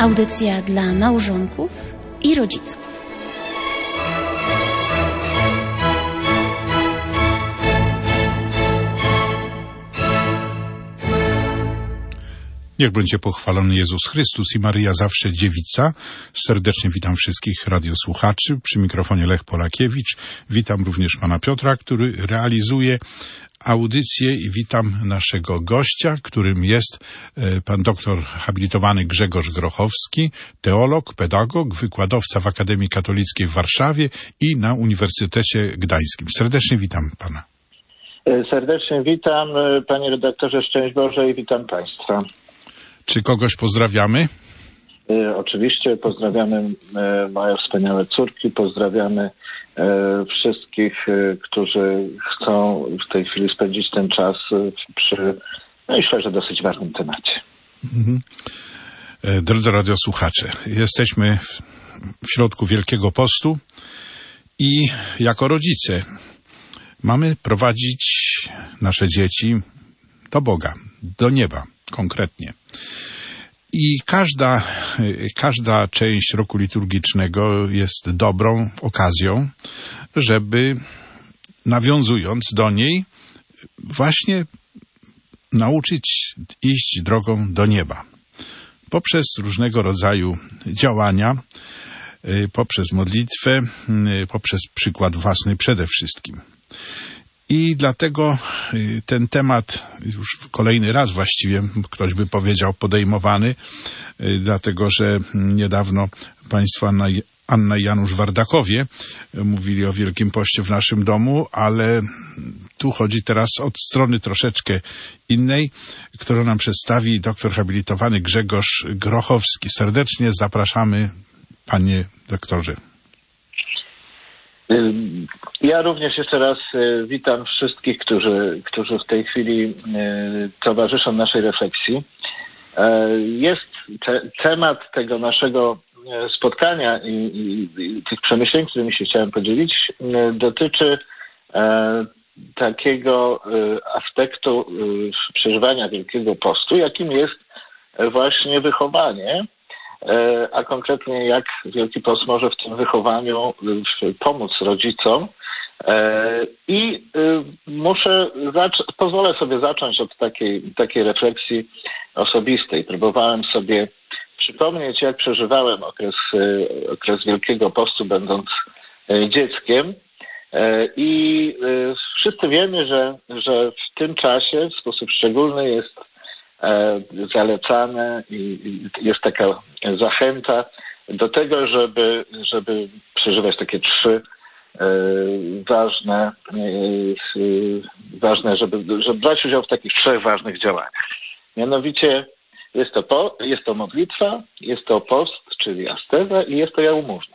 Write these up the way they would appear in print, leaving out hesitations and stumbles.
Audycja dla małżonków i rodziców. Niech będzie pochwalony Jezus Chrystus i Maryja zawsze dziewica. Serdecznie witam wszystkich radiosłuchaczy. Przy mikrofonie Lech Polakiewicz. Witam również pana Piotra, który realizuje audycję i witam naszego gościa, którym jest pan doktor habilitowany Grzegorz Grochowski, teolog, pedagog, wykładowca w Akademii Katolickiej w Warszawie i na Uniwersytecie Gdańskim. Serdecznie witam pana. Serdecznie witam, panie redaktorze, szczęść Boże, i witam państwa. Czy kogoś pozdrawiamy? Oczywiście pozdrawiamy moje wspaniałe córki, pozdrawiamy wszystkich, którzy chcą w tej chwili spędzić ten czas przy, myślę, że dosyć ważnym temacie. Drodzy radiosłuchacze, jesteśmy w środku Wielkiego Postu i jako rodzice mamy prowadzić nasze dzieci do Boga, do nieba konkretnie. I każda część roku liturgicznego jest dobrą okazją, żeby nawiązując do niej właśnie nauczyć iść drogą do nieba. Poprzez różnego rodzaju działania, poprzez modlitwę, poprzez przykład własny przede wszystkim. I dlatego ten temat już kolejny raz właściwie, ktoś by powiedział, podejmowany, dlatego że niedawno państwo Anna i Janusz Wardakowie mówili o Wielkim Poście w naszym domu, ale tu chodzi teraz od strony troszeczkę innej, którą nam przedstawi doktor habilitowany Grzegorz Grochowski. Serdecznie zapraszamy, panie doktorze. Ja również jeszcze raz witam wszystkich, którzy w tej chwili towarzyszą naszej refleksji. Jest temat tego naszego spotkania i tych przemyśleń, którymi się chciałem podzielić, dotyczy takiego aspektu przeżywania Wielkiego Postu, jakim jest właśnie wychowanie, a konkretnie jak Wielki Post może w tym wychowaniu pomóc rodzicom. I pozwolę sobie zacząć od takiej refleksji osobistej. Próbowałem sobie przypomnieć, jak przeżywałem okres Wielkiego Postu, będąc dzieckiem. I wszyscy wiemy, że w tym czasie w sposób szczególny jest zalecane i jest taka zachęta do tego, żeby przeżywać takie trzy ważne, żeby brać udział w takich trzech ważnych działaniach. Mianowicie jest to modlitwa, jest to post, czyli asteza, i jest to jałmużna.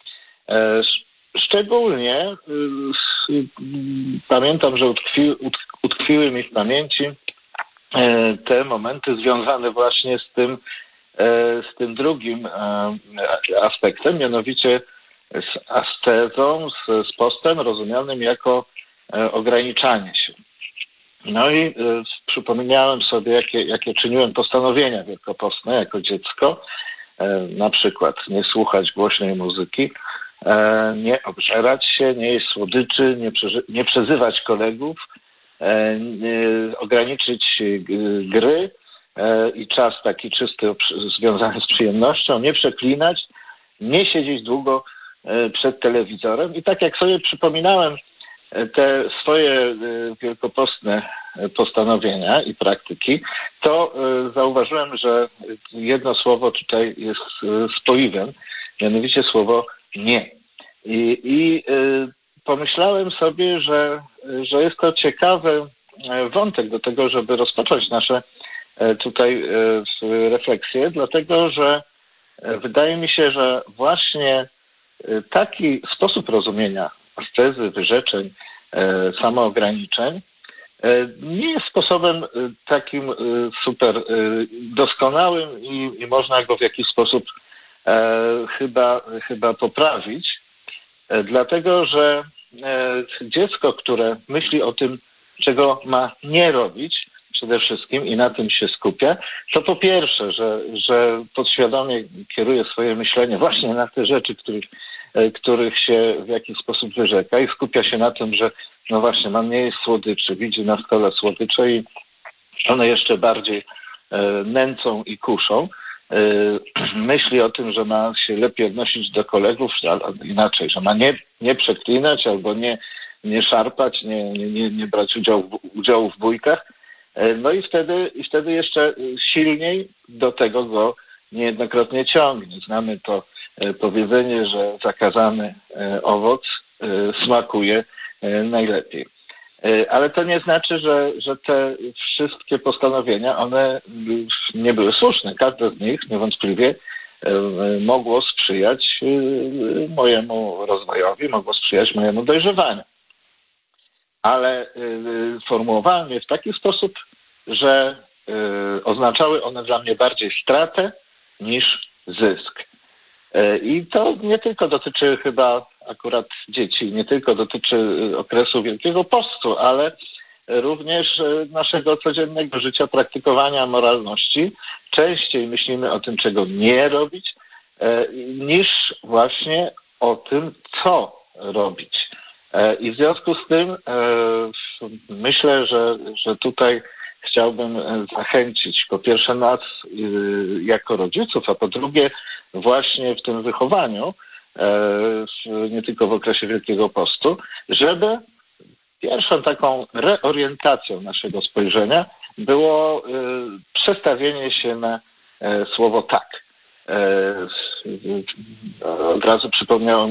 Szczególnie pamiętam, że utkwiły mi w pamięci te momenty związane właśnie z tym drugim aspektem, mianowicie z astezą, z postem rozumianym jako ograniczanie się. No i przypomniałem sobie, jakie czyniłem postanowienia wielkopostne jako dziecko. Na przykład nie słuchać głośnej muzyki, nie obżerać się, nie jeść słodyczy, nie przezywać kolegów, ograniczyć gry i czas taki czysty związany z przyjemnością, nie przeklinać, nie siedzieć długo przed telewizorem. I tak jak sobie przypominałem te swoje wielkopostne postanowienia i praktyki, to zauważyłem, że jedno słowo tutaj jest spoiwem, mianowicie słowo nie. I pomyślałem sobie, że jest to ciekawy wątek do tego, żeby rozpocząć nasze tutaj refleksje, dlatego że wydaje mi się, że właśnie taki sposób rozumienia astezy, wyrzeczeń, samoograniczeń nie jest sposobem takim super doskonałym i można go w jakiś sposób chyba poprawić, dlatego że dziecko, które myśli o tym, czego ma nie robić, przede wszystkim i na tym się skupia, to po pierwsze, że podświadomie kieruje swoje myślenie właśnie na te rzeczy, których się w jakiś sposób wyrzeka i skupia się na tym, że no właśnie ma mniej słodyczy, widzi na stole słodycze i one jeszcze bardziej nęcą i kuszą. Myśli o tym, że ma się lepiej odnosić do kolegów, albo inaczej, że ma nie przeklinać albo nie szarpać, nie brać udziału w bójkach. No i wtedy jeszcze silniej do tego go niejednokrotnie ciągnie. Znamy to powiedzenie, że zakazany owoc smakuje najlepiej. Ale to nie znaczy, że te wszystkie postanowienia, one nie były słuszne. Każde z nich niewątpliwie mogło sprzyjać mojemu rozwojowi, mogło sprzyjać mojemu dojrzewaniu. Ale formułowałem je w taki sposób, że oznaczały one dla mnie bardziej stratę niż zysk. I to nie tylko dotyczy chyba akurat dzieci, nie tylko dotyczy okresu Wielkiego Postu, ale również naszego codziennego życia, praktykowania moralności. Częściej myślimy o tym, czego nie robić, niż właśnie o tym, co robić. I w związku z tym myślę, że tutaj chciałbym zachęcić po pierwsze nas jako rodziców, a po drugie właśnie w tym wychowaniu, nie tylko w okresie Wielkiego Postu, żeby pierwszą taką reorientacją naszego spojrzenia było przestawienie się na słowo tak. Od razu przypomniał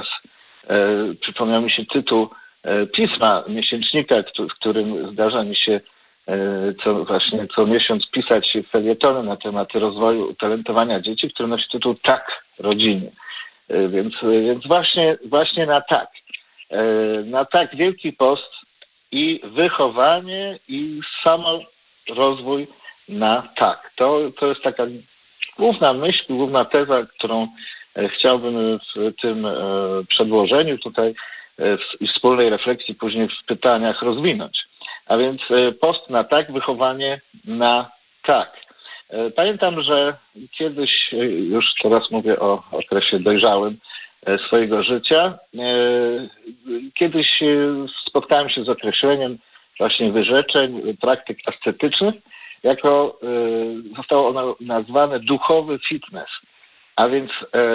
mi się tytuł pisma, miesięcznika, w którym zdarza mi się co miesiąc pisać felietony na tematy rozwoju, utalentowania dzieci, który nosi tytuł Tak, rodziny. Więc właśnie na tak. Na tak Wielki Post i wychowanie i samorozwój na tak. To jest taka główna myśl, główna teza, którą chciałbym w tym przedłożeniu tutaj i wspólnej refleksji później w pytaniach rozwinąć. A więc post na tak, wychowanie na tak. Pamiętam, że kiedyś, już teraz mówię o okresie dojrzałym swojego życia, kiedyś spotkałem się z określeniem właśnie wyrzeczeń, praktyk ascetycznych, zostało ono nazwane duchowy fitness. A więc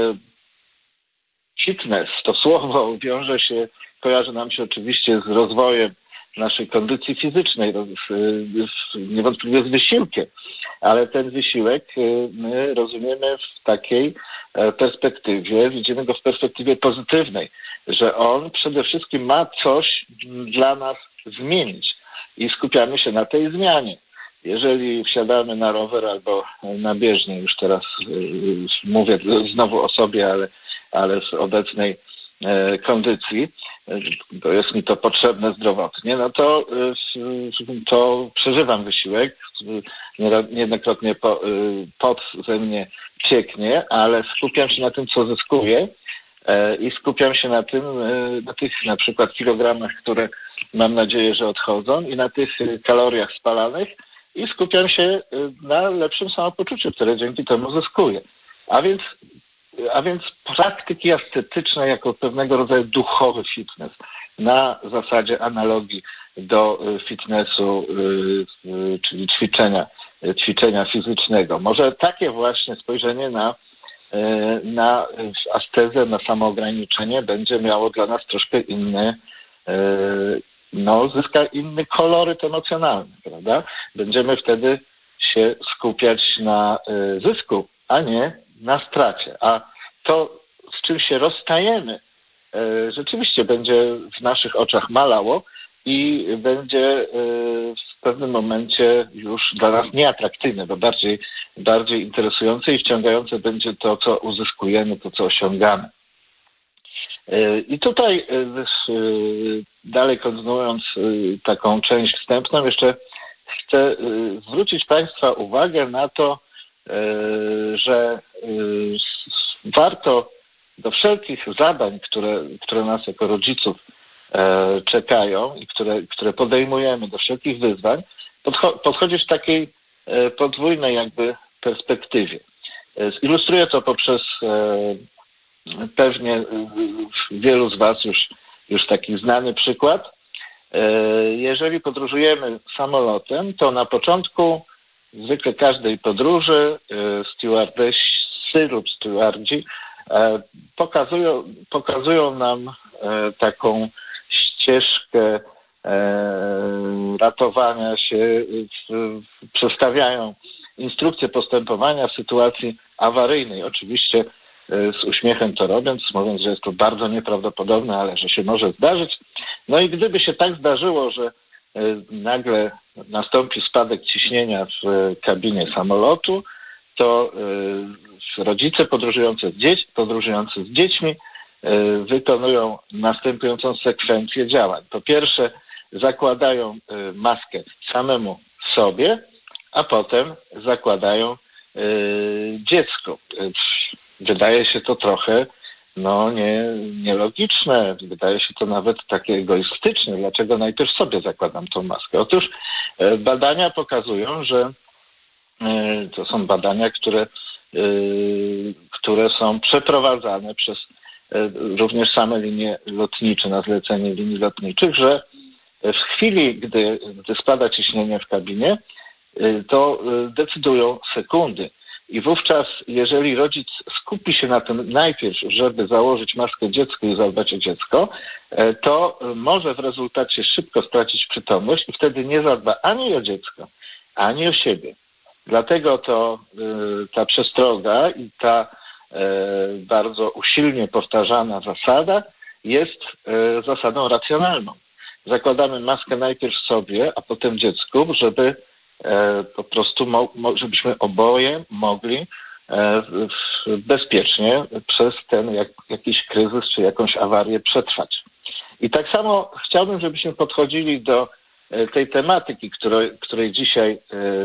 fitness, to słowo kojarzy nam się oczywiście z rozwojem naszej kondycji fizycznej, niewątpliwie z wysiłkiem, ale ten wysiłek my rozumiemy w takiej perspektywie, widzimy go w perspektywie pozytywnej, że on przede wszystkim ma coś dla nas zmienić i skupiamy się na tej zmianie. Jeżeli wsiadamy na rower albo na bieżnię, już teraz mówię znowu o sobie, ale w obecnej kondycji, to jest mi to potrzebne zdrowotnie, no to przeżywam wysiłek, niejednokrotnie pot ze mnie cieknie, ale skupiam się na tym, co zyskuję i skupiam się na tych na przykład kilogramach, które mam nadzieję, że odchodzą i na tych kaloriach spalanych i skupiam się na lepszym samopoczuciu, które dzięki temu zyskuję. A więc praktyki ascetyczne jako pewnego rodzaju duchowy fitness na zasadzie analogii do fitnessu, czyli ćwiczenia fizycznego. Może takie właśnie spojrzenie na ascezę, na samoograniczenie będzie miało dla nas troszkę zyska inny koloryt emocjonalny, prawda? Będziemy wtedy się skupiać na zysku, a nie na stracie. A to, z czym się rozstajemy, rzeczywiście będzie w naszych oczach malało i będzie w pewnym momencie już dla nas nieatrakcyjne, bo bardziej interesujące i wciągające będzie to, co uzyskujemy, to, co osiągamy. I tutaj dalej kontynuując taką część wstępną, jeszcze chcę zwrócić Państwa uwagę na to, że warto do wszelkich zadań, które nas jako rodziców czekają i które podejmujemy, do wszelkich wyzwań, podchodzić w takiej podwójnej jakby perspektywie. Zilustruję to poprzez pewnie wielu z Was już taki znany przykład. Jeżeli podróżujemy samolotem, to na początku zwykle każdej podróży stewardessy lub stewardzi pokazują nam taką ścieżkę ratowania się, przedstawiają instrukcję postępowania w sytuacji awaryjnej. Oczywiście z uśmiechem to robiąc, mówiąc, że jest to bardzo nieprawdopodobne, ale że się może zdarzyć. No i gdyby się tak zdarzyło, że nagle nastąpi spadek ciśnienia w kabinie samolotu, to rodzice podróżujący z dziećmi wykonują następującą sekwencję działań. Po pierwsze, zakładają maskę samemu sobie, a potem zakładają dziecku. Wydaje się to trochę nielogiczne, wydaje się to nawet takie egoistyczne. Dlaczego najpierw sobie zakładam tą maskę? Otóż badania pokazują, że to są badania, które są przeprowadzane przez również same linie lotnicze, na zlecenie linii lotniczych, że w chwili, gdy spada ciśnienie w kabinie, to decydują sekundy. I wówczas, jeżeli rodzic skupi się na tym najpierw, żeby założyć maskę dziecku i zadbać o dziecko, to może w rezultacie szybko stracić przytomność i wtedy nie zadba ani o dziecko, ani o siebie. Dlatego to ta przestroga i ta bardzo usilnie powtarzana zasada jest zasadą racjonalną. Zakładamy maskę najpierw sobie, a potem dziecku, żeby po prostu żebyśmy oboje mogli bezpiecznie przez ten jakiś kryzys czy jakąś awarię przetrwać. I tak samo chciałbym, żebyśmy podchodzili do tej tematyki, której dzisiaj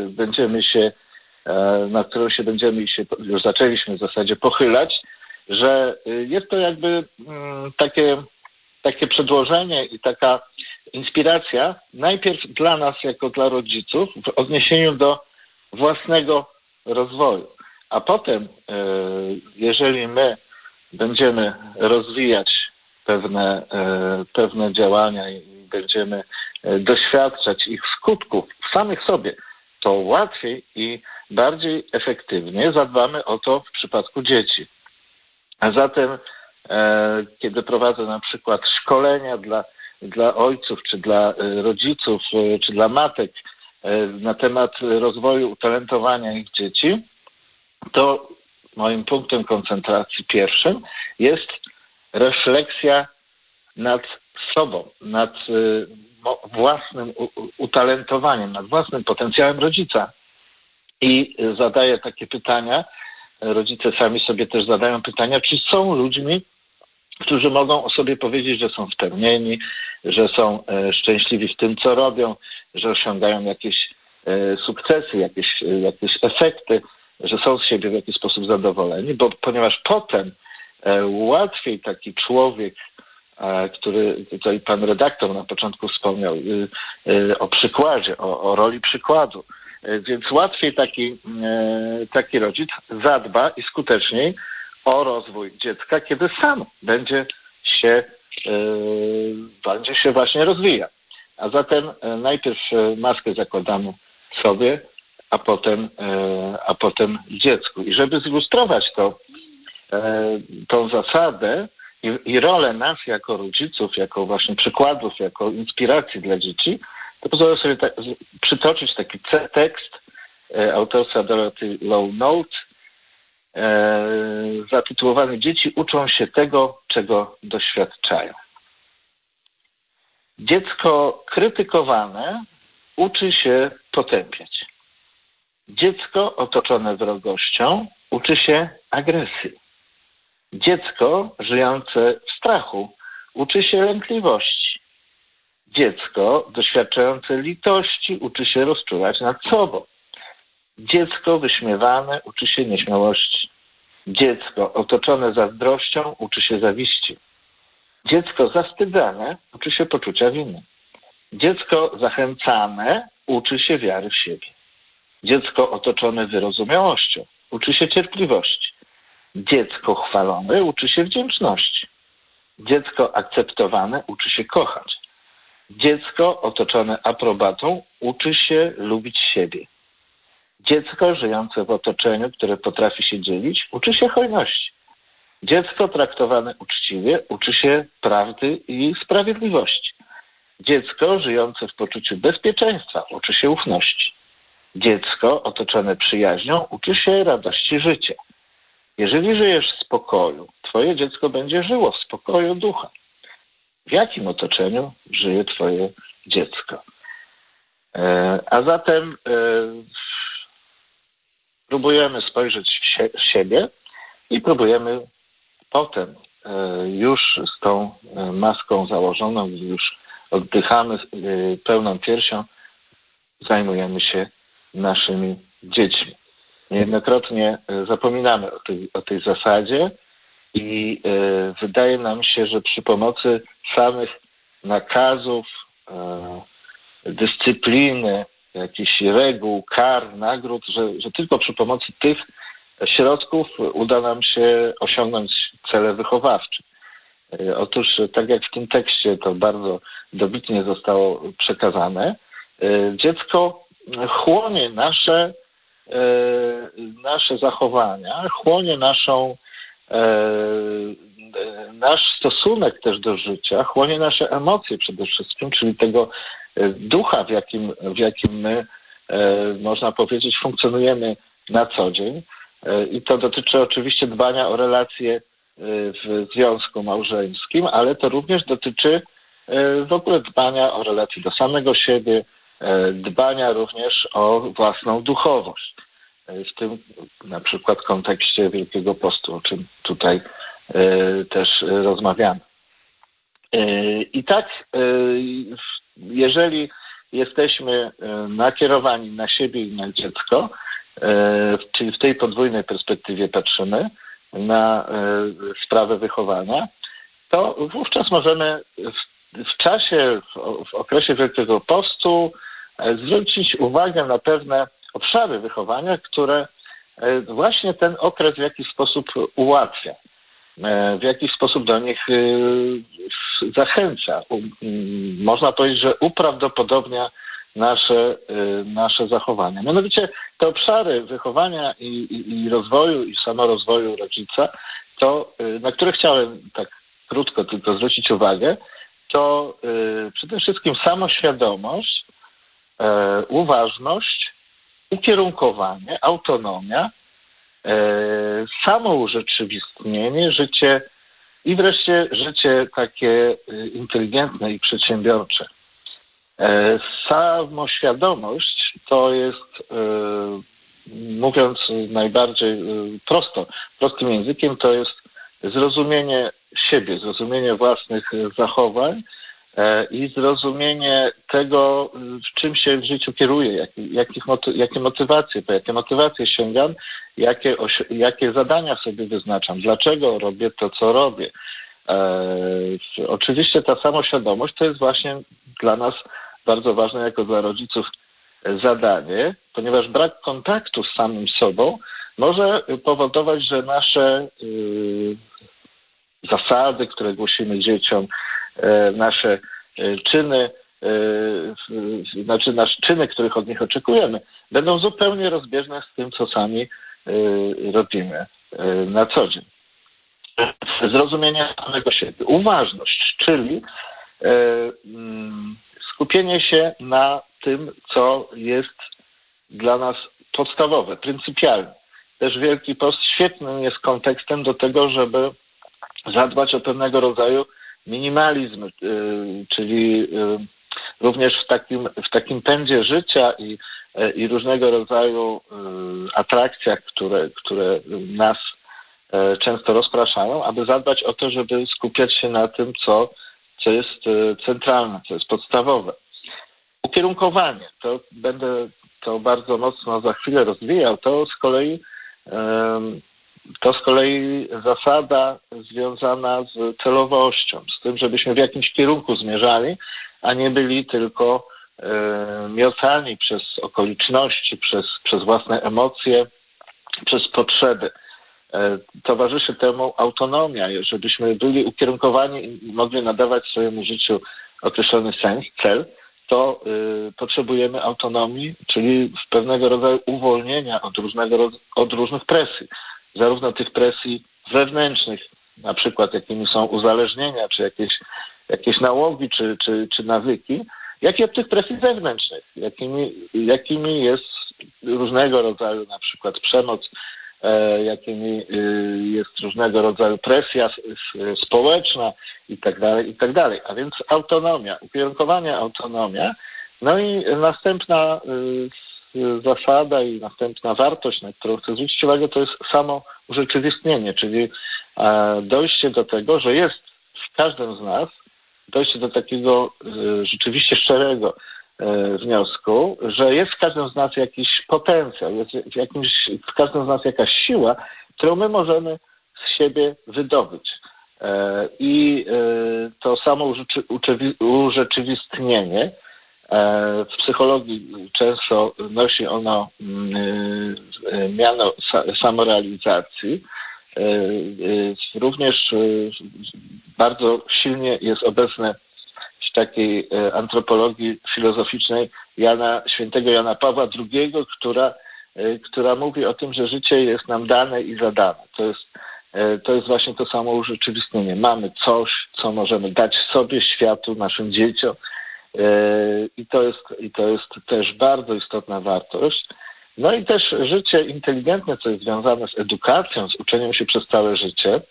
na którą się będziemy już zaczęliśmy w zasadzie pochylać, że jest to jakby takie przedłożenie i taka inspiracja najpierw dla nas jako dla rodziców w odniesieniu do własnego rozwoju, a potem jeżeli my będziemy rozwijać pewne działania i będziemy doświadczać ich skutków samych sobie, to łatwiej i bardziej efektywnie zadbamy o to w przypadku dzieci. A zatem kiedy prowadzę na przykład szkolenia dla ojców, czy dla rodziców, czy dla matek na temat rozwoju, utalentowania ich dzieci, to moim punktem koncentracji pierwszym jest refleksja nad sobą, nad własnym utalentowaniem, nad własnym potencjałem rodzica. I zadaję takie pytania, rodzice sami sobie też zadają pytania, czy są ludźmi, którzy mogą o sobie powiedzieć, że są spełnieni, że są szczęśliwi w tym, co robią, że osiągają jakieś sukcesy, jakieś efekty, że są z siebie w jakiś sposób zadowoleni, ponieważ potem łatwiej taki człowiek, który tutaj pan redaktor na początku wspomniał o przykładzie, o roli przykładu, więc łatwiej taki rodzic zadba i skuteczniej o rozwój dziecka, kiedy sam będzie się właśnie rozwijał. A zatem najpierw maskę zakładamy sobie, a potem dziecku. I żeby zilustrować tą zasadę i rolę nas jako rodziców, jako właśnie przykładów, jako inspiracji dla dzieci, to pozwolę sobie przytoczyć taki tekst autorstwa Dorothy Low Note, zatytułowany „Dzieci uczą się tego, czego doświadczają”. Dziecko krytykowane uczy się potępiać. Dziecko otoczone wrogością uczy się agresji. Dziecko żyjące w strachu uczy się lękliwości. Dziecko doświadczające litości uczy się rozczuwać nad sobą. Dziecko wyśmiewane uczy się nieśmiałości. Dziecko otoczone zazdrością uczy się zawiści. Dziecko zawstydzane uczy się poczucia winy. Dziecko zachęcane uczy się wiary w siebie. Dziecko otoczone wyrozumiałością uczy się cierpliwości. Dziecko chwalone uczy się wdzięczności. Dziecko akceptowane uczy się kochać. Dziecko otoczone aprobatą uczy się lubić siebie. Dziecko żyjące w otoczeniu, które potrafi się dzielić, uczy się hojności. Dziecko traktowane uczciwie uczy się prawdy i sprawiedliwości. Dziecko żyjące w poczuciu bezpieczeństwa uczy się ufności. Dziecko otoczone przyjaźnią uczy się radości życia. Jeżeli żyjesz w spokoju, twoje dziecko będzie żyło w spokoju ducha. W jakim otoczeniu żyje twoje dziecko? A zatem próbujemy spojrzeć w siebie i próbujemy potem już z tą maską założoną, już oddychamy pełną piersią, zajmujemy się naszymi dziećmi. Niejednokrotnie zapominamy o tej zasadzie i wydaje nam się, że przy pomocy samych nakazów, dyscypliny, jakichś reguł, kar, nagród, że tylko przy pomocy tych środków uda nam się osiągnąć cele wychowawcze. Otóż, tak jak w tym tekście to bardzo dobitnie zostało przekazane, dziecko chłonie nasze zachowania, chłonie nasz stosunek też do życia, chłonie nasze emocje przede wszystkim, czyli tego ducha, w jakim my, można powiedzieć, funkcjonujemy na co dzień. I to dotyczy oczywiście dbania o relacje w związku małżeńskim, ale to również dotyczy w ogóle dbania o relacje do samego siebie, dbania również o własną duchowość. W tym na przykład kontekście Wielkiego Postu, o czym tutaj też rozmawiamy. I tak, jeżeli jesteśmy nakierowani na siebie i na dziecko, czyli w tej podwójnej perspektywie patrzymy na sprawę wychowania, to wówczas możemy w okresie Wielkiego Postu zwrócić uwagę na pewne obszary wychowania, które właśnie ten okres w jakiś sposób ułatwia, w jakiś sposób do nich zachęca. Można powiedzieć, że uprawdopodobnia nasze zachowania. Mianowicie te obszary wychowania i rozwoju, i samorozwoju rodzica, to, na które chciałem tak krótko tylko zwrócić uwagę, to przede wszystkim samoświadomość, uważność, ukierunkowanie, autonomia, samourzeczywistnienie, życie i wreszcie życie takie inteligentne i przedsiębiorcze. Samoświadomość to jest, mówiąc najbardziej prostym językiem, to jest zrozumienie siebie, zrozumienie własnych zachowań i zrozumienie tego, w czym się w życiu kieruję, jakie motywacje sięgam, jakie zadania sobie wyznaczam, dlaczego robię to, co robię. Oczywiście ta samoświadomość to jest właśnie dla nas bardzo ważne jako dla rodziców zadanie, ponieważ brak kontaktu z samym sobą może powodować, że nasze zasady, które głosimy dzieciom, nasze czyny, czyny, których od nich oczekujemy, będą zupełnie rozbieżne z tym, co sami robimy na co dzień. Zrozumienie samego siebie. Uważność, czyli skupienie się na tym, co jest dla nas podstawowe, pryncypialne. Też Wielki Post świetnym jest kontekstem do tego, żeby zadbać o pewnego rodzaju minimalizm, czyli również w takim pędzie życia i różnego rodzaju atrakcjach, które nas często rozpraszają, aby zadbać o to, żeby skupiać się na tym, co jest centralne, co jest podstawowe. Ukierunkowanie, to będę to bardzo mocno za chwilę rozwijał, to z kolei zasada związana z celowością, z tym, żebyśmy w jakimś kierunku zmierzali, a nie byli tylko miotani przez okoliczności, przez własne emocje, przez potrzeby. Towarzyszy temu autonomia, żebyśmy byli ukierunkowani i mogli nadawać swojemu życiu określony sens, cel, to potrzebujemy autonomii, czyli pewnego rodzaju uwolnienia od różnych presji. Zarówno tych presji wewnętrznych, na przykład jakimi są uzależnienia, czy jakieś nałogi, czy nawyki, jak i od tych presji zewnętrznych, jakimi jest różnego rodzaju na przykład przemoc, jakimi jest różnego rodzaju presja społeczna i tak dalej. A więc autonomia, ukierunkowanie autonomia, no i następna zasada i następna wartość, na którą chcę zwrócić uwagę, to jest samo urzeczywistnienie, czyli dojście do tego, że jest w każdym z nas, dojście do takiego rzeczywiście szczerego wniosku, że jest w każdym z nas jakiś potencjał, jest w każdym z nas jakaś siła, którą my możemy z siebie wydobyć. I to samo urzeczywistnienie w psychologii często nosi ono miano samorealizacji. Również bardzo silnie jest obecne w takiej antropologii filozoficznej świętego Jana Pawła II, która mówi o tym, że życie jest nam dane i zadane. To jest właśnie to samo urzeczywistnienie. Mamy coś, co możemy dać sobie, światu, naszym dzieciom. I to jest też bardzo istotna wartość. No i też życie inteligentne, co jest związane z edukacją, z uczeniem się przez całe życie,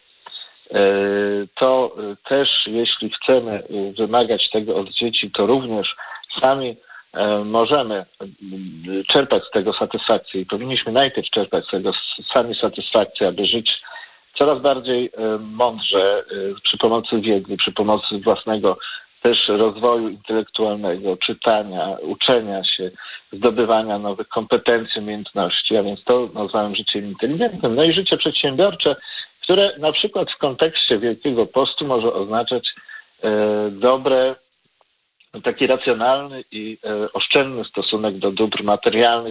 to też jeśli chcemy wymagać tego od dzieci, to również sami możemy czerpać z tego satysfakcję i powinniśmy najpierw czerpać z tego sami satysfakcję, aby żyć coraz bardziej mądrze przy pomocy wiedzy, przy pomocy własnego też rozwoju intelektualnego, czytania, uczenia się, zdobywania nowych kompetencji, umiejętności, a więc to nazwałem życiem inteligentnym. No i życie przedsiębiorcze, które na przykład w kontekście Wielkiego Postu może oznaczać dobre, taki racjonalny i oszczędny stosunek do dóbr materialnych,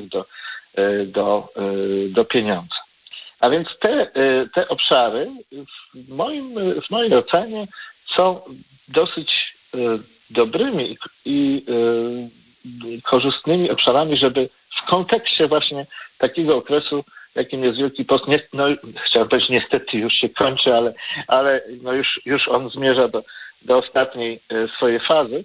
do pieniądza. A więc te obszary w mojej ocenie są dosyć dobrymi i korzystnymi obszarami, żeby w kontekście właśnie takiego okresu, jakim jest Wielki Post, chciałem powiedzieć, niestety już się kończy, ale już on zmierza do ostatniej swojej fazy.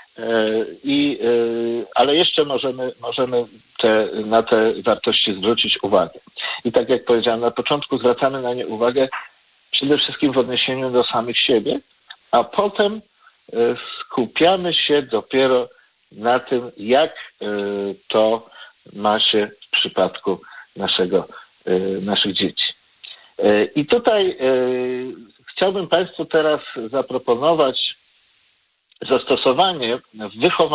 Ale jeszcze możemy na te wartości zwrócić uwagę. I tak jak powiedziałem na początku, zwracamy na nie uwagę przede wszystkim w odniesieniu do samych siebie, a potem skupiamy się dopiero na tym, jak to ma się w przypadku naszych dzieci. I tutaj chciałbym Państwu teraz zaproponować zastosowanie w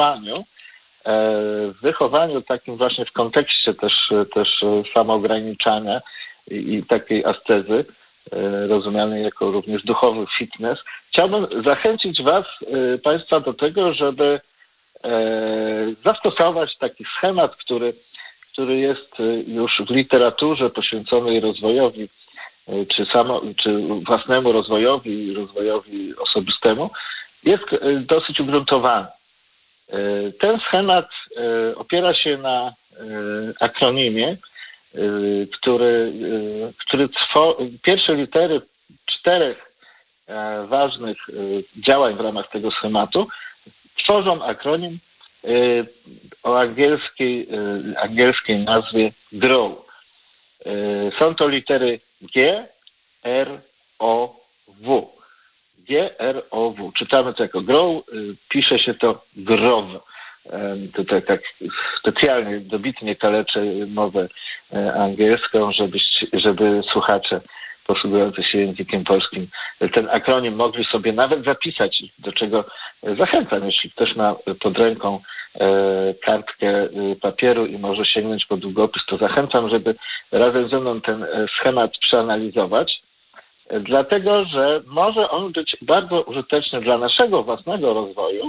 wychowaniu takim właśnie w kontekście też samoograniczania i takiej ascezy, rozumianej jako również duchowy fitness. Chciałbym zachęcić Państwa do tego, żeby zastosować taki schemat, który jest już w literaturze poświęconej rozwojowi, czy własnemu rozwojowi osobistemu, jest dosyć ugruntowany. Ten schemat opiera się na akronimie, który pierwsze litery 4 ważnych działań w ramach tego schematu tworzą akronim o angielskiej nazwie GROW. Są to litery G, R, O, W. G-R-O-W. Czytamy to jako GROW, pisze się to GROW. Tutaj tak specjalnie, dobitnie kaleczę mowę angielską, żeby słuchacze posługujący się językiem polskim ten akronim mogli sobie nawet zapisać, do czego zachęcam. Jeśli ktoś ma pod ręką kartkę papieru i może sięgnąć po długopis, to zachęcam, żeby razem ze mną ten schemat przeanalizować. Dlatego, że może on być bardzo użyteczny dla naszego własnego rozwoju,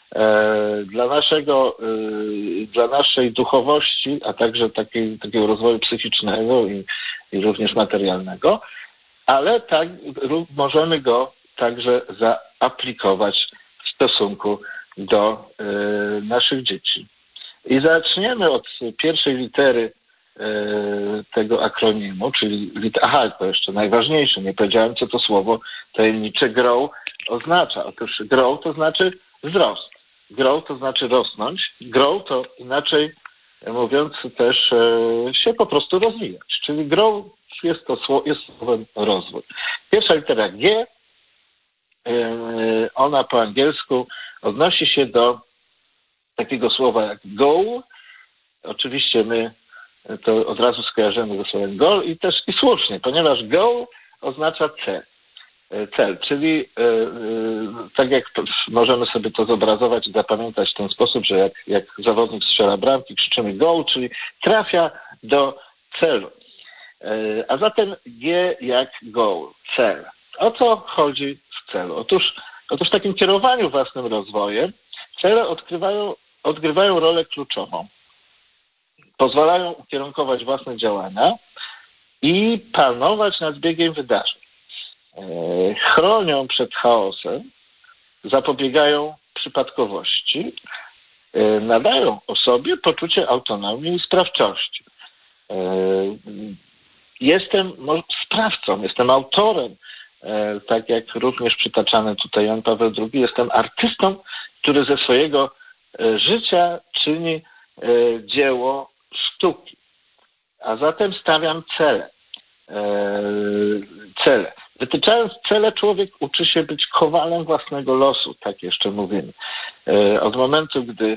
dla naszej duchowości, a także takiego rozwoju psychicznego i również materialnego, ale tak możemy go także zaaplikować w stosunku do naszych dzieci. I zaczniemy od pierwszej litery tego akronimu, czyli to jeszcze najważniejsze, nie powiedziałem, co to słowo tajemnicze grow oznacza. Otóż grow to znaczy wzrost. Grow to znaczy rosnąć. Grow to inaczej mówiąc też się po prostu rozwijać. Czyli grow jest słowem rozwój. Pierwsza litera G, ona po angielsku odnosi się do takiego słowa jak goal. Oczywiście my to od razu skojarzymy ze słowem goal i słusznie, ponieważ goal oznacza cel, czyli tak jak możemy sobie to zobrazować i zapamiętać w ten sposób, że jak zawodnik strzela bramki, krzyczymy goal, czyli trafia do celu. A zatem G jak goal, cel. O co chodzi w celu? Otóż w takim kierowaniu własnym rozwojem cele odgrywają rolę kluczową. Pozwalają ukierunkować własne działania i panować nad biegiem wydarzeń. Chronią przed chaosem, zapobiegają przypadkowości, nadają osobie poczucie autonomii i sprawczości. Jestem sprawcą, jestem autorem, tak jak również przytaczany tutaj Jan Paweł II, jestem artystą, który ze swojego życia czyni dzieło sztuki. A zatem stawiam cele. Wytyczając cele, człowiek uczy się być kowalem własnego losu, tak jeszcze mówimy. Od momentu, gdy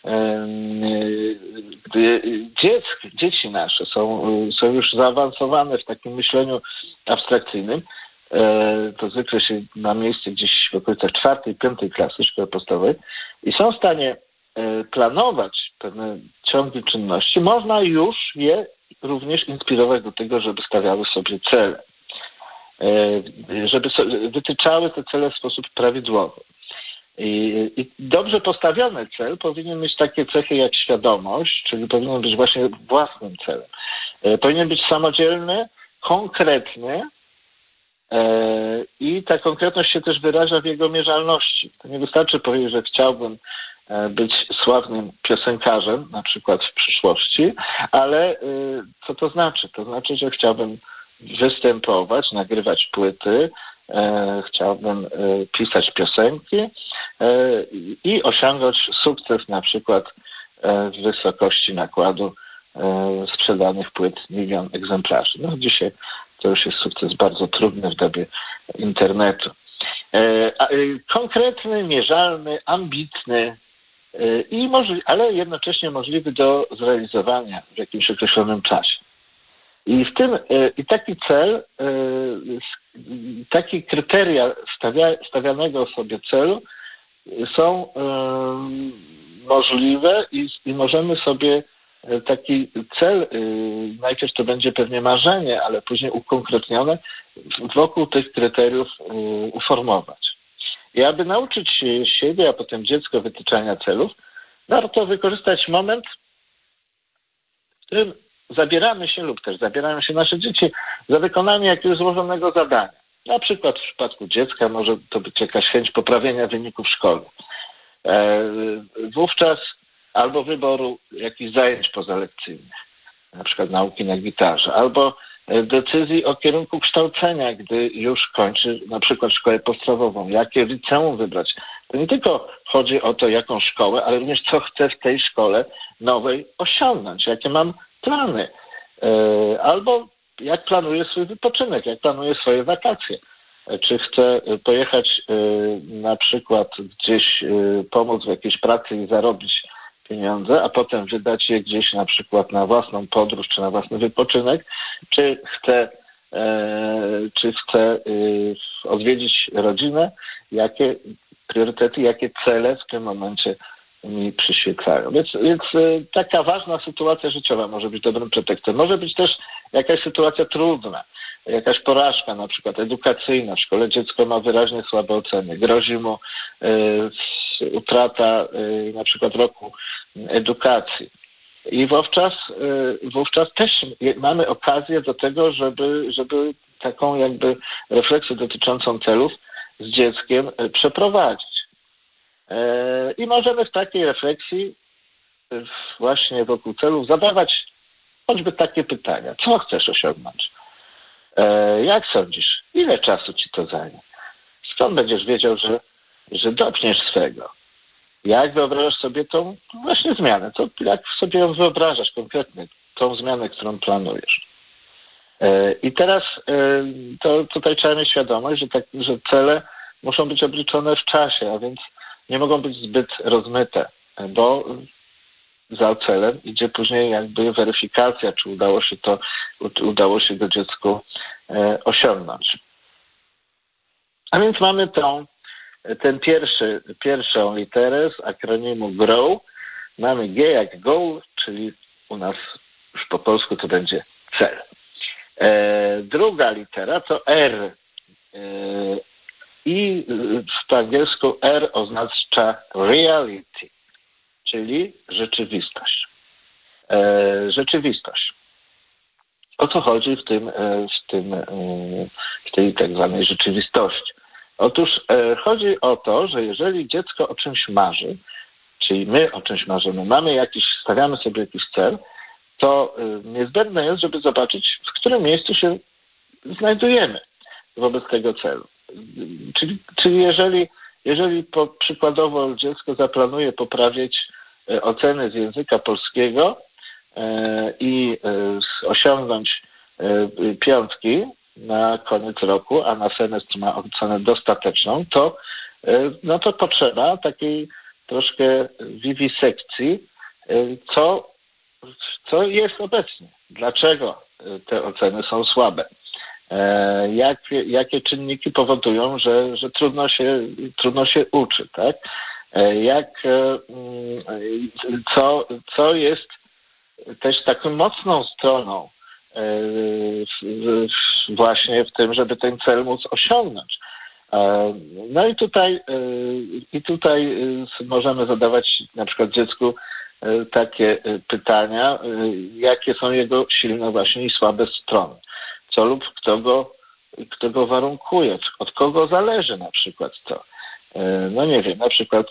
dzieci nasze są już zaawansowane w takim myśleniu abstrakcyjnym, to zwykle się ma miejsce gdzieś w okolicach 4., 5. klasy szkoły podstawowej i są w stanie planować pewne ciągi czynności, można już je również inspirować do tego, żeby stawiały sobie cele. Żeby wytyczały te cele w sposób prawidłowy. I dobrze postawiony cel powinien mieć takie cechy jak świadomość, czyli powinien być właśnie własnym celem. Powinien być samodzielny, konkretny i ta konkretność się też wyraża w jego mierzalności. To nie wystarczy powiedzieć, że chciałbym być sławnym piosenkarzem, na przykład w przyszłości, ale co to znaczy? To znaczy, że chciałbym występować, nagrywać płyty, chciałbym pisać piosenki i osiągnąć sukces na przykład w wysokości nakładu sprzedanych płyt 1 000 000 egzemplarzy. No dzisiaj to już jest sukces bardzo trudny w dobie internetu. Konkretny, mierzalny, ambitny, ale jednocześnie możliwy do zrealizowania w jakimś określonym czasie. I taki cel, takie kryteria stawianego sobie celu są możliwe i możemy sobie taki cel, najpierw to będzie pewnie marzenie, ale później ukonkretnione, wokół tych kryteriów uformować. I aby nauczyć siebie, a potem dziecko wytyczania celów, warto wykorzystać moment, w którym zabieramy się lub też zabierają się nasze dzieci za wykonanie jakiegoś złożonego zadania. Na przykład w przypadku dziecka może to być jakaś chęć poprawienia wyników szkolnych. Wówczas albo wyboru jakichś zajęć pozalekcyjnych, na przykład nauki na gitarze, albo decyzji o kierunku kształcenia, gdy już kończy na przykład szkołę podstawową, jakie liceum wybrać. To nie tylko chodzi o to, jaką szkołę, ale również co chcę w tej szkole nowej osiągnąć, jakie mam plany, albo jak planuję swój wypoczynek, jak planuję swoje wakacje. Czy chcę pojechać na przykład gdzieś pomóc w jakiejś pracy i zarobić pieniądze, a potem wydać je gdzieś na przykład na własną podróż czy na własny wypoczynek, czy chcę odwiedzić rodzinę, jakie priorytety, jakie cele w tym momencie mi przyświecają. Więc taka ważna sytuacja życiowa może być dobrym pretekstem. Może być też jakaś sytuacja trudna, jakaś porażka na przykład edukacyjna. W szkole dziecko ma wyraźnie słabe oceny. Grozi mu utrata na przykład roku edukacji. I wówczas też mamy okazję do tego, żeby taką jakby refleksję dotyczącą celów z dzieckiem przeprowadzić. I możemy w takiej refleksji właśnie wokół celów zadawać choćby takie pytania. Co chcesz osiągnąć? Jak sądzisz? Ile czasu ci to zajmie? Skąd będziesz wiedział, że dopniesz swego? Jak wyobrażasz sobie tą właśnie zmianę? Jak sobie ją wyobrażasz konkretnie, tą zmianę, którą planujesz? I teraz to tutaj trzeba mieć świadomość, że cele muszą być obliczone w czasie, a więc nie mogą być zbyt rozmyte, bo za celem idzie później jakby weryfikacja, czy udało się go dziecku osiągnąć. A więc mamy pierwszą literę z akronimu GROW. Mamy G jak goal, czyli u nas już po polsku to będzie cel. Druga litera to R. I po angielsku R oznacza reality, czyli rzeczywistość. Rzeczywistość. O co chodzi w tej tak zwanej rzeczywistości? Otóż chodzi o to, że jeżeli dziecko o czymś marzy, czyli my o czymś marzymy, stawiamy sobie jakiś cel, to niezbędne jest, żeby zobaczyć, w którym miejscu się znajdujemy wobec tego celu. Czyli jeżeli przykładowo dziecko zaplanuje poprawić oceny z języka polskiego i osiągnąć 5 na koniec roku, a na semestr ma ocenę dostateczną, to potrzeba takiej troszkę wiwisekcji, co jest obecnie, dlaczego te oceny są słabe, jakie czynniki powodują, że trudno się uczy, tak? Co jest też taką mocną stroną właśnie w tym, żeby ten cel móc osiągnąć. No i tutaj możemy zadawać na przykład dziecku takie pytania, jakie są jego silne właśnie i słabe strony. Co lub kto go warunkuje, od kogo zależy na przykład co. No nie wiem, na przykład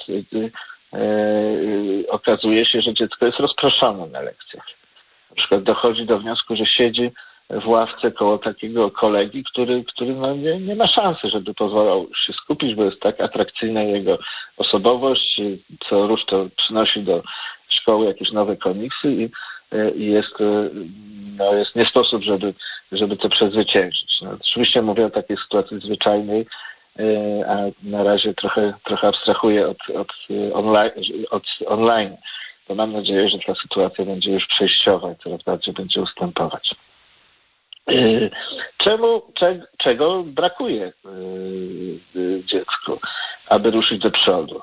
okazuje się, że dziecko jest rozproszone na lekcjach. Na przykład dochodzi do wniosku, że siedzi w ławce koło takiego kolegi, który nie ma szansy, żeby pozwalał się skupić, bo jest tak atrakcyjna jego osobowość, co rusz to przynosi do szkoły jakieś nowe komiksy i jest nie sposób, żeby to przezwyciężyć. No, oczywiście mówię o takiej sytuacji zwyczajnej, a na razie trochę abstrahuję od online. To mam nadzieję, że ta sytuacja będzie już przejściowa i coraz bardziej będzie ustępować. Czego brakuje dziecku, aby ruszyć do przodu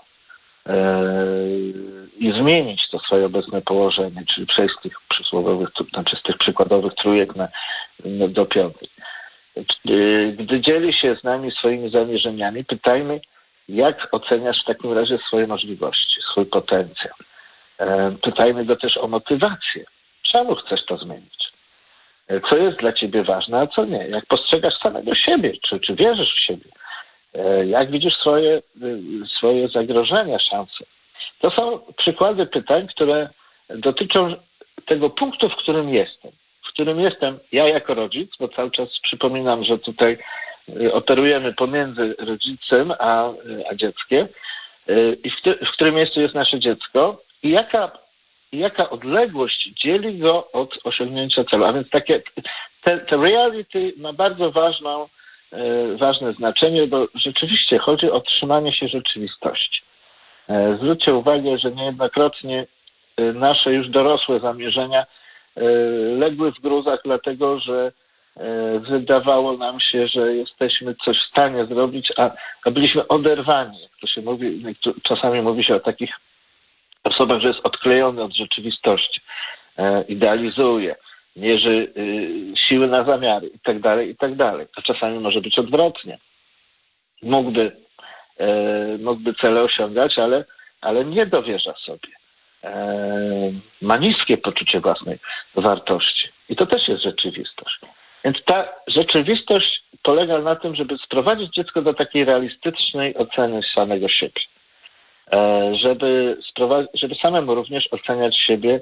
i zmienić to swoje obecne położenie, czyli przejść z tych przysłowiowych, z tych przykładowych trójek do 5. Gdy dzieli się z nami swoimi zamierzeniami, pytajmy, jak oceniasz w takim razie swoje możliwości, swój potencjał. Pytajmy go też o motywację. Czemu chcesz to zmienić? Co jest dla ciebie ważne, a co nie? Jak postrzegasz samego siebie? Czy wierzysz w siebie? Jak widzisz swoje zagrożenia, szanse? To są przykłady pytań, które dotyczą tego punktu, w którym jestem ja jako rodzic, bo cały czas przypominam, że tutaj operujemy pomiędzy rodzicem a dzieckiem i w którym miejscu jest nasze dziecko i jaka odległość dzieli go od osiągnięcia celu. A więc te reality ma bardzo ważne znaczenie, bo rzeczywiście chodzi o trzymanie się rzeczywistości. Zwróćcie uwagę, że niejednokrotnie nasze już dorosłe zamierzenia legły w gruzach, dlatego że wydawało nam się, że jesteśmy coś w stanie zrobić, a byliśmy oderwani. Jak to się mówi, czasami mówi się o takich osobach, że jest odklejony od rzeczywistości, idealizuje, mierzy siły na zamiary i tak dalej. A czasami może być odwrotnie. Mógłby mógłby cele osiągać, ale nie dowierza sobie. Ma niskie poczucie własnej wartości. I to też jest rzeczywistość. Więc ta rzeczywistość polega na tym, żeby sprowadzić dziecko do takiej realistycznej oceny samego siebie. Żeby samemu również oceniać siebie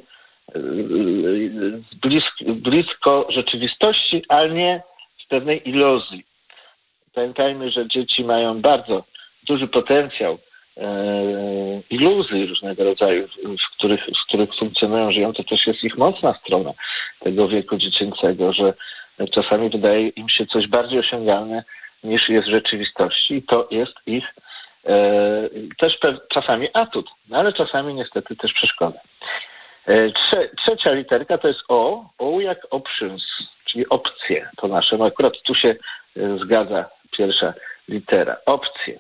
blisko rzeczywistości, ale nie w pewnej iluzji. Pamiętajmy, że dzieci mają bardzo duży potencjał iluzji różnego rodzaju, w których funkcjonują, żyją. To też jest ich mocna strona tego wieku dziecięcego, że czasami wydaje im się coś bardziej osiągalne niż jest w rzeczywistości i to jest ich też czasami atut, ale czasami niestety też przeszkoda. Trzecia literka to jest O. O jak options, czyli opcje po naszemu. Akurat tu się zgadza pierwsza litera. Opcje.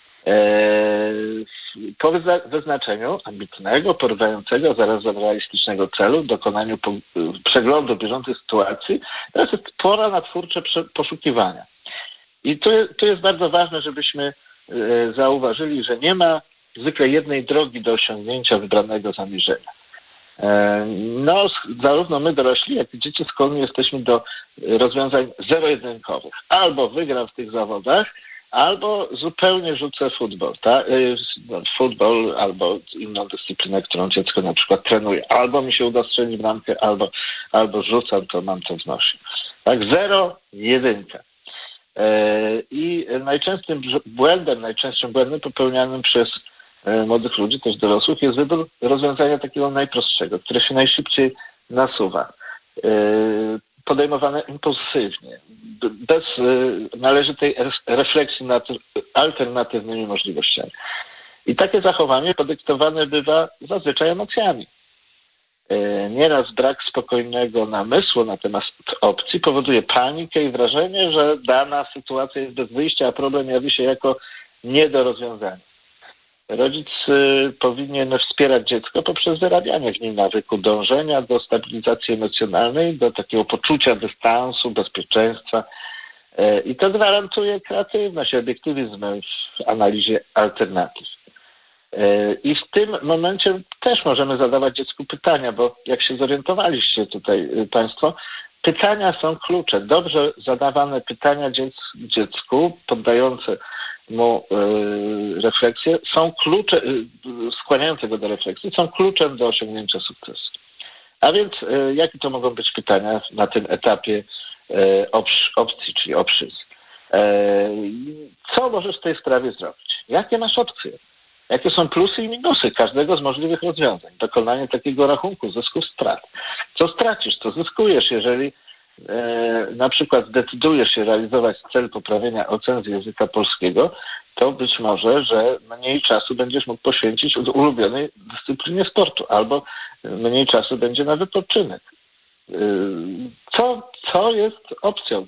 Po wyznaczeniu ambitnego, porywającego, zarazem realistycznego celu, dokonaniu przeglądu bieżącej sytuacji, to jest pora na twórcze poszukiwania. I tu jest bardzo ważne, żebyśmy zauważyli, że nie ma zwykle jednej drogi do osiągnięcia wybranego zamierzenia. No, zarówno my dorośli, jak i dzieci skłonni jesteśmy do rozwiązań zero-jedynkowych. Albo wygram w tych zawodach, albo zupełnie rzucę futbol albo inną dyscyplinę, którą dziecko na przykład trenuje. Albo mi się uda strzelić bramkę, albo rzucam, to mam to w nosie. Tak, 0-1. I najczęstszym błędem popełnianym przez młodych ludzi, też dorosłych, jest wybór rozwiązania takiego najprostszego, które się najszybciej nasuwa. Podejmowane impulsywnie, bez należytej refleksji nad alternatywnymi możliwościami. I takie zachowanie podyktowane bywa zazwyczaj emocjami. Nieraz brak spokojnego namysłu na temat opcji powoduje panikę i wrażenie, że dana sytuacja jest bez wyjścia, a problem jawi się jako nie do rozwiązania. Rodzic powinien wspierać dziecko poprzez wyrabianie w nim nawyku dążenia do stabilizacji emocjonalnej, do takiego poczucia dystansu, bezpieczeństwa. I to gwarantuje kreatywność, obiektywizm w analizie alternatyw. I w tym momencie też możemy zadawać dziecku pytania, bo jak się zorientowaliście tutaj Państwo, pytania są klucze. Dobrze zadawane pytania dziecku, poddające mu refleksję, są klucze, skłaniające go do refleksji, są kluczem do osiągnięcia sukcesu. A więc jakie to mogą być pytania na tym etapie opcji, czyli options? Co możesz w tej sprawie zrobić? Jakie masz opcje? Jakie są plusy i minusy każdego z możliwych rozwiązań? Dokonanie takiego rachunku zysków, strat. Co stracisz, co zyskujesz, jeżeli na przykład zdecydujesz się realizować cel poprawienia ocen z języka polskiego, to być może, że mniej czasu będziesz mógł poświęcić ulubionej dyscyplinie sportu, albo mniej czasu będzie na wypoczynek. Co jest opcją?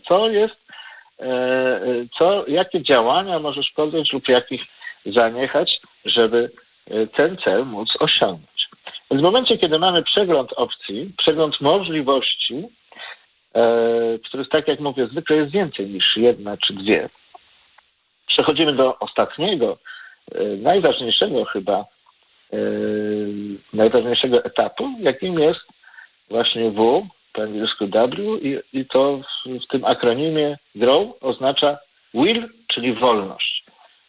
Jakie działania możesz podjąć lub jakich zaniechać, żeby ten cel móc osiągnąć? W momencie, kiedy mamy przegląd opcji, przegląd możliwości, których, tak jak mówię, zwykle jest więcej niż jedna czy dwie, przechodzimy do ostatniego, najważniejszego chyba, najważniejszego etapu, jakim jest właśnie W, po angielsku W, i to w tym akronimie GROW oznacza will, czyli wolność.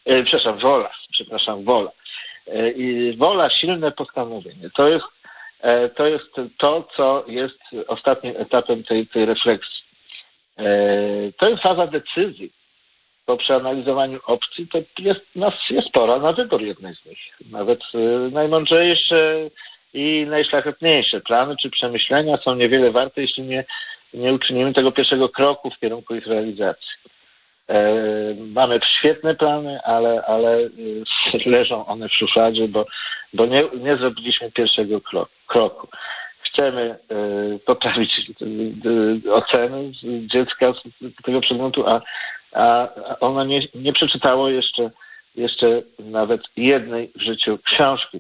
Wola. I wola, silne postanowienie. To jest to, co jest ostatnim etapem tej refleksji. To jest faza decyzji. Po przeanalizowaniu opcji to jest pora na wybór jednej z nich. Nawet najmądrzejsze i najszlachetniejsze plany czy przemyślenia są niewiele warte, jeśli nie uczynimy tego pierwszego kroku w kierunku ich realizacji. Mamy świetne plany, ale leżą one w szufladzie, bo nie zrobiliśmy pierwszego kroku. Chcemy poprawić oceny dziecka z tego przedmiotu, a ono nie przeczytało jeszcze nawet jednej w życiu książki,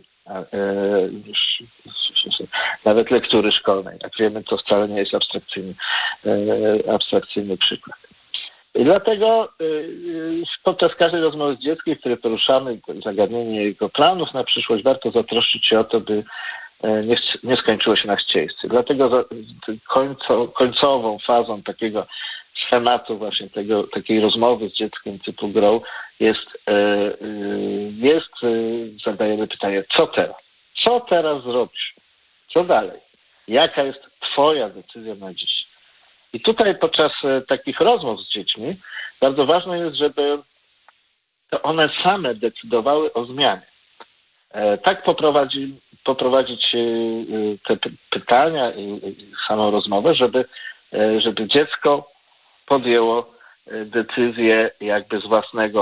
nawet lektury szkolnej. Jak wiemy, to wcale nie jest abstrakcyjny przykład. I dlatego podczas każdej rozmowy z dzieckiem, w której poruszamy zagadnienie jego planów na przyszłość, warto zatroszczyć się o to, by nie skończyło się na chcieństwie. Dlatego końcową fazą takiego schematu właśnie takiej rozmowy z dzieckiem typu grow zadajemy pytanie, co teraz? Co teraz zrobisz? Co dalej? Jaka jest twoja decyzja na dziś? I tutaj podczas takich rozmów z dziećmi bardzo ważne jest, żeby to one same decydowały o zmianie. Tak poprowadzić te pytania i samą rozmowę, żeby dziecko podjęło decyzję jakby z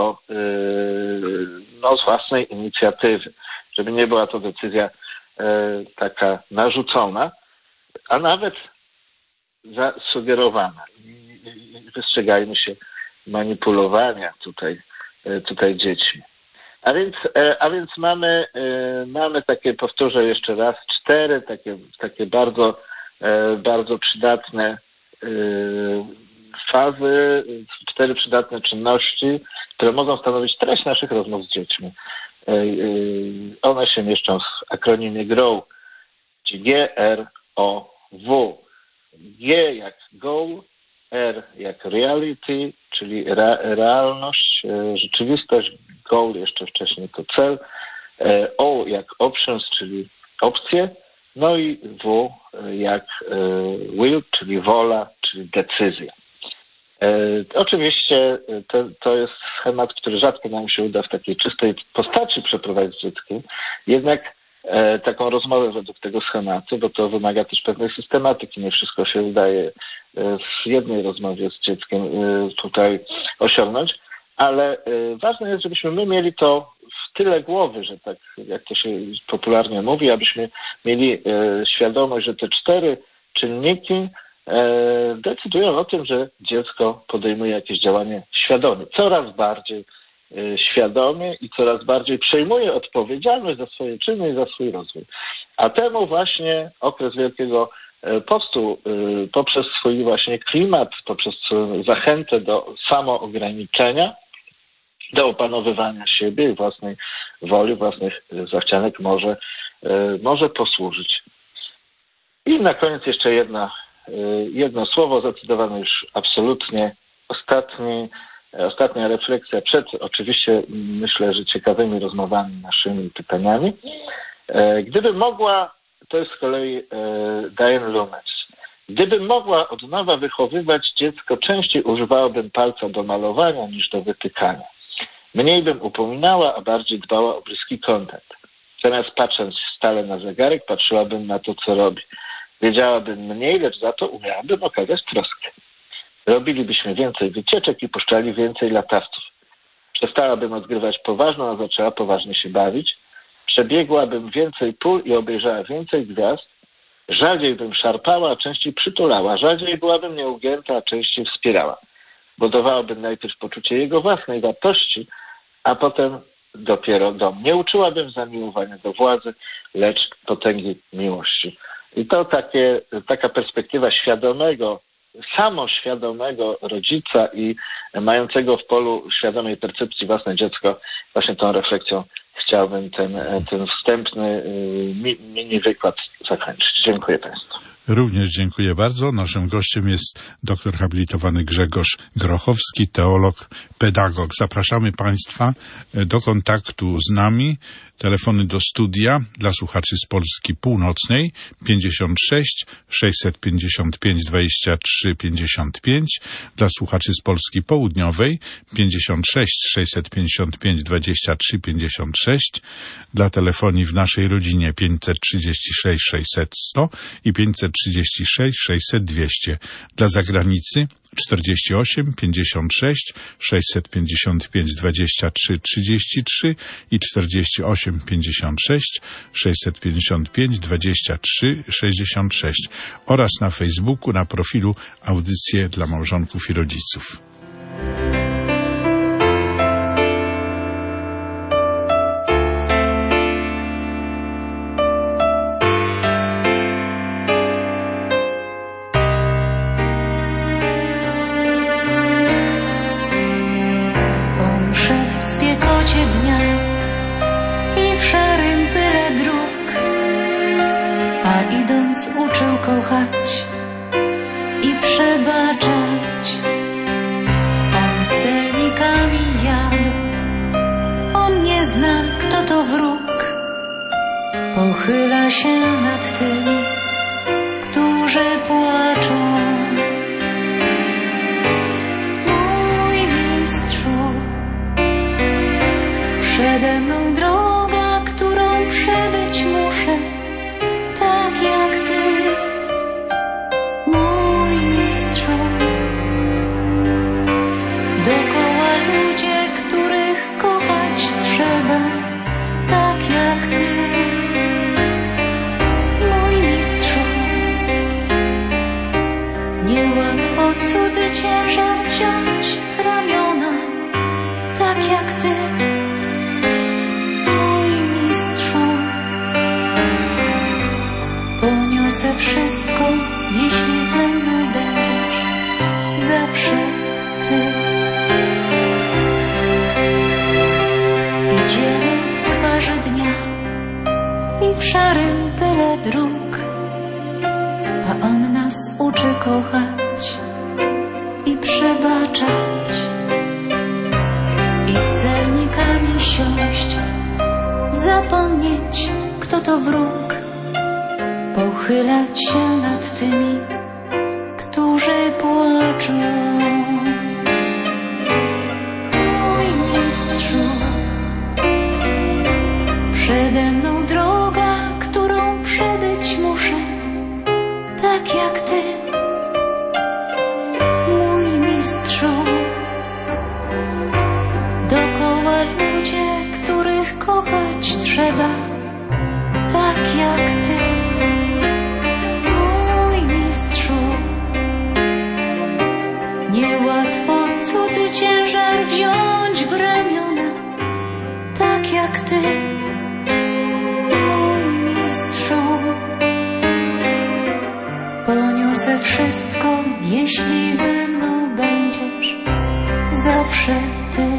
własnej inicjatywy. Żeby nie była to decyzja taka narzucona, a nawet zasugerowana. I wystrzegajmy się manipulowania tutaj dziećmi. A więc mamy takie, powtórzę jeszcze raz, 4 takie bardzo przydatne fazy, 4 przydatne czynności, które mogą stanowić treść naszych rozmów z dziećmi. One się mieszczą w akronimie GROW, czyli G-R-O-W. G jak goal, R jak reality, czyli realność, rzeczywistość, goal jeszcze wcześniej to cel, O jak options, czyli opcje, no i W jak will, czyli wola, czyli decyzja. Oczywiście to jest schemat, który rzadko nam się uda w takiej czystej postaci przeprowadzić z dzieckiem, jednak taką rozmowę według tego schematu, bo to wymaga też pewnej systematyki, nie wszystko się udaje w jednej rozmowie z dzieckiem tutaj osiągnąć, ale ważne jest, żebyśmy my mieli to w tyle głowy, że tak jak to się popularnie mówi, abyśmy mieli świadomość, że te 4 czynniki decydują o tym, że dziecko podejmuje jakieś działanie świadomie, coraz bardziej świadomie i coraz bardziej przejmuje odpowiedzialność za swoje czyny i za swój rozwój. A temu właśnie okres Wielkiego Postu poprzez swój właśnie klimat, poprzez zachętę do samoograniczenia, do opanowywania siebie i własnej woli, własnych zachcianek może posłużyć. I na koniec jeszcze jedno słowo, zdecydowane już absolutnie ostatnia refleksja przed oczywiście, myślę, że ciekawymi rozmowami, naszymi pytaniami. Gdybym mogła, to jest z kolei Diane Lumetz, gdybym mogła od nowa wychowywać dziecko, częściej używałabym palca do malowania niż do wytykania. Mniej bym upominała, a bardziej dbała o bliski kontakt. Zamiast patrząc stale na zegarek, patrzyłabym na to, co robi. Wiedziałabym mniej, lecz za to umiałabym okazać troskę. Robilibyśmy więcej wycieczek i puszczali więcej latawców. Przestałabym odgrywać poważną, a zaczęła poważnie się bawić. Przebiegłabym więcej pól i obejrzała więcej gwiazd. Rzadziej bym szarpała, a częściej przytulała. Rzadziej byłabym nieugięta, a częściej wspierała. Budowałabym najpierw poczucie jego własnej wartości, a potem dopiero dom. Nie uczyłabym zamiłowania do władzy, lecz potęgi miłości. I to taka perspektywa samoświadomego rodzica i mającego w polu świadomej percepcji własne dziecko, właśnie tą refleksją chciałbym ten wstępny mini wykład zakończyć. Dziękuję Państwu. Również dziękuję bardzo. Naszym gościem jest doktor habilitowany Grzegorz Grochowski, teolog, pedagog. Zapraszamy Państwa do kontaktu z nami. Telefony do studia dla słuchaczy z Polski Północnej 56 655 23 55, dla słuchaczy z Polski Południowej 56 655 23 56, dla telefonii w naszej rodzinie 536 600 100 i 536 600 200, dla zagranicy 48 56 655 23 33 i 48 56 655 23 66 oraz na Facebooku na profilu Audycje dla małżonków i rodziców. uczył kochać i przebaczać. On z celnikami jadł, on nie zna, kto to wróg. Pochyla się nad tymi, którzy płaczą. Mój mistrzu, przede mną droga, którą przebyć muszę, tak jak ty. Mój mistrzu, dokoła ludzie, których kochać trzeba, tak jak ty. Mój mistrzu, niełatwo cudzy ciężar wziąć w ramiona, tak jak ty. Poniosę wszystko, jeśli ze mną będziesz zawsze ty. Idziemy w skwarze dnia i w szarym pyle dróg, a on nas uczy kochać i przebaczać i z celnikami siąść, zapomnieć, kto to wróg. Pochylać się nad tymi, którzy płaczą. Mój mistrzu, przede mną droga, którą przebyć muszę, tak jak ty. Mój mistrzu, dokoła ludzie, których kochać trzeba, tak jak ty. Niełatwo cudzy ciężar wziąć w ramiona, tak jak ty. Mój mistrzu, poniosę wszystko, jeśli ze mną będziesz zawsze ty.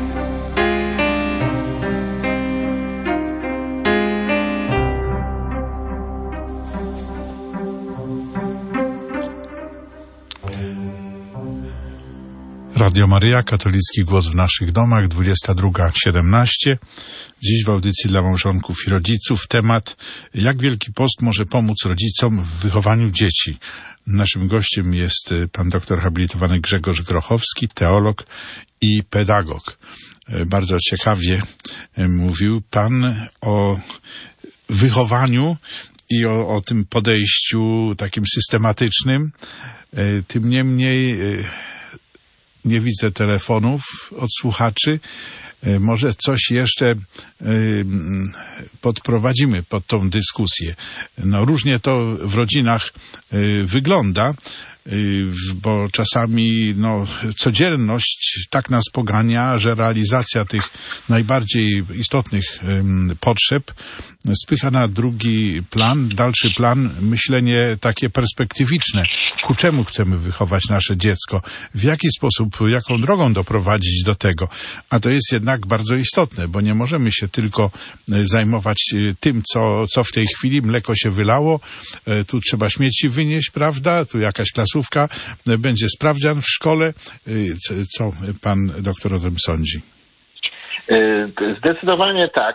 Radio Maryja, katolicki głos w naszych domach, 22:17. Dziś w audycji dla małżonków i rodziców temat: jak Wielki Post może pomóc rodzicom w wychowaniu dzieci. Naszym gościem jest pan doktor habilitowany Grzegorz Grochowski, teolog i pedagog. Bardzo ciekawie mówił pan o wychowaniu i o tym podejściu takim systematycznym. Tym niemniej nie widzę telefonów od słuchaczy. Może coś jeszcze podprowadzimy pod tą dyskusję. No, różnie to w rodzinach wygląda, bo czasami codzienność tak nas pogania, że realizacja tych najbardziej istotnych potrzeb spycha na drugi plan, dalszy plan, myślenie takie perspektywiczne. Ku czemu chcemy wychować nasze dziecko? W jaki sposób, jaką drogą doprowadzić do tego? A to jest jednak bardzo istotne, bo nie możemy się tylko zajmować tym, co w tej chwili, mleko się wylało, tu trzeba śmieci wynieść, prawda? Tu jakaś klasówka, będzie sprawdzian w szkole. Co pan doktor o tym sądzi? Zdecydowanie tak.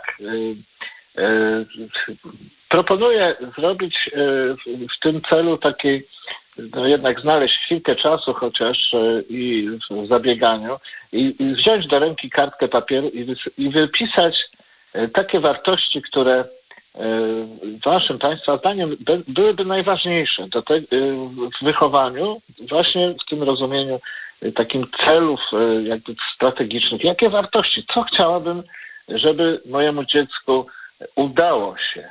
Proponuję zrobić w tym celu takiej, jednak znaleźć chwilkę czasu chociaż i w zabieganiu i wziąć do ręki kartkę papieru i wypisać takie wartości, które waszym Państwa zdaniem byłyby najważniejsze w wychowaniu, właśnie w tym rozumieniu takim celów jakby strategicznych. Jakie wartości? Co chciałabym, żeby mojemu dziecku udało się?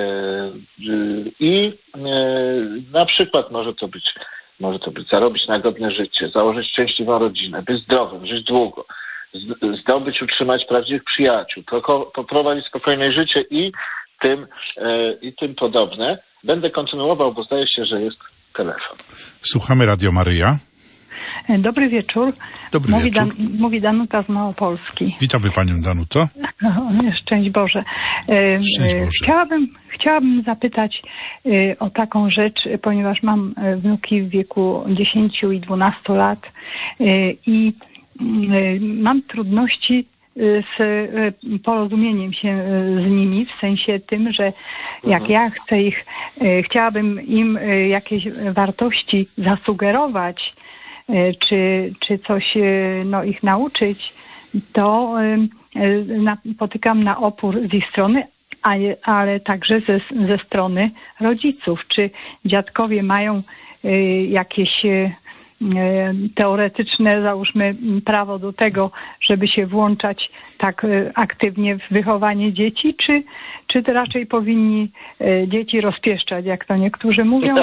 I na przykład może to być zarobić na godne życie, założyć szczęśliwą rodzinę, być zdrowym, żyć długo, zdobyć, utrzymać prawdziwych przyjaciół, poprowadzić spokojne życie i tym podobne. Będę kontynuował, bo zdaje się, że jest telefon. Słuchamy Radio Maryja. Dobry wieczór. Dobry wieczór. Mówi Danuta z Małopolski. Witamy Panią Danuto. Szczęść Boże. Szczęść Boże. Chciałabym zapytać o taką rzecz, ponieważ mam wnuki w wieku 10 i 12 lat i mam trudności z porozumieniem się z nimi, w sensie tym, że jak ja chciałabym im jakieś wartości zasugerować, czy coś ich nauczyć, to potykam na opór z ich strony, ale także ze strony rodziców. Czy dziadkowie mają jakieś teoretyczne, załóżmy, prawo do tego, żeby się włączać tak aktywnie w wychowanie dzieci, czy to raczej powinni dzieci rozpieszczać, jak to niektórzy mówią,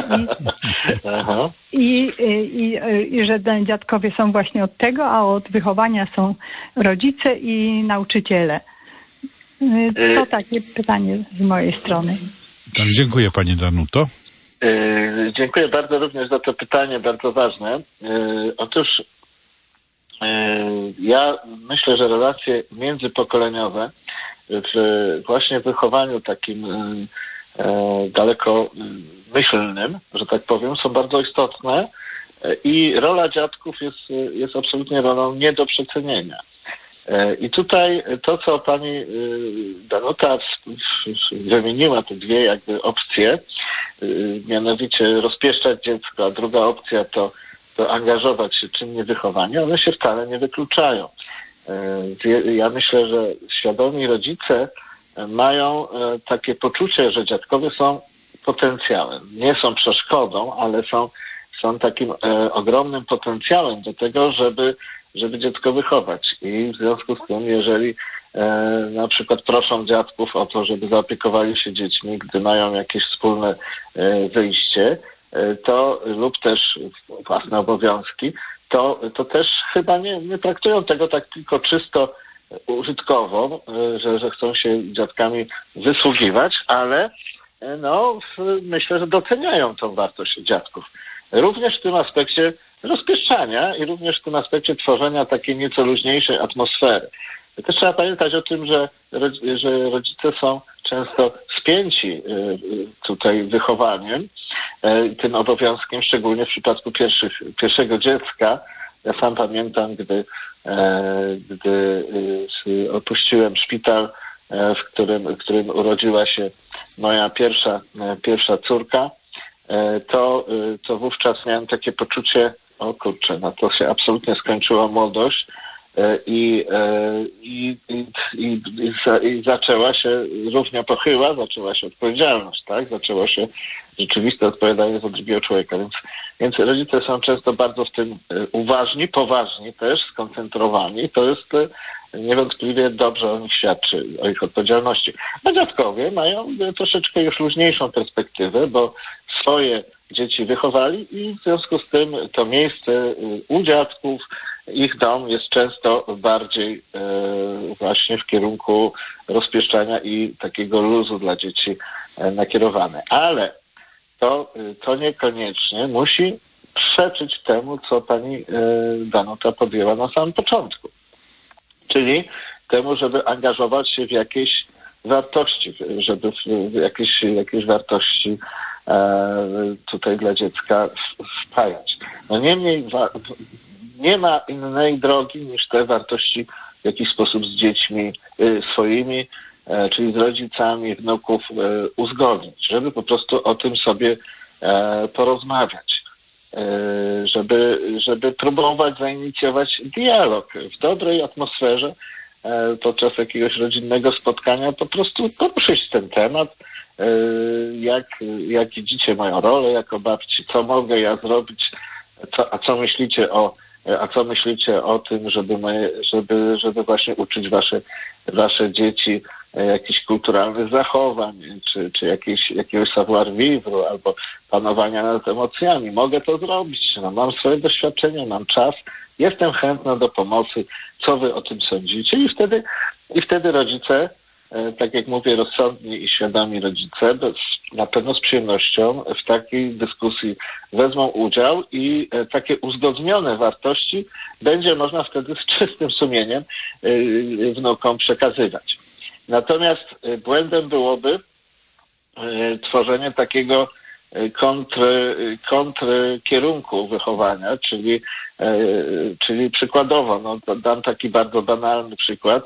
i że dziadkowie są właśnie od tego, a od wychowania są rodzice i nauczyciele. To takie pytanie z mojej strony. Tak, dziękuję Pani Danuto. Dziękuję bardzo również za to pytanie, bardzo ważne. Otóż ja myślę, że relacje międzypokoleniowe w właśnie wychowaniu takim daleko myślnym, że tak powiem, są bardzo istotne i rola dziadków jest absolutnie rolą nie do przecenienia. I tutaj to, co pani Danuta wymieniła, te dwie jakby opcje, mianowicie rozpieszczać dziecko, a druga opcja to angażować się czynnie w wychowanie, one się wcale nie wykluczają. Ja myślę, że świadomi rodzice mają takie poczucie, że dziadkowie są potencjałem. Nie są przeszkodą, ale są takim ogromnym potencjałem do tego, żeby dziecko wychować. I w związku z tym, jeżeli na przykład proszą dziadków o to, żeby zaopiekowali się dziećmi, gdy mają jakieś wspólne wyjście, to lub też własne obowiązki, to też chyba nie traktują tego tak tylko czysto użytkowo, że chcą się dziadkami wysługiwać, ale myślę, że doceniają tą wartość dziadków. Również w tym aspekcie rozpieszczania i również w tym aspekcie tworzenia takiej nieco luźniejszej atmosfery. Też trzeba pamiętać o tym, że rodzice są często spięci tutaj wychowaniem, tym obowiązkiem, szczególnie w przypadku pierwszego dziecka. Ja sam pamiętam, gdy opuściłem szpital, w którym urodziła się moja pierwsza córka, to wówczas miałem takie poczucie, o kurczę, to się absolutnie skończyła młodość i zaczęła się równia pochyła, zaczęła się odpowiedzialność, tak? Zaczęło się rzeczywiste odpowiadanie za drugiego człowieka, więc rodzice są często bardzo w tym uważni, poważni też, skoncentrowani. To jest niewątpliwie dobrze o nich świadczy, o ich odpowiedzialności. A dziadkowie mają troszeczkę już luźniejszą perspektywę, bo swoje dzieci wychowali i w związku z tym to miejsce u dziadków, ich dom jest często bardziej właśnie w kierunku rozpieszczania i takiego luzu dla dzieci nakierowane. Ale to niekoniecznie musi przeczyć temu, co pani Danuta podjęła na samym początku. Czyli temu, żeby angażować się w jakieś wartości, żeby w jakieś wartości tutaj dla dziecka wpajać. Niemniej nie ma innej drogi niż te wartości w jakiś sposób z dziećmi swoimi, czyli z rodzicami, wnuków uzgodnić, żeby po prostu o tym sobie porozmawiać, żeby próbować zainicjować dialog w dobrej atmosferze podczas jakiegoś rodzinnego spotkania, po prostu poruszyć ten temat, jak widzicie moją rolę jako babci, co mogę ja zrobić, a co myślicie o tym, żeby właśnie uczyć wasze dzieci jakichś kulturalnych zachowań, czy jakiegoś savoir vivre, albo panowania nad emocjami. Mogę to zrobić, mam swoje doświadczenia, mam czas, jestem chętna do pomocy, co wy o tym sądzicie? I wtedy rodzice, tak jak mówię, rozsądni i świadomi rodzice, na pewno z przyjemnością w takiej dyskusji wezmą udział i takie uzgodnione wartości będzie można wtedy z czystym sumieniem wnukom przekazywać. Natomiast błędem byłoby tworzenie takiego kontrkierunku wychowania, czyli przykładowo, no, dam taki bardzo banalny przykład,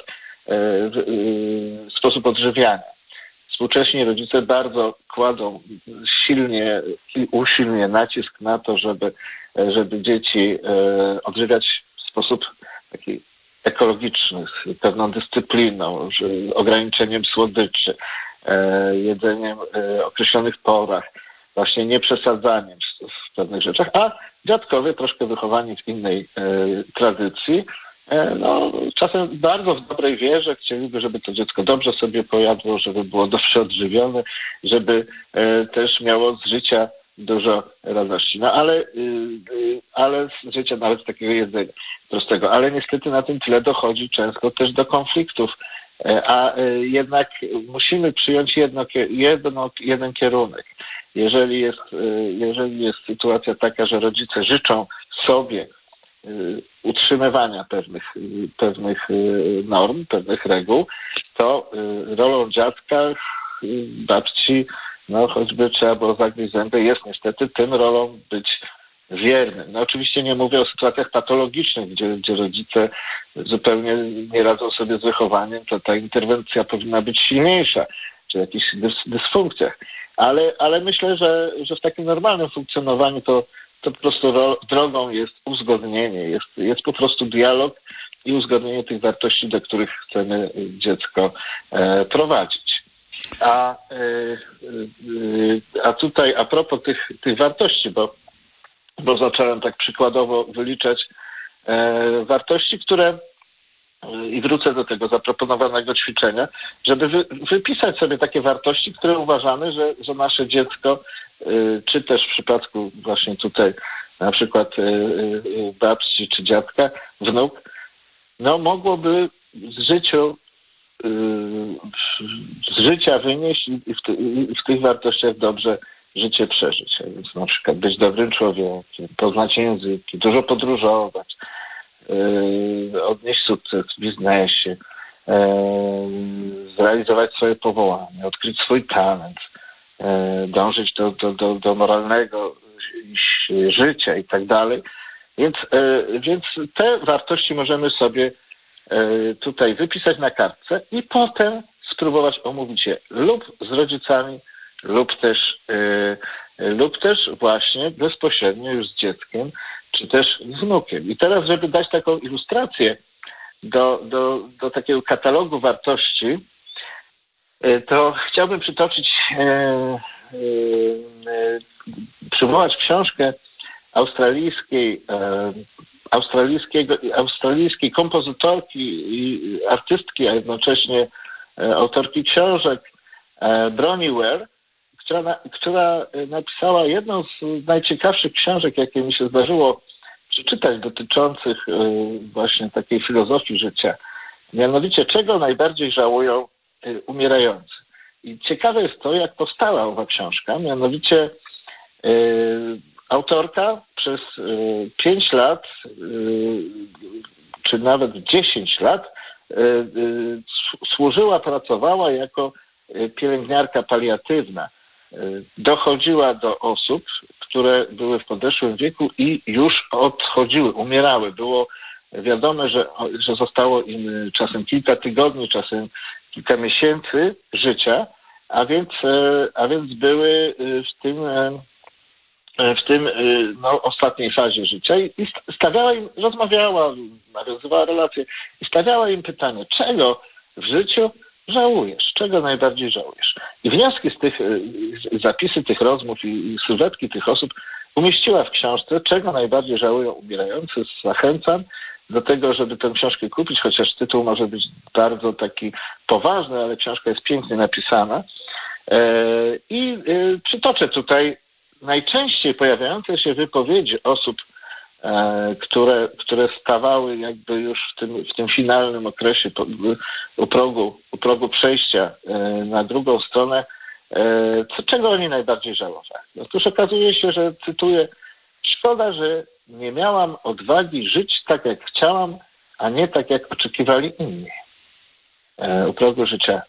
sposób odżywiania. Współcześni rodzice bardzo kładą silnie i usilnie nacisk na to, żeby dzieci odżywiać w sposób taki ekologiczny, z pewną dyscypliną, ograniczeniem słodyczy, jedzeniem w określonych porach, właśnie nieprzesadzaniem w pewnych rzeczach, a dziadkowie troszkę wychowani w innej tradycji, no czasem bardzo w dobrej wierze chcieliby, żeby to dziecko dobrze sobie pojadło, żeby było dobrze odżywione, żeby też miało z życia dużo radości. No ale z życia nawet z takiego jedzenia prostego. Ale niestety na tym tle dochodzi często też do konfliktów, a jednak musimy przyjąć jeden kierunek. Jeżeli jest sytuacja taka, że rodzice życzą sobie utrzymywania pewnych norm, pewnych reguł, to rolą dziadka, babci, no choćby trzeba było zagryźć zęby, jest niestety tym rolą być wiernym. No oczywiście nie mówię o sytuacjach patologicznych, gdzie rodzice zupełnie nie radzą sobie z wychowaniem, to ta interwencja powinna być silniejsza, czy jakichś dysfunkcjach. Ale myślę, że w takim normalnym funkcjonowaniu to po prostu drogą jest uzgodnienie, jest po prostu dialog i uzgodnienie tych wartości, do których chcemy dziecko prowadzić. A tutaj a propos tych wartości, bo zacząłem tak przykładowo wyliczać wartości, które, i wrócę do tego zaproponowanego ćwiczenia, żeby wypisać sobie takie wartości, które uważamy, że nasze dziecko, czy też w przypadku właśnie tutaj na przykład babci czy dziadka, wnuk, no mogłoby z życia wynieść i w tych wartościach dobrze życie przeżyć. A więc na przykład być dobrym człowiekiem, poznać języki, dużo podróżować, odnieść sukces w biznesie, zrealizować swoje powołanie, odkryć swój talent, dążyć do moralnego życia i tak dalej. Więc te wartości możemy sobie tutaj wypisać na kartce i potem spróbować omówić je lub z rodzicami, lub też właśnie bezpośrednio już z dzieckiem, czy też z wnukiem. I teraz, żeby dać taką ilustrację do takiego katalogu wartości, to chciałbym przywołać książkę australijskiej kompozytorki i artystki, a jednocześnie autorki książek Bronnie Ware, która napisała jedną z najciekawszych książek, jakie mi się zdarzyło przeczytać, dotyczących właśnie takiej filozofii życia. Mianowicie, czego najbardziej żałują umierający. I ciekawe jest to, jak powstała owa książka. Mianowicie autorka przez 5 lat, czy nawet 10 lat pracowała jako pielęgniarka paliatywna. Dochodziła do osób, które były w podeszłym wieku i już odchodziły, umierały. Było wiadome, że zostało im czasem kilka tygodni, czasem kilka miesięcy życia, a więc były w tym ostatniej fazie życia i stawiała im, rozmawiała, nawiązywała relacje i stawiała im pytanie, czego w życiu żałujesz? Czego najbardziej żałujesz? I wnioski z tych, zapisy tych rozmów i sylwetki tych osób umieściła w książce, czego najbardziej żałują umierający. Zachęcam do tego, żeby tę książkę kupić, chociaż tytuł może być bardzo taki poważny, ale książka jest pięknie napisana. I przytoczę tutaj najczęściej pojawiające się wypowiedzi osób, które stawały jakby już w tym finalnym okresie u progu przejścia na drugą stronę Czego oni najbardziej żałowali? Otóż okazuje się, że, cytuję, szkoda, że nie miałam odwagi żyć tak, jak chciałam, a nie tak, jak oczekiwali inni. U progu życia,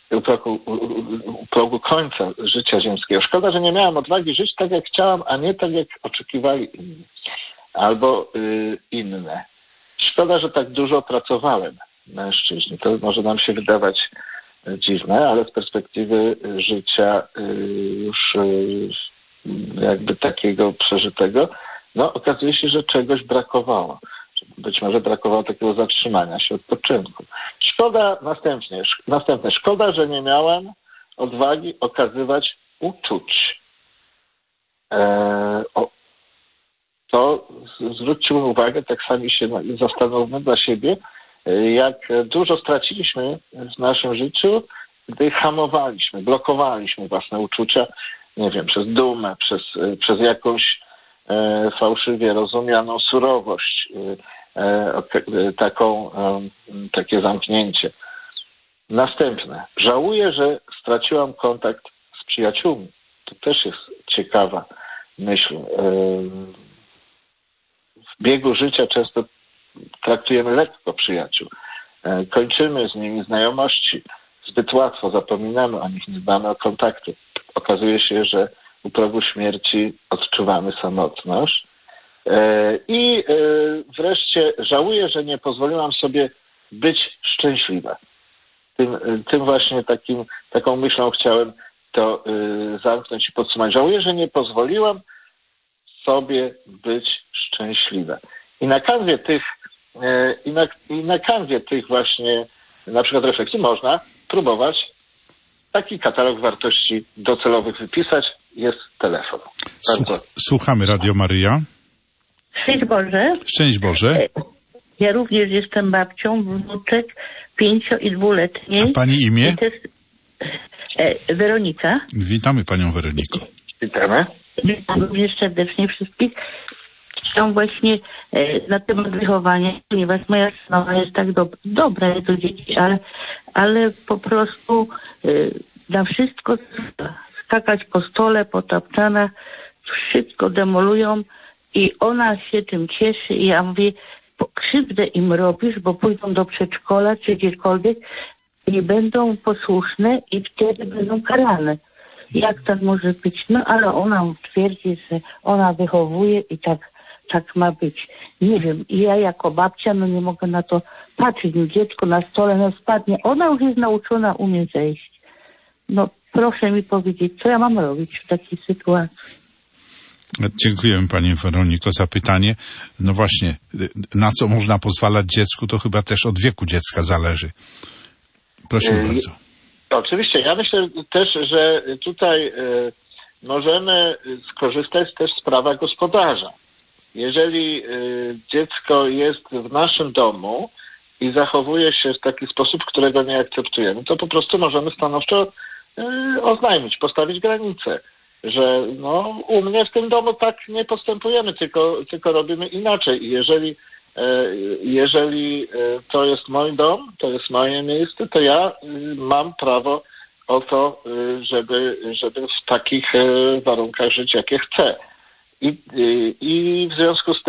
u progu końca życia ziemskiego. Szkoda, że nie miałam odwagi żyć tak, jak chciałam, a nie tak, jak oczekiwali inni. Albo inne. Szkoda, że tak dużo pracowałem, mężczyźni. To może nam się wydawać dziwne, ale z perspektywy życia już jakby takiego przeżytego, no okazuje się, że czegoś brakowało. Być może brakowało takiego zatrzymania się, odpoczynku. Szkoda, następne. Szkoda, że nie miałem odwagi okazywać uczuć. To zwróćmy uwagę, tak sami się zastanówmy dla siebie, jak dużo straciliśmy w naszym życiu, gdy hamowaliśmy, blokowaliśmy własne uczucia, nie wiem, przez dumę, przez jakąś fałszywie rozumianą surowość, takie zamknięcie. Następne. Żałuję, że straciłam kontakt z przyjaciółmi. To też jest ciekawa myśl. W biegu życia często traktujemy lekko przyjaciół. Kończymy z nimi znajomości. Zbyt łatwo zapominamy o nich, nie dbamy o kontakty. Okazuje się, że u progu śmierci odczuwamy samotność. I wreszcie żałuję, że nie pozwoliłam sobie być szczęśliwa. Tym właśnie taką myślą chciałem to zamknąć i podsumować. Żałuję, że nie pozwoliłam sobie być szczęśliwa. I na kanwie tych właśnie na przykład refleksji można próbować taki katalog wartości docelowych wypisać. Jest telefon. Słuchamy Radio Maryja. Szczęść Boże. Szczęść Boże. Ja również jestem babcią wnuczek 5- i 2-letniej. A pani imię? I też, Weronika. Witamy panią Weroniką. Witamy. Witam również serdecznie wszystkich. Chciałam właśnie na temat wychowania, ponieważ moja synowa jest tak dobra jest do dzieci, ale po prostu na wszystko skakać po stole, po tapczanach, wszystko demolują i ona się tym cieszy i ja mówię, krzywdę im robisz, bo pójdą do przedszkola czy gdziekolwiek, nie będą posłuszne i wtedy będą karane. Jak tak może być? No ale ona twierdzi, że ona wychowuje i tak ma być. Nie wiem, ja jako babcia, no nie mogę na to patrzeć. Dziecko na stole, no spadnie. Ona już jest nauczona, umie zejść. No proszę mi powiedzieć, co ja mam robić w takiej sytuacji? Dziękujemy pani Weroniko za pytanie. No właśnie, na co można pozwalać dziecku, to chyba też od wieku dziecka zależy. Proszę bardzo. Oczywiście, ja myślę też, że tutaj możemy skorzystać też z prawa gospodarza. Jeżeli dziecko jest w naszym domu i zachowuje się w taki sposób, którego nie akceptujemy, to po prostu możemy stanowczo oznajmić, postawić granicę, że no, u mnie w tym domu tak nie postępujemy, tylko robimy inaczej. I jeżeli to jest mój dom, to jest moje miejsce, to ja mam prawo o to, żeby w takich warunkach żyć, jakie chcę. I w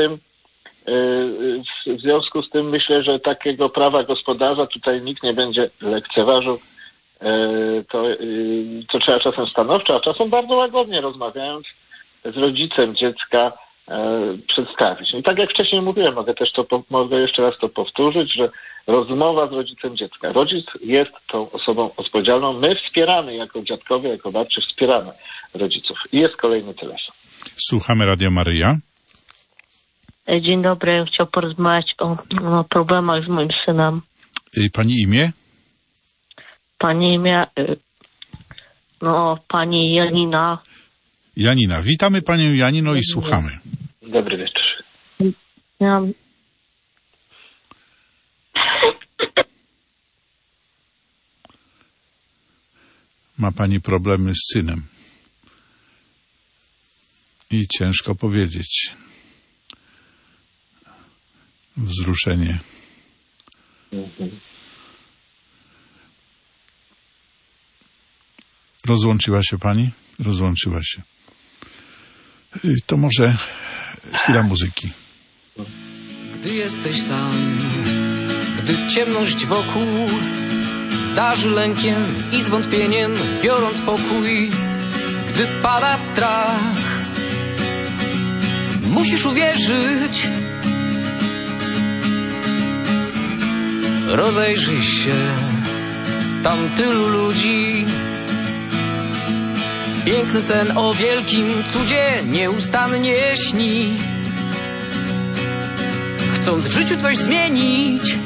związku z tym myślę, że takiego prawa gospodarza tutaj nikt nie będzie lekceważył. To trzeba czasem stanowczo, a czasem bardzo łagodnie, rozmawiając z rodzicem dziecka, przedstawić. I tak jak wcześniej mówiłem, mogę jeszcze raz to powtórzyć, że rozmowa z rodzicem dziecka. Rodzic jest tą osobą odpowiedzialną. My wspieramy jako dziadkowie, jako babcie, wspieramy rodziców. I jest kolejny telefon. Słuchamy Radio Maryja. Dzień dobry, chciałam porozmawiać o problemach z moim synem. Pani imię? Pani imię, pani Janina. Janina. Witamy panią Janino i słuchamy. Dobry wieczór. Ja... Ma pani problemy z synem. I ciężko powiedzieć. Wzruszenie. Rozłączyła się pani? Rozłączyła się. To może chwila muzyki. Gdy jesteś sam, gdy ciemność wokół darzy lękiem i zwątpieniem, biorąc pokój, gdy pada strach, musisz uwierzyć. Rozejrzyj się, tam tylu ludzi. Piękny sen o wielkim cudzie nieustannie śni. Chcąc w życiu coś zmienić,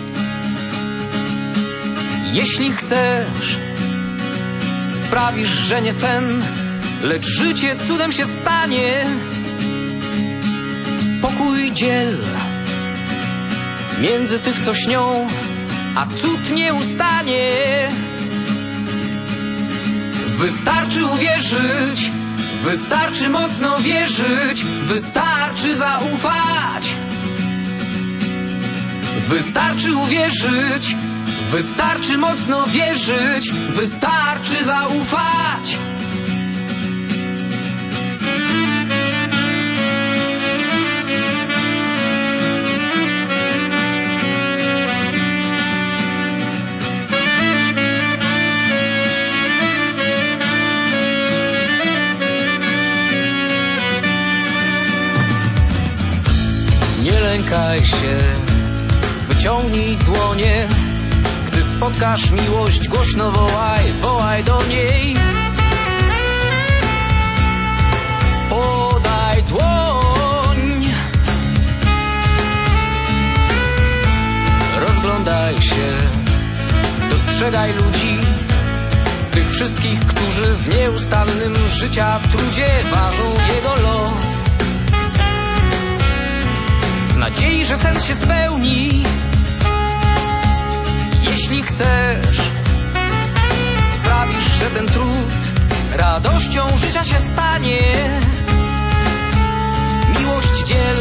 jeśli chcesz, sprawisz, że nie sen, lecz życie cudem się stanie. Pokój dziel między tych, co śnią, a cud nie ustanie. Wystarczy uwierzyć, wystarczy mocno wierzyć, wystarczy zaufać. Wystarczy uwierzyć, wystarczy mocno wierzyć, wystarczy zaufać. Nie lękaj się, wyciągnij dłonie. Gdy spotkasz miłość, głośno wołaj, wołaj do niej. Podaj dłoń. Rozglądaj się, dostrzegaj ludzi, tych wszystkich, którzy w nieustannym życia trudzie ważą jego los. W nadziei, że sen się spełni. Jeśli chcesz, sprawisz, że ten trud radością życia się stanie. Miłość dziel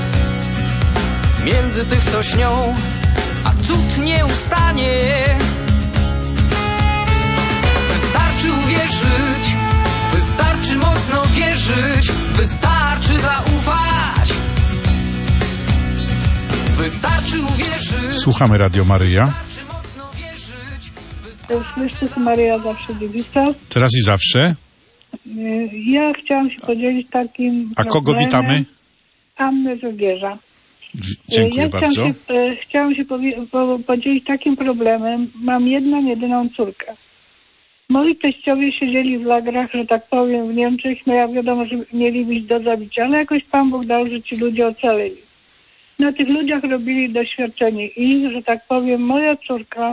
między tych, co śnią, a cud nie ustanie. Wystarczy uwierzyć, wystarczy mocno wierzyć, wystarczy zaufać. Wystarczy uwierzyć. Słuchamy Radio Maryja. Chrystus Maryja zawsze dziewica. Teraz i zawsze. Ja chciałam się podzielić takim A kogo witamy? Annę z Ogierza. Dziękuję bardzo. Chciałam się podzielić takim problemem. Mam jedną, jedyną córkę. Moi teściowie siedzieli w lagrach, że tak powiem, w Niemczech. No ja wiadomo, że mieli być do zabicia, ale jakoś Pan Bóg dał, że ci ludzie ocaleli. Na tych ludziach robili doświadczenie i, że tak powiem, moja córka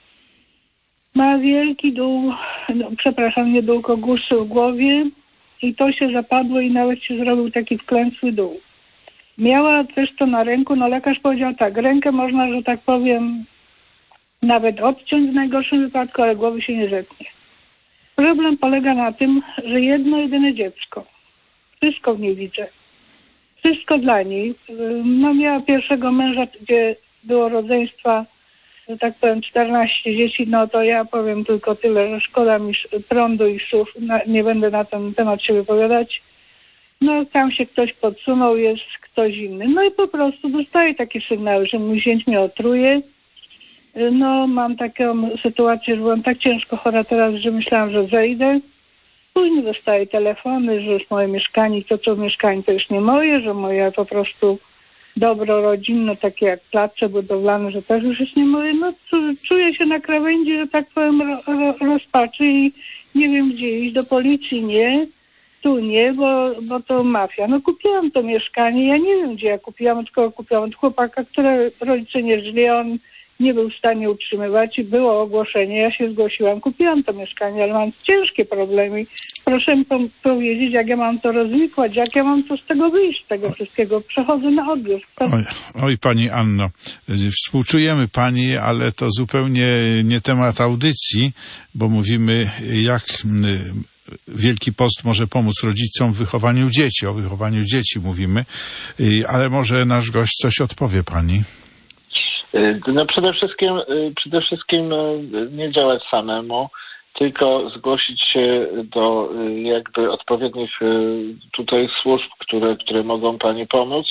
ma wielki dół, nie dół, tylko głuszy w głowie i to się zapadło i nawet się zrobił taki wklęsły dół. Miała też to na ręku, no lekarz powiedział tak, rękę można, że tak powiem, nawet odciąć w najgorszym wypadku, ale głowy się nie zetnie. Problem polega na tym, że jedno, jedyne dziecko. Wszystko w niej widzę. Wszystko dla niej. No miała pierwszego męża, gdzie było rodzeństwa, że tak powiem 14 dzieci, no to ja powiem tylko tyle, że szkoda mi prądu i słów, nie będę na ten temat się wypowiadać. No tam się ktoś podsunął, jest ktoś inny. No i po prostu dostaję takie sygnały, że mój zięć mnie otruje. No mam taką sytuację, że byłam tak ciężko chora teraz, że myślałam, że zejdę. Później dostaję telefony, że już moje mieszkanie, to co w mieszkaniu to już nie moje, że moje po prostu dobro rodzinne, takie jak place budowlane, że też już jest nie moje. No czuję się na krawędzi, że tak powiem, rozpaczy i nie wiem gdzie iść. Do policji nie, tu nie, bo to mafia. No kupiłam to mieszkanie, ja nie wiem gdzie ja kupiłam, tylko kupiłam od chłopaka, które rodzice nie żyli, on nie był w stanie utrzymywać i było ogłoszenie, ja się zgłosiłam, kupiłam to mieszkanie, ale mam ciężkie problemy. Proszę mi powiedzieć, jak ja mam to rozwikłać, jak ja mam to z tego wyjść, z tego wszystkiego. Przechodzę na odbiór. Oj, pani Anno, współczujemy pani, ale to zupełnie nie temat audycji, bo mówimy, jak Wielki Post może pomóc rodzicom w wychowaniu dzieci. O wychowaniu dzieci mówimy, ale może nasz gość coś odpowie pani. No przede wszystkim nie działać samemu. tylko zgłosić się do jakby odpowiednich tutaj służb, które mogą pani pomóc.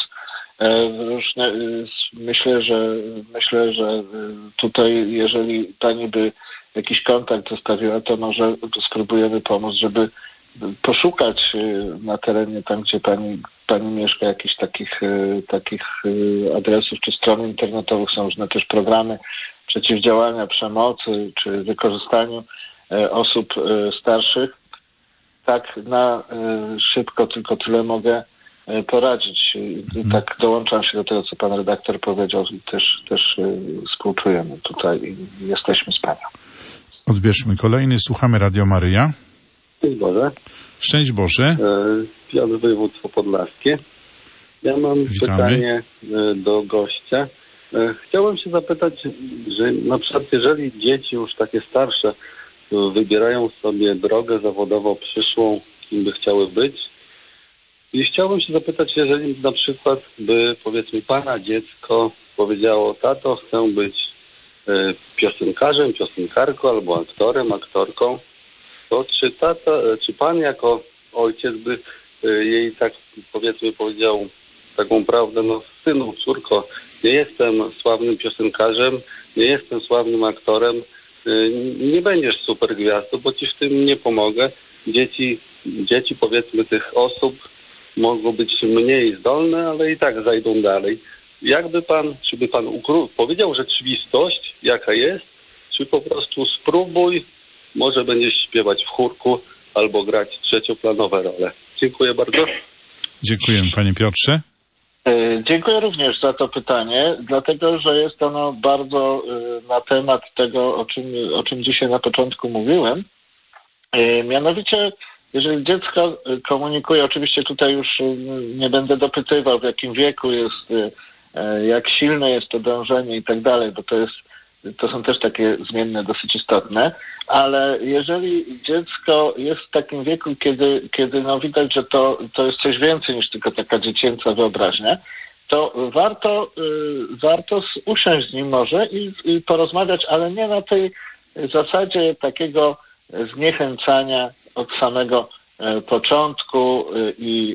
Myślę, że tutaj, jeżeli pani by jakiś kontakt zostawiła, to może spróbujemy pomóc, żeby poszukać na terenie, tam gdzie pani mieszka, jakichś takich adresów czy stron internetowych. Są różne też programy przeciwdziałania przemocy czy wykorzystaniu osób starszych. Tak na szybko tylko tyle mogę poradzić. I tak dołączam się do tego, co pan redaktor powiedział. Też współczujemy tutaj i jesteśmy z panią. Odbierzmy kolejny. Słuchamy Radio Maryja. Szczęść Boże. Szczęść Boże. Piotr, województwo podlaskie. Ja mam pytanie do gościa. Chciałbym się zapytać, że na przykład jeżeli dzieci już takie starsze wybierają sobie drogę zawodowo przyszłą, kim by chciały być, i chciałbym się zapytać, jeżeli na przykład by, powiedzmy, pana dziecko powiedziało: tato, chcę być piosenkarzem, piosenkarką albo aktorem, aktorką, to czy pan jako ojciec by jej tak, powiedzmy, powiedział taką prawdę: no synu, córko, nie jestem sławnym piosenkarzem, nie jestem sławnym aktorem, nie będziesz super gwiazdą, bo ci w tym nie pomogę. Dzieci powiedzmy tych osób mogą być mniej zdolne, ale i tak zajdą dalej. Czy by pan powiedział rzeczywistość, jaka jest, czy po prostu spróbuj, może będziesz śpiewać w chórku albo grać trzecioplanowe role. Dziękuję bardzo. Dziękujemy, panie Piotrze. Dziękuję również za to pytanie, dlatego że jest ono bardzo na temat tego, o czym dzisiaj na początku mówiłem. Mianowicie, jeżeli dziecko komunikuje, oczywiście tutaj już nie będę dopytywał, w jakim wieku jest, jak silne jest to dążenie i tak dalej, bo to są też takie zmienne dosyć istotne, ale jeżeli dziecko jest w takim wieku, kiedy no widać, że to jest coś więcej niż tylko taka dziecięca wyobraźnia, to warto usiąść z nim może i porozmawiać, ale nie na tej zasadzie takiego zniechęcania od samego początku i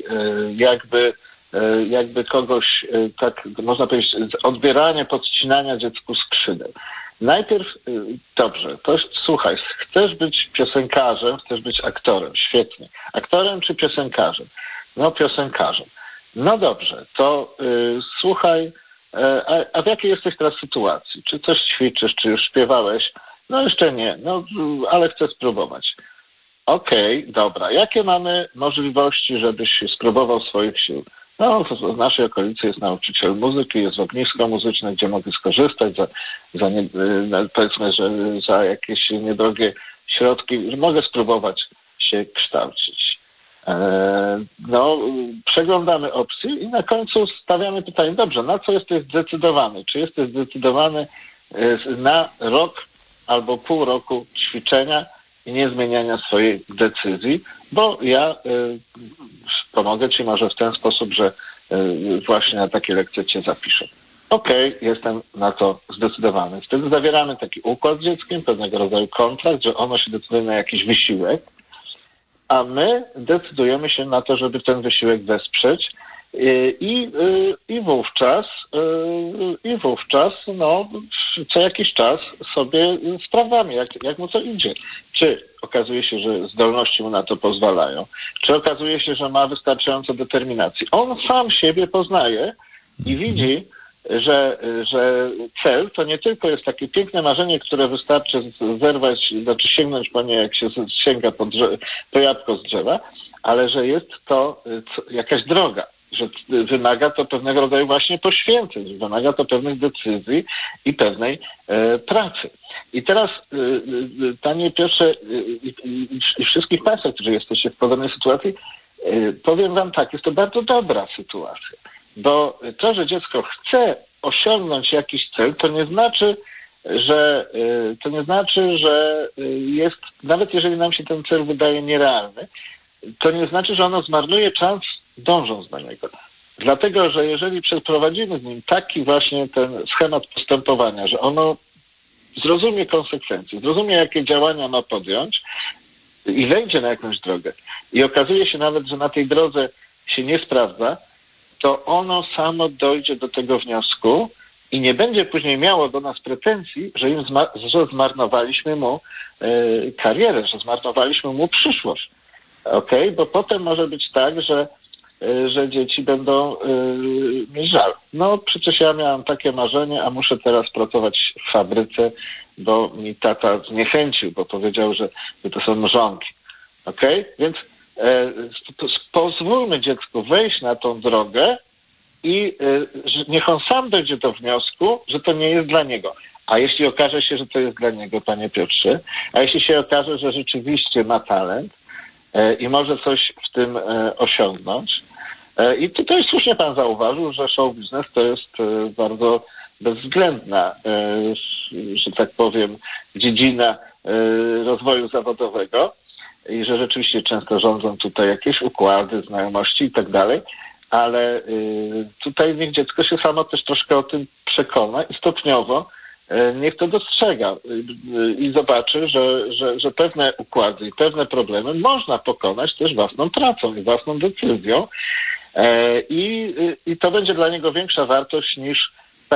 jakby kogoś, tak można powiedzieć, odbieranie, podcinania dziecku skrzydeł. Najpierw, dobrze, to słuchaj, chcesz być piosenkarzem, chcesz być aktorem, świetnie. Aktorem czy piosenkarzem? No piosenkarzem. No dobrze, to słuchaj, a w jakiej jesteś teraz sytuacji? Czy coś ćwiczysz, czy już śpiewałeś? No jeszcze nie, no ale chcę spróbować. Okej, dobra. Jakie mamy możliwości, żebyś spróbował swoich sił? No, w naszej okolicy jest nauczyciel muzyki, jest ognisko muzyczne, gdzie mogę skorzystać powiedzmy, że za jakieś niedrogie środki, że mogę spróbować się kształcić. No, przeglądamy opcje i na końcu stawiamy pytanie: dobrze, na co jesteś zdecydowany? Czy jesteś zdecydowany na rok albo pół roku ćwiczenia i nie zmieniania swojej decyzji, bo ja pomogę ci może w ten sposób, że właśnie na takie lekcje cię zapiszę. Okej, jestem na to zdecydowany. Wtedy zawieramy taki układ z dzieckiem, pewnego rodzaju kontrakt, że ono się decyduje na jakiś wysiłek, a my decydujemy się na to, żeby ten wysiłek wesprzeć i wówczas no, co jakiś czas sobie sprawdzamy, jak mu to idzie. Czy okazuje się, że zdolności mu na to pozwalają, czy okazuje się, że ma wystarczająco determinacji. On sam siebie poznaje i widzi, że cel to nie tylko jest takie piękne marzenie, które wystarczy zerwać, znaczy sięgnąć po nie, jak się sięga po jabłko z drzewa, ale że jest to jakaś droga, że wymaga to pewnego rodzaju właśnie poświęceń, wymaga to pewnych decyzji i pewnej pracy. I teraz, panie Piotrze i wszystkich państwa, którzy jesteście w podobnej sytuacji, powiem wam tak, jest to bardzo dobra sytuacja, bo to, że dziecko chce osiągnąć jakiś cel, to nie znaczy, że jest, nawet jeżeli nam się ten cel wydaje nierealny, to nie znaczy, że ono zmarnuje czas dążąc do niego. Dlatego, że jeżeli przeprowadzimy z nim taki właśnie ten schemat postępowania, że ono zrozumie konsekwencje, zrozumie, jakie działania ma podjąć i wejdzie na jakąś drogę i okazuje się nawet, że na tej drodze się nie sprawdza, to ono samo dojdzie do tego wniosku i nie będzie później miało do nas pretensji, że zmarnowaliśmy mu karierę, że zmarnowaliśmy mu przyszłość. Okej? Bo potem może być tak, że dzieci będą mieć żal. No przecież ja miałam takie marzenie, a muszę teraz pracować w fabryce, bo mi tata zniechęcił, bo powiedział, że to są mrzonki. Okej? Więc pozwólmy dziecku wejść na tą drogę i niech on sam dojdzie do wniosku, że to nie jest dla niego. A jeśli okaże się, że to jest dla niego, panie Piotrze, a jeśli się okaże, że rzeczywiście ma talent i może coś w tym osiągnąć. I tutaj słusznie pan zauważył, że show biznes to jest bardzo bezwzględna, że tak powiem, dziedzina rozwoju zawodowego i że rzeczywiście często rządzą tutaj jakieś układy, znajomości i tak dalej, ale tutaj niech dziecko się samo też troszkę o tym przekona i stopniowo niech to dostrzega i zobaczy, że pewne układy i pewne problemy można pokonać też własną pracą i własną decyzją i to będzie dla niego większa wartość niż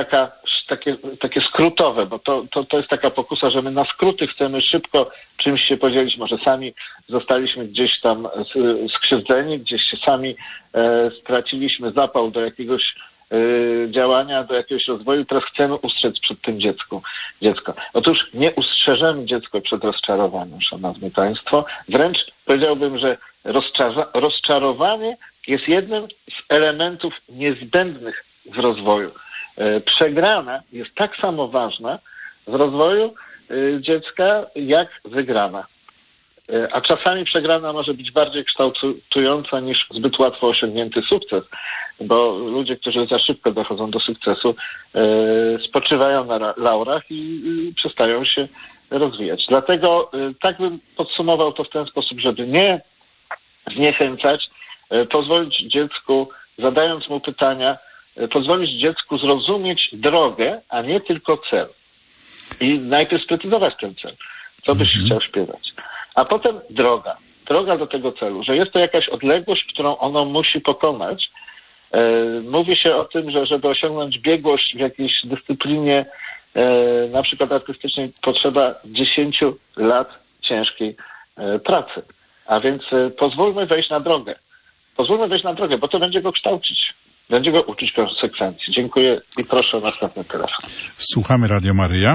takie skrótowe, bo to jest taka pokusa, że my na skróty chcemy szybko czymś się podzielić. Może sami zostaliśmy gdzieś tam skrzywdzeni, gdzieś się sami straciliśmy zapał do jakiegoś działania, do jakiegoś rozwoju. Teraz chcemy ustrzec przed tym dziecko. Otóż nie ustrzeżemy dziecko przed rozczarowaniem, szanowni państwo. Wręcz powiedziałbym, że rozczarowanie jest jednym z elementów niezbędnych w rozwoju. Przegrana jest tak samo ważna w rozwoju dziecka jak wygrana. A czasami przegrana może być bardziej kształtująca niż zbyt łatwo osiągnięty sukces, bo ludzie, którzy za szybko dochodzą do sukcesu, spoczywają na laurach i przestają się rozwijać. Dlatego tak bym podsumował to w ten sposób, żeby nie zniechęcać, pozwolić dziecku, zadając mu pytania, pozwolić dziecku zrozumieć drogę, a nie tylko cel. I najpierw sprecyzować ten cel. Co byś chciał śpiewać. A potem droga. Droga do tego celu, że jest to jakaś odległość, którą ono musi pokonać. Mówi się o tym, że żeby osiągnąć biegłość w jakiejś dyscyplinie, na przykład artystycznej, potrzeba 10 lat ciężkiej pracy. A więc pozwólmy wejść na drogę. Pozwólmy wejść na drogę, bo to będzie go kształcić. Będzie go uczyć konsekwencji. Dziękuję i proszę o następny telefon. Słuchamy Radio Maryja.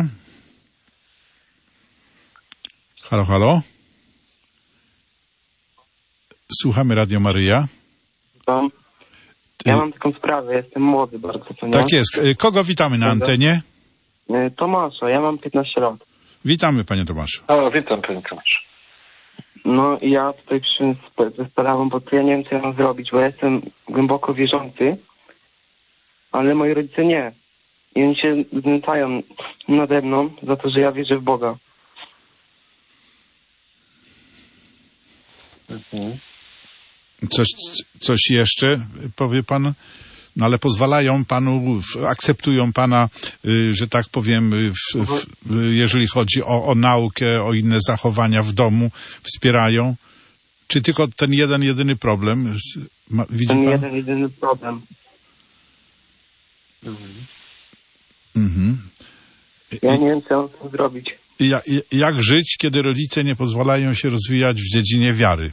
Halo, halo. Słuchamy Radio Maryja. Ja mam taką sprawę, jestem młody bardzo. Co nie? Tak jest. Kogo witamy na antenie? Tomasza, ja mam 15 lat. Witamy, panie Tomaszu. O, witam, panie Tomaszu. No i ja tutaj przyszedłem ze sprawą, bo ja nie wiem, co ja mam zrobić, bo ja jestem głęboko wierzący, ale moi rodzice nie. I oni się znęcają nade mną za to, że ja wierzę w Boga. Coś jeszcze powie pan? No ale pozwalają panu, akceptują pana, że tak powiem, jeżeli chodzi o naukę, o inne zachowania w domu, wspierają? Czy tylko ten jedyny problem? Widzi pan? Ten jedyny problem. Ja nie wiem, co mam z tym zrobić. Jak żyć, kiedy rodzice nie pozwalają się rozwijać w dziedzinie wiary?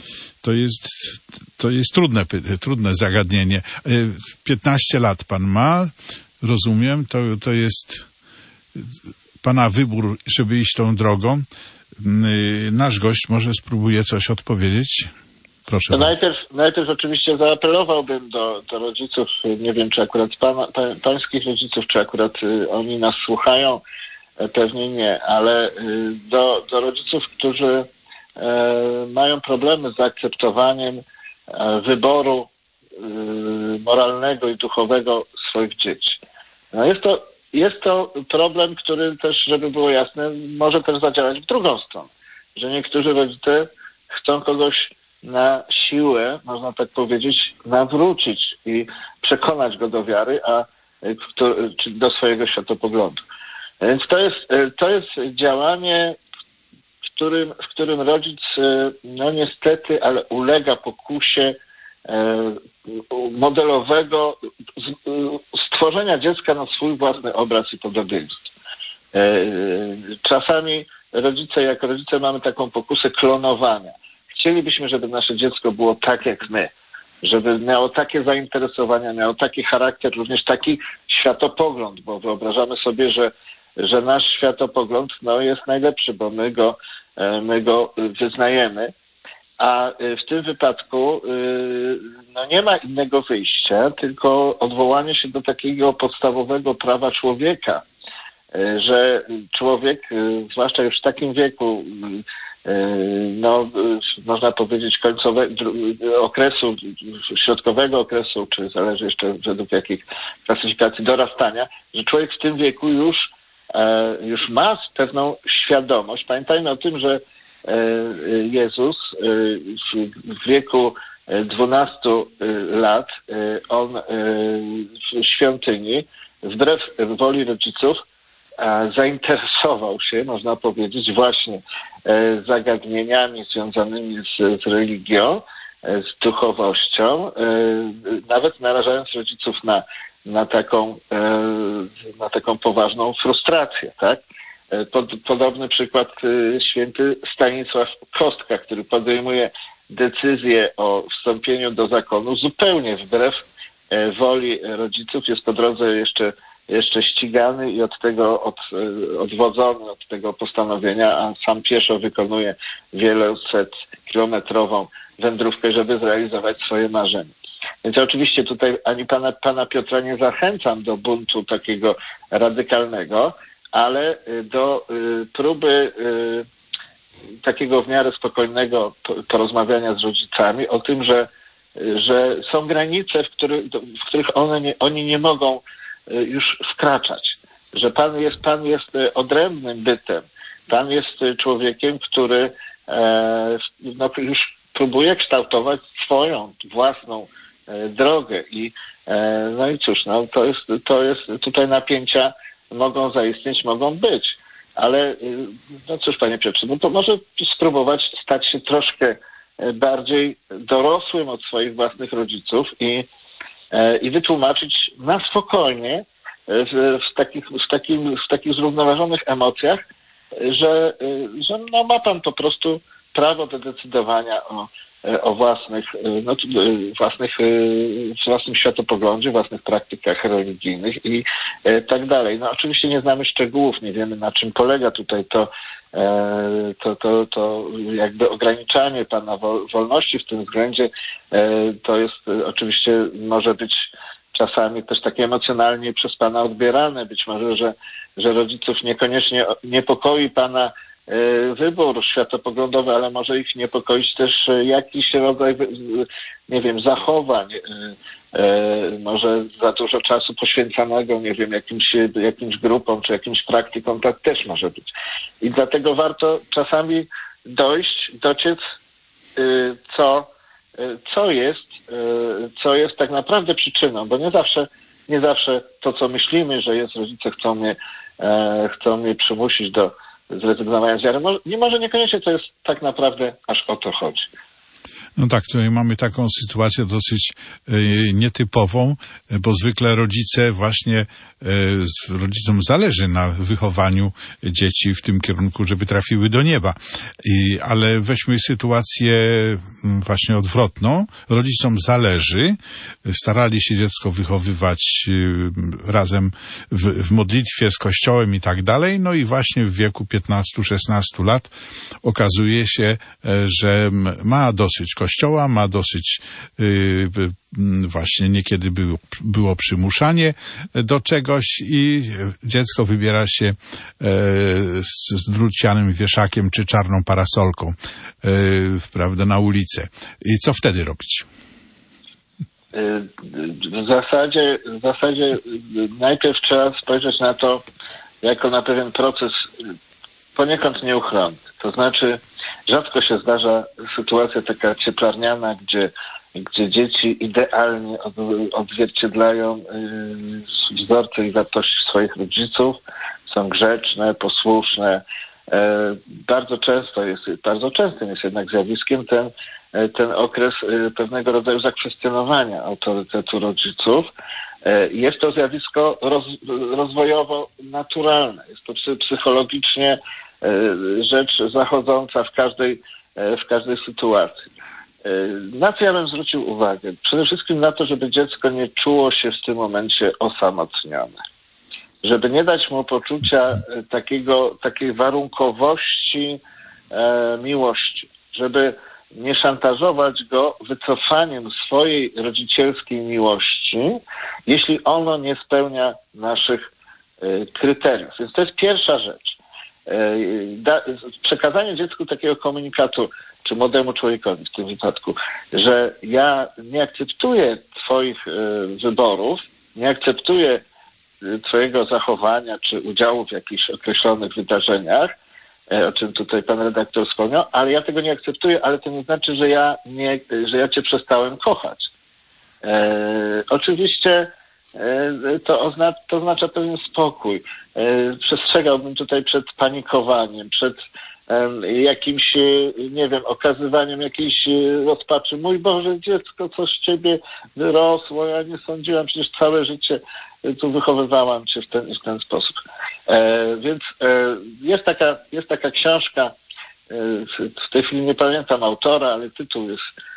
To jest trudne zagadnienie. 15 lat pan ma, rozumiem, to jest pana wybór, żeby iść tą drogą. Nasz gość może spróbuje coś odpowiedzieć. Proszę. To najpierw oczywiście zaapelowałbym do rodziców, nie wiem, czy akurat pańskich rodziców, czy akurat oni nas słuchają, pewnie nie, ale do rodziców, którzy mają problemy z zaakceptowaniem wyboru moralnego i duchowego swoich dzieci. No jest to problem, który też, żeby było jasne, może też zadziałać w drugą stronę. Że niektórzy rodzice chcą kogoś na siłę, można tak powiedzieć, nawrócić i przekonać go do wiary, czy do swojego światopoglądu. Więc to jest działanie, w którym rodzic, no niestety, ale ulega pokusie modelowego stworzenia dziecka na swój własny obraz i podobieństwo. Czasami jako rodzice mamy taką pokusę klonowania. Chcielibyśmy, żeby nasze dziecko było tak jak my, żeby miało takie zainteresowania, miało taki charakter, również taki światopogląd, bo wyobrażamy sobie, że nasz światopogląd jest najlepszy, bo my go wyznajemy. A w tym wypadku nie ma innego wyjścia, tylko odwołanie się do takiego podstawowego prawa człowieka, że człowiek, zwłaszcza już w takim wieku, można powiedzieć środkowego okresu, czy zależy jeszcze według jakich klasyfikacji dorastania, że człowiek w tym wieku już ma pewną świadomość. Pamiętajmy o tym, że Jezus w wieku 12 lat, on w świątyni, wbrew woli rodziców, zainteresował się, można powiedzieć, właśnie zagadnieniami związanymi z religią, z duchowością, nawet narażając rodziców na taką poważną frustrację, tak? Podobny przykład święty Stanisław Kostka, który podejmuje decyzję o wstąpieniu do zakonu zupełnie wbrew woli rodziców, jest po drodze jeszcze ścigany i odwodzony od tego postanowienia, a sam pieszo wykonuje wielosetkilometrową wędrówkę, żeby zrealizować swoje marzenie. Więc oczywiście tutaj ani pana Piotra nie zachęcam do buntu takiego radykalnego, ale do próby takiego w miarę spokojnego porozmawiania z rodzicami o tym, że są granice, w których oni nie mogą już wkraczać. Że Pan jest odrębnym bytem. Pan jest człowiekiem, który już próbuje kształtować swoją własną drogę i cóż, to jest tutaj napięcia mogą zaistnieć, mogą być. Ale cóż, panie Piotrze, to może spróbować stać się troszkę bardziej dorosłym od swoich własnych rodziców i wytłumaczyć na spokojnie, w takich zrównoważonych emocjach, że ma pan po prostu prawo do decydowania o własnym światopoglądzie, własnych praktykach religijnych i tak dalej. Oczywiście nie znamy szczegółów, nie wiemy, na czym polega tutaj to jakby ograniczanie pana wolności w tym względzie. To jest oczywiście, może być czasami też takie emocjonalnie przez pana odbierane. Być może, że rodziców niekoniecznie niepokoi pana wybór światopoglądowy, ale może ich niepokoić też jakiś rodzaj, nie wiem, zachowań, może za dużo czasu poświęcanego, nie wiem, jakimś grupom czy jakimś praktykom, tak też może być. I dlatego warto czasami dociec, co jest tak naprawdę przyczyną, bo nie zawsze to, co myślimy, że jest, rodzice chcą mnie przymusić do zrezygnowania z wiary. Może niekoniecznie to jest tak naprawdę aż o to chodzi. No tak, tutaj mamy taką sytuację dosyć nietypową, bo zwykle rodzicom zależy na wychowaniu dzieci w tym kierunku, żeby trafiły do nieba. Ale weźmy sytuację właśnie odwrotną. Rodzicom zależy, starali się dziecko wychowywać razem w modlitwie z Kościołem i tak dalej. No i właśnie w wieku 15-16 lat okazuje się, że ma dosyć Kościoła, ma dosyć właśnie niekiedy było przymuszanie do czegoś i dziecko wybiera się z drucianym wieszakiem czy czarną parasolką, prawda, na ulicę. I co wtedy robić? W zasadzie najpierw trzeba spojrzeć na to jako na pewien proces poniekąd nieuchronny. To znaczy rzadko się zdarza sytuacja taka cieplarniana, gdzie dzieci idealnie odzwierciedlają wzorce i wartości swoich rodziców, są grzeczne, posłuszne, Bardzo częstym jest jednak zjawiskiem ten okres pewnego rodzaju zakwestionowania autorytetu rodziców. Jest to zjawisko rozwojowo naturalne. Jest to psychologicznie rzecz zachodząca w każdej sytuacji. Na co ja bym zwrócił uwagę? Przede wszystkim na to, żeby dziecko nie czuło się w tym momencie osamotnione. Żeby nie dać mu poczucia takiej warunkowości miłości. Żeby nie szantażować go wycofaniem swojej rodzicielskiej miłości, jeśli ono nie spełnia naszych kryteriów. Więc to jest pierwsza rzecz. Przekazanie dziecku takiego komunikatu, czy młodemu człowiekowi w tym wypadku, że ja nie akceptuję twoich wyborów, nie akceptuję twojego zachowania, czy udziału w jakichś określonych wydarzeniach, o czym tutaj pan redaktor wspomniał, ale ja tego nie akceptuję, ale to nie znaczy, że ja cię przestałem kochać. Oczywiście to oznacza pewien spokój. Przestrzegałbym tutaj przed panikowaniem, przed jakimś, nie wiem, okazywaniem jakiejś rozpaczy. Mój Boże, dziecko, co z ciebie wyrosło, ja nie sądziłam, przecież całe życie tu wychowywałam cię w ten sposób. Więc jest taka książka, w tej chwili nie pamiętam autora, ale tytuł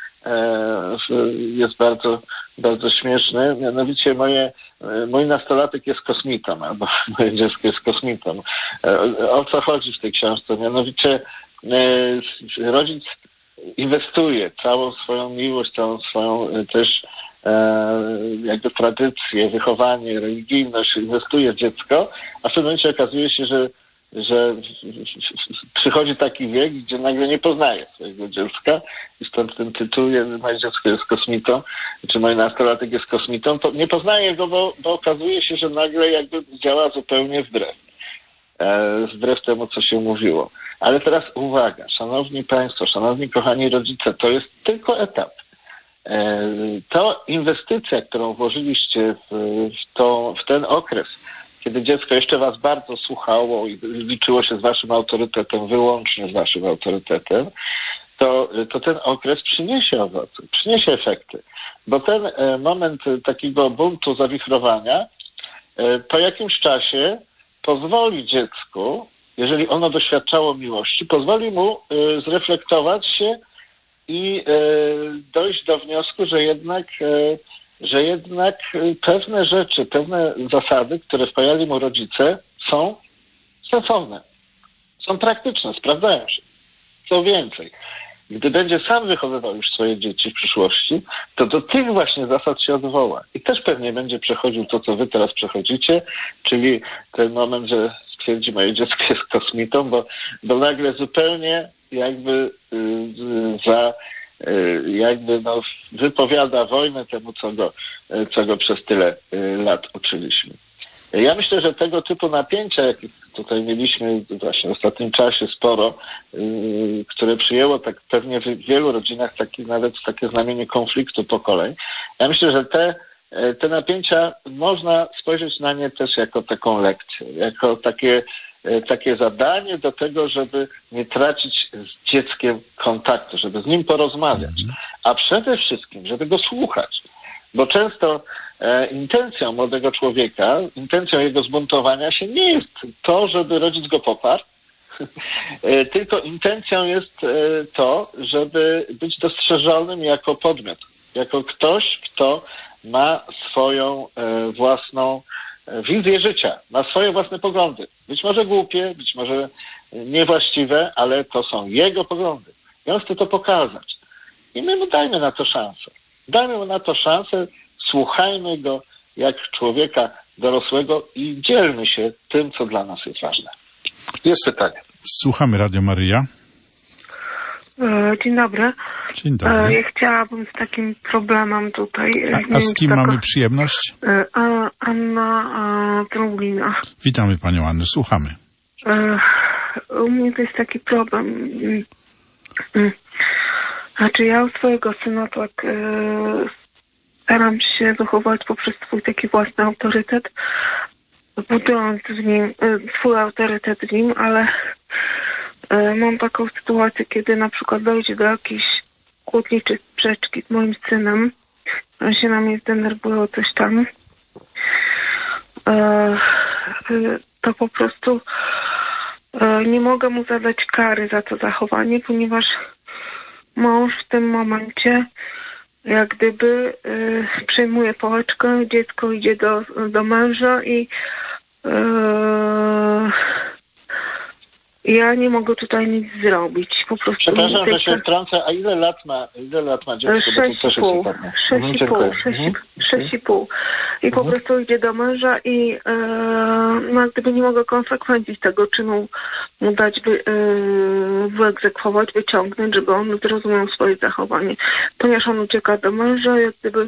jest bardzo, bardzo śmieszny. Mianowicie mój nastolatek jest kosmitą, albo moje dziecko jest kosmitą. O co chodzi w tej książce? Mianowicie rodzic inwestuje całą swoją miłość, całą swoją też jakby tradycję, wychowanie, religijność, inwestuje w dziecko, a w pewnym momencie okazuje się, że przychodzi taki wiek, gdzie nagle nie poznaje swojego dziecka i stąd ten tytuł, moje dziecko jest kosmitą, czy mój nastolatek jest kosmitą, to nie poznaje go, bo okazuje się, że nagle jakby działa zupełnie wbrew temu, co się mówiło. Ale teraz uwaga, szanowni państwo, szanowni kochani rodzice, to jest tylko etap. To inwestycja, którą włożyliście w ten okres, kiedy dziecko jeszcze was bardzo słuchało i liczyło się z waszym autorytetem, wyłącznie z waszym autorytetem, to ten okres przyniesie owoce, przyniesie efekty. Bo ten moment takiego buntu, zawichrowania po jakimś czasie pozwoli dziecku, jeżeli ono doświadczało miłości, pozwoli mu zreflektować się i dojść do wniosku, że jednak pewne rzeczy, pewne zasady, które wpajali mu rodzice, są sensowne, są praktyczne, sprawdzają się. Co więcej, gdy będzie sam wychowywał już swoje dzieci w przyszłości, to do tych właśnie zasad się odwoła. I też pewnie będzie przechodził to, co wy teraz przechodzicie, czyli ten moment, że stwierdzi, moje dziecko jest kosmitą, bo nagle zupełnie wypowiada wojnę temu, co go przez tyle lat uczyliśmy. Ja myślę, że tego typu napięcia, jakie tutaj mieliśmy właśnie w ostatnim czasie sporo, które przyjęło tak pewnie w wielu rodzinach nawet takie znamienie konfliktu pokoleń, ja myślę, że te napięcia można spojrzeć na nie też jako taką lekcję, jako takie zadanie do tego, żeby nie tracić z dzieckiem kontaktu, żeby z nim porozmawiać, a przede wszystkim, żeby go słuchać. Bo często intencją młodego człowieka, intencją jego zbuntowania się nie jest to, żeby rodzic go poparł, tylko intencją jest to, żeby być dostrzeżonym jako podmiot, jako ktoś, kto ma swoją własną wizję życia, ma swoje własne poglądy. Być może głupie, być może niewłaściwe, ale to są jego poglądy. I on chce to pokazać. I my mu dajmy na to szansę. Dajmy mu na to szansę, słuchajmy go jak człowieka dorosłego i dzielmy się tym, co dla nas jest ważne. Jest pytanie. Słuchamy Radio Maryja. Dzień dobry. Dzień dobry. Ja chciałabym z takim problemem tutaj. A z kim mamy przyjemność? Anna Trąblina. Witamy panią Annę, słuchamy. U mnie to jest taki problem. Znaczy ja u swojego syna tak staram się wychować poprzez swój taki własny autorytet, budując w nim swój autorytet w nim, ale mam taką sytuację, kiedy na przykład dojdzie do jakiejś kłótni czy sprzeczki z moim synem, on się na mnie zdenerwuje o coś tam, to po prostu nie mogę mu zadać kary za to zachowanie, ponieważ mąż w tym momencie jak gdyby przejmuje pałeczkę, dziecko idzie do męża i ja nie mogę tutaj nic zrobić. Po prostu. Przepraszam, że się wtrącę, a ile lat ma dziecko? 6,5. I po prostu idzie do męża i no, gdyby nie mogę konsekwencji tego czynu mu dać, wyegzekwować, wyciągnąć, żeby on zrozumiał swoje zachowanie. Ponieważ on ucieka do męża, jak gdyby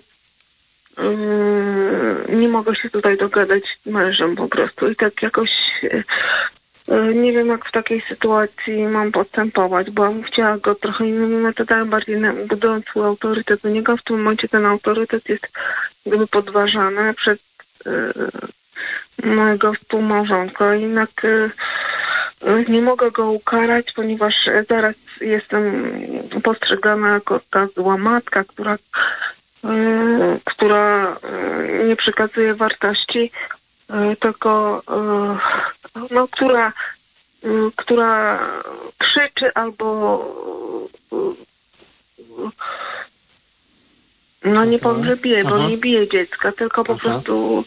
nie mogę się tutaj dogadać z mężem po prostu. I tak jakoś nie wiem, jak w takiej sytuacji mam postępować, bo bym chciała go trochę innymi metodami, bardziej budując swój autorytet do niego. W tym momencie ten autorytet jest jakby podważany przez mojego współmałżonka. Jednak nie mogę go ukarać, ponieważ zaraz jestem postrzegana jako ta zła matka, która nie przekazuje wartości, tylko no, która krzyczy albo no nie powiem, że bije, bo nie bije dziecka, tylko po prostu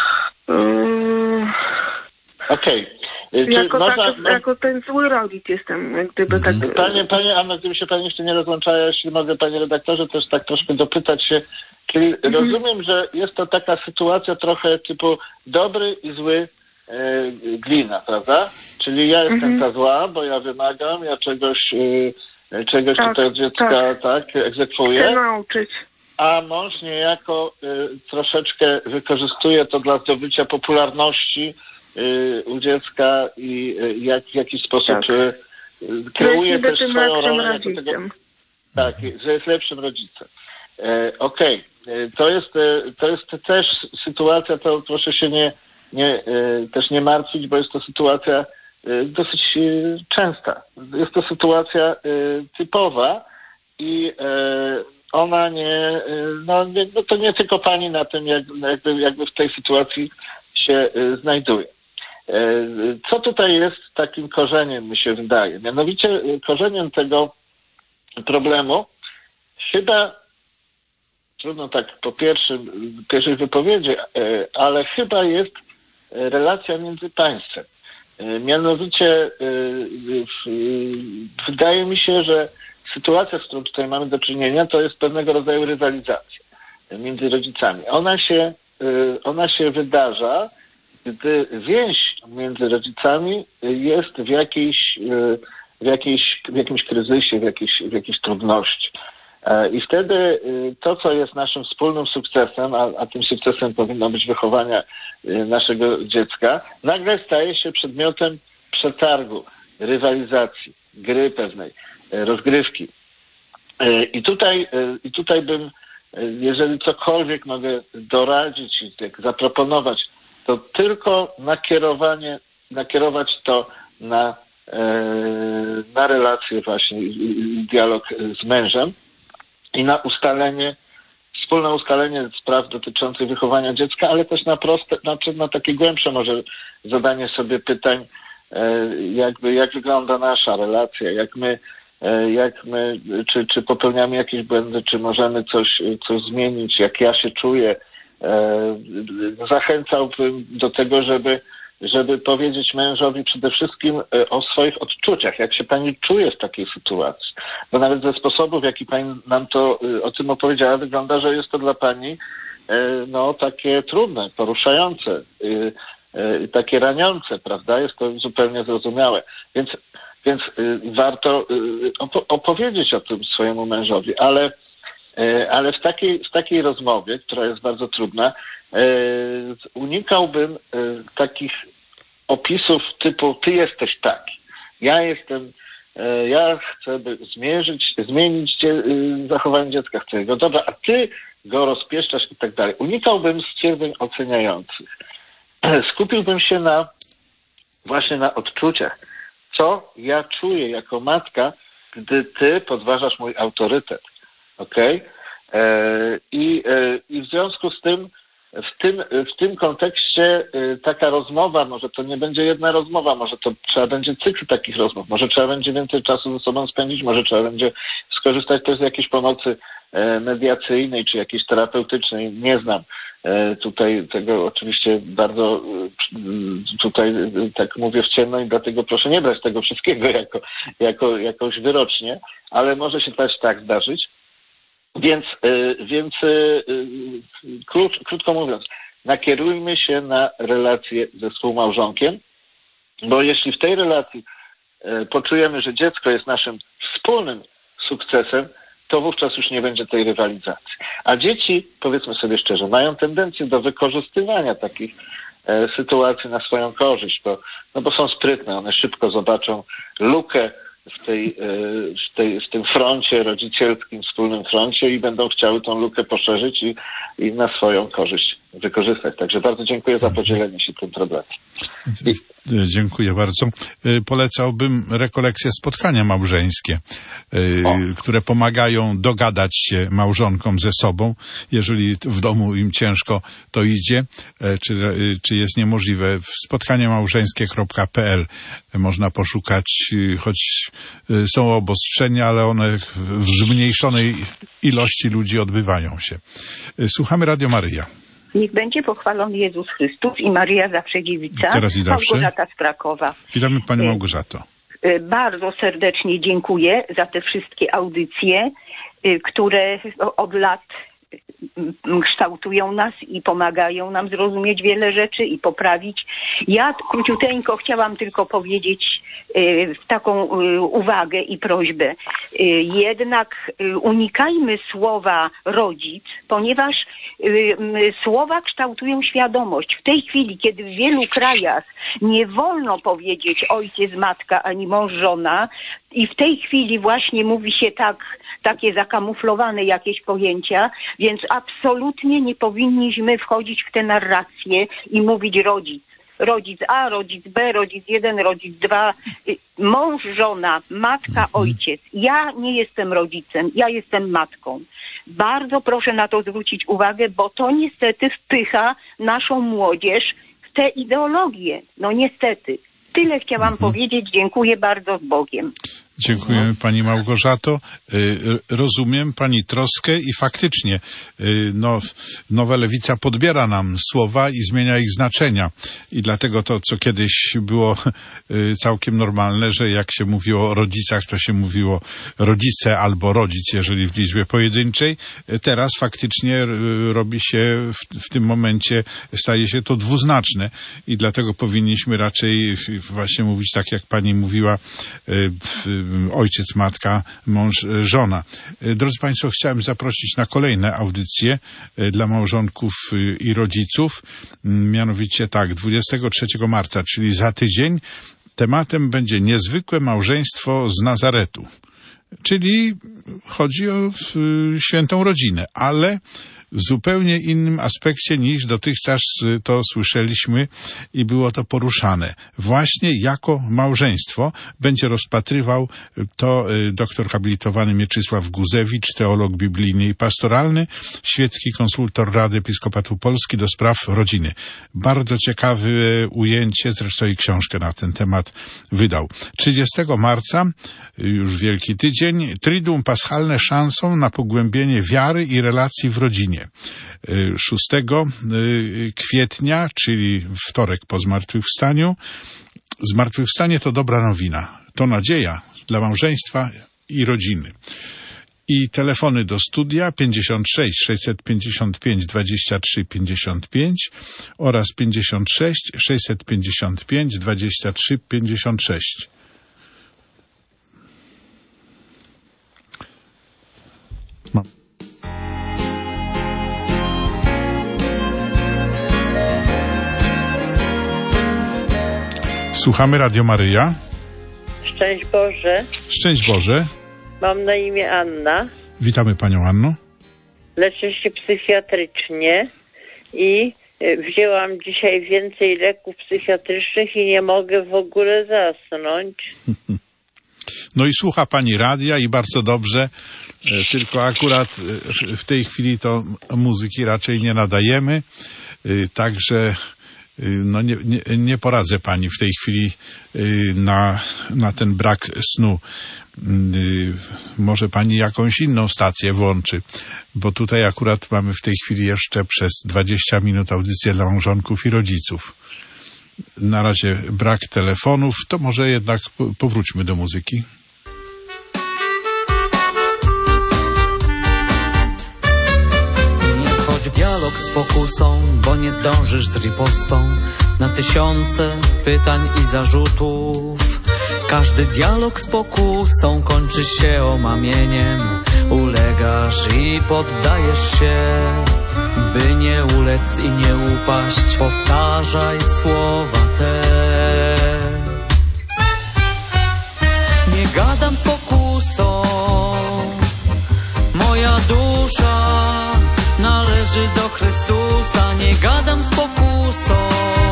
Okej. Jako ten zły rodzic jestem, jak gdyby tak... Pani Anno, gdyby się pani jeszcze nie rozłączała, jeśli mogę, panie redaktorze, też tak troszkę dopytać się, czyli rozumiem, że jest to taka sytuacja trochę typu dobry i zły glina, prawda? Czyli ja jestem ta zła, bo ja wymagam, ja czegoś tutaj od dziecka egzekwuję. Chcę nauczyć. A mąż niejako troszeczkę wykorzystuje to dla zdobycia popularności u dziecka i w jakiś sposób kreuje też swoją rolę. Tak, że jest lepszym rodzicem. Okej. To jest też sytuacja, to proszę się też nie martwić, bo jest to sytuacja dosyć częsta. Jest to sytuacja typowa i ona to nie tylko pani na tym jakby w tej sytuacji się znajduje. Co tutaj jest takim korzeniem, mi się wydaje? Mianowicie korzeniem tego problemu chyba, trudno tak po pierwszej wypowiedzi, ale chyba jest relacja między państwem. Mianowicie wydaje mi się, że sytuacja, z którą tutaj mamy do czynienia, to jest pewnego rodzaju rywalizacja między rodzicami. Ona się wydarza, gdy więź między rodzicami jest w jakimś kryzysie, w jakiejś trudności. I wtedy to, co jest naszym wspólnym sukcesem, a tym sukcesem powinno być wychowanie naszego dziecka, nagle staje się przedmiotem przetargu, rywalizacji, gry pewnej, rozgrywki. I tutaj bym, jeżeli cokolwiek mogę doradzić i zaproponować, to tylko nakierować to na relację właśnie i dialog z mężem i na wspólne ustalenie spraw dotyczących wychowania dziecka, ale też na takie głębsze może zadanie sobie pytań, jak wygląda nasza relacja, czy popełniamy jakieś błędy, czy możemy coś zmienić, jak ja się czuję. Zachęcałbym do tego, żeby powiedzieć mężowi przede wszystkim o swoich odczuciach, jak się pani czuje w takiej sytuacji. Bo nawet ze sposobów, w jaki pani nam to o tym opowiedziała, wygląda, że jest to dla pani takie trudne, poruszające, takie raniące, prawda? Jest to zupełnie zrozumiałe. Więc warto opowiedzieć o tym swojemu mężowi, ale w takiej rozmowie, która jest bardzo trudna, unikałbym takich opisów typu ty jesteś taki, ja chcę zmienić zachowanie dziecka, chcę go dobra, a ty go rozpieszczasz i tak dalej. Unikałbym stwierdzeń oceniających. Skupiłbym się właśnie na odczuciach co ja czuję jako matka, gdy ty podważasz mój autorytet. Okej? I w związku z tym w tym kontekście taka rozmowa, może to nie będzie jedna rozmowa, może to trzeba będzie cykl takich rozmów, może trzeba będzie więcej czasu ze sobą spędzić, może trzeba będzie skorzystać też z jakiejś pomocy mediacyjnej czy jakiejś terapeutycznej, nie znam. Tutaj tego oczywiście bardzo tutaj tak mówię w ciemno i dlatego proszę nie brać tego wszystkiego jako jakąś wyrocznie, ale może się też tak zdarzyć. Więc krótko mówiąc, nakierujmy się na relację ze współmałżonkiem, bo jeśli w tej relacji poczujemy, że dziecko jest naszym wspólnym sukcesem, to wówczas już nie będzie tej rywalizacji. A dzieci, powiedzmy sobie szczerze, mają tendencję do wykorzystywania takich sytuacji na swoją korzyść, bo są sprytne, one szybko zobaczą lukę w tym froncie rodzicielskim, wspólnym froncie i będą chciały tą lukę poszerzyć i na swoją korzyść wykorzystać. Także bardzo dziękuję za podzielenie się tym problemem. Dziękuję bardzo. Polecałbym rekolekcje spotkania małżeńskie, które pomagają dogadać się małżonkom ze sobą. Jeżeli w domu im ciężko to idzie, czy jest niemożliwe. spotkaniemałżeńskie.pl można poszukać, choć są obostrzenia, ale one w zmniejszonej ilości ludzi odbywają się. Słuchamy Radio Maryja. Niech będzie pochwalony Jezus Chrystus i Maryja zawsze dziewica. Teraz i zawsze. Małgorzata z Krakowa. Witamy Panią Małgorzato. Bardzo serdecznie dziękuję za te wszystkie audycje, które od lat kształtują nas i pomagają nam zrozumieć wiele rzeczy i poprawić. Ja króciuteńko chciałam tylko powiedzieć taką uwagę i prośbę. Jednak unikajmy słowa rodzic, ponieważ słowa kształtują świadomość. W tej chwili, kiedy w wielu krajach nie wolno powiedzieć ojciec, matka ani mąż, żona i w tej chwili właśnie mówi się takie zakamuflowane jakieś pojęcia, więc absolutnie nie powinniśmy wchodzić w te narracje i mówić rodzic. Rodzic A, rodzic B, rodzic 1, rodzic 2, mąż, żona, matka, ojciec. Ja nie jestem rodzicem, ja jestem matką. Bardzo proszę na to zwrócić uwagę, bo to niestety wpycha naszą młodzież w te ideologie. No niestety. Tyle chciałam powiedzieć. Dziękuję bardzo, z Bogiem. Dziękujemy Pani Małgorzato. Rozumiem Pani troskę i faktycznie nowa lewica podbiera nam słowa i zmienia ich znaczenia. I dlatego to, co kiedyś było całkiem normalne, że jak się mówiło o rodzicach, to się mówiło rodzice albo rodzic, jeżeli w liczbie pojedynczej. Teraz faktycznie robi się w tym momencie, staje się to dwuznaczne i dlatego powinniśmy raczej właśnie mówić tak, jak Pani mówiła, ojciec, matka, mąż, żona. Drodzy Państwo, chciałem zaprosić na kolejne audycje dla małżonków i rodziców. Mianowicie tak, 23 marca, czyli za tydzień, tematem będzie niezwykłe małżeństwo z Nazaretu. Czyli chodzi o świętą rodzinę, ale w zupełnie innym aspekcie niż dotychczas to słyszeliśmy i było to poruszane. Właśnie jako małżeństwo będzie rozpatrywał to doktor habilitowany Mieczysław Guzewicz, teolog biblijny i pastoralny, świecki konsultor Rady Episkopatu Polski do spraw rodziny. Bardzo ciekawe ujęcie, zresztą i książkę na ten temat wydał. 30 marca, już Wielki Tydzień, Triduum Paschalne szansą na pogłębienie wiary i relacji w rodzinie. 6 kwietnia, czyli wtorek po zmartwychwstaniu. Zmartwychwstanie to dobra nowina. To nadzieja dla małżeństwa i rodziny. I telefony do studia 56 655 23 55 oraz 56 655 23 56. Słuchamy Radio Maryja. Szczęść Boże. Szczęść Boże. Mam na imię Anna. Witamy Panią Anno. Leczę się psychiatrycznie i Wzięłam dzisiaj więcej leków psychiatrycznych i nie mogę w ogóle zasnąć. No i słucha pani radia i bardzo dobrze, tylko akurat w tej chwili to muzyki raczej nie nadajemy, także no nie poradzę pani w tej chwili na ten brak snu. Może pani jakąś inną stację włączy, bo tutaj akurat mamy w tej chwili jeszcze przez 20 minut audycję dla małżonków i rodziców. Na razie brak telefonów, to może jednak powróćmy do muzyki. Nie wchodź w dialog z pokusą, bo nie zdążysz z ripostą na tysiące pytań i zarzutów. Każdy dialog z pokusą kończy się omamieniem. Ulegasz i poddajesz się, by nie ulec i nie upaść. Powtarzaj słowa te. Nie gadam z pokusą, moja dusza należy do Chrystusa. Nie gadam z pokusą,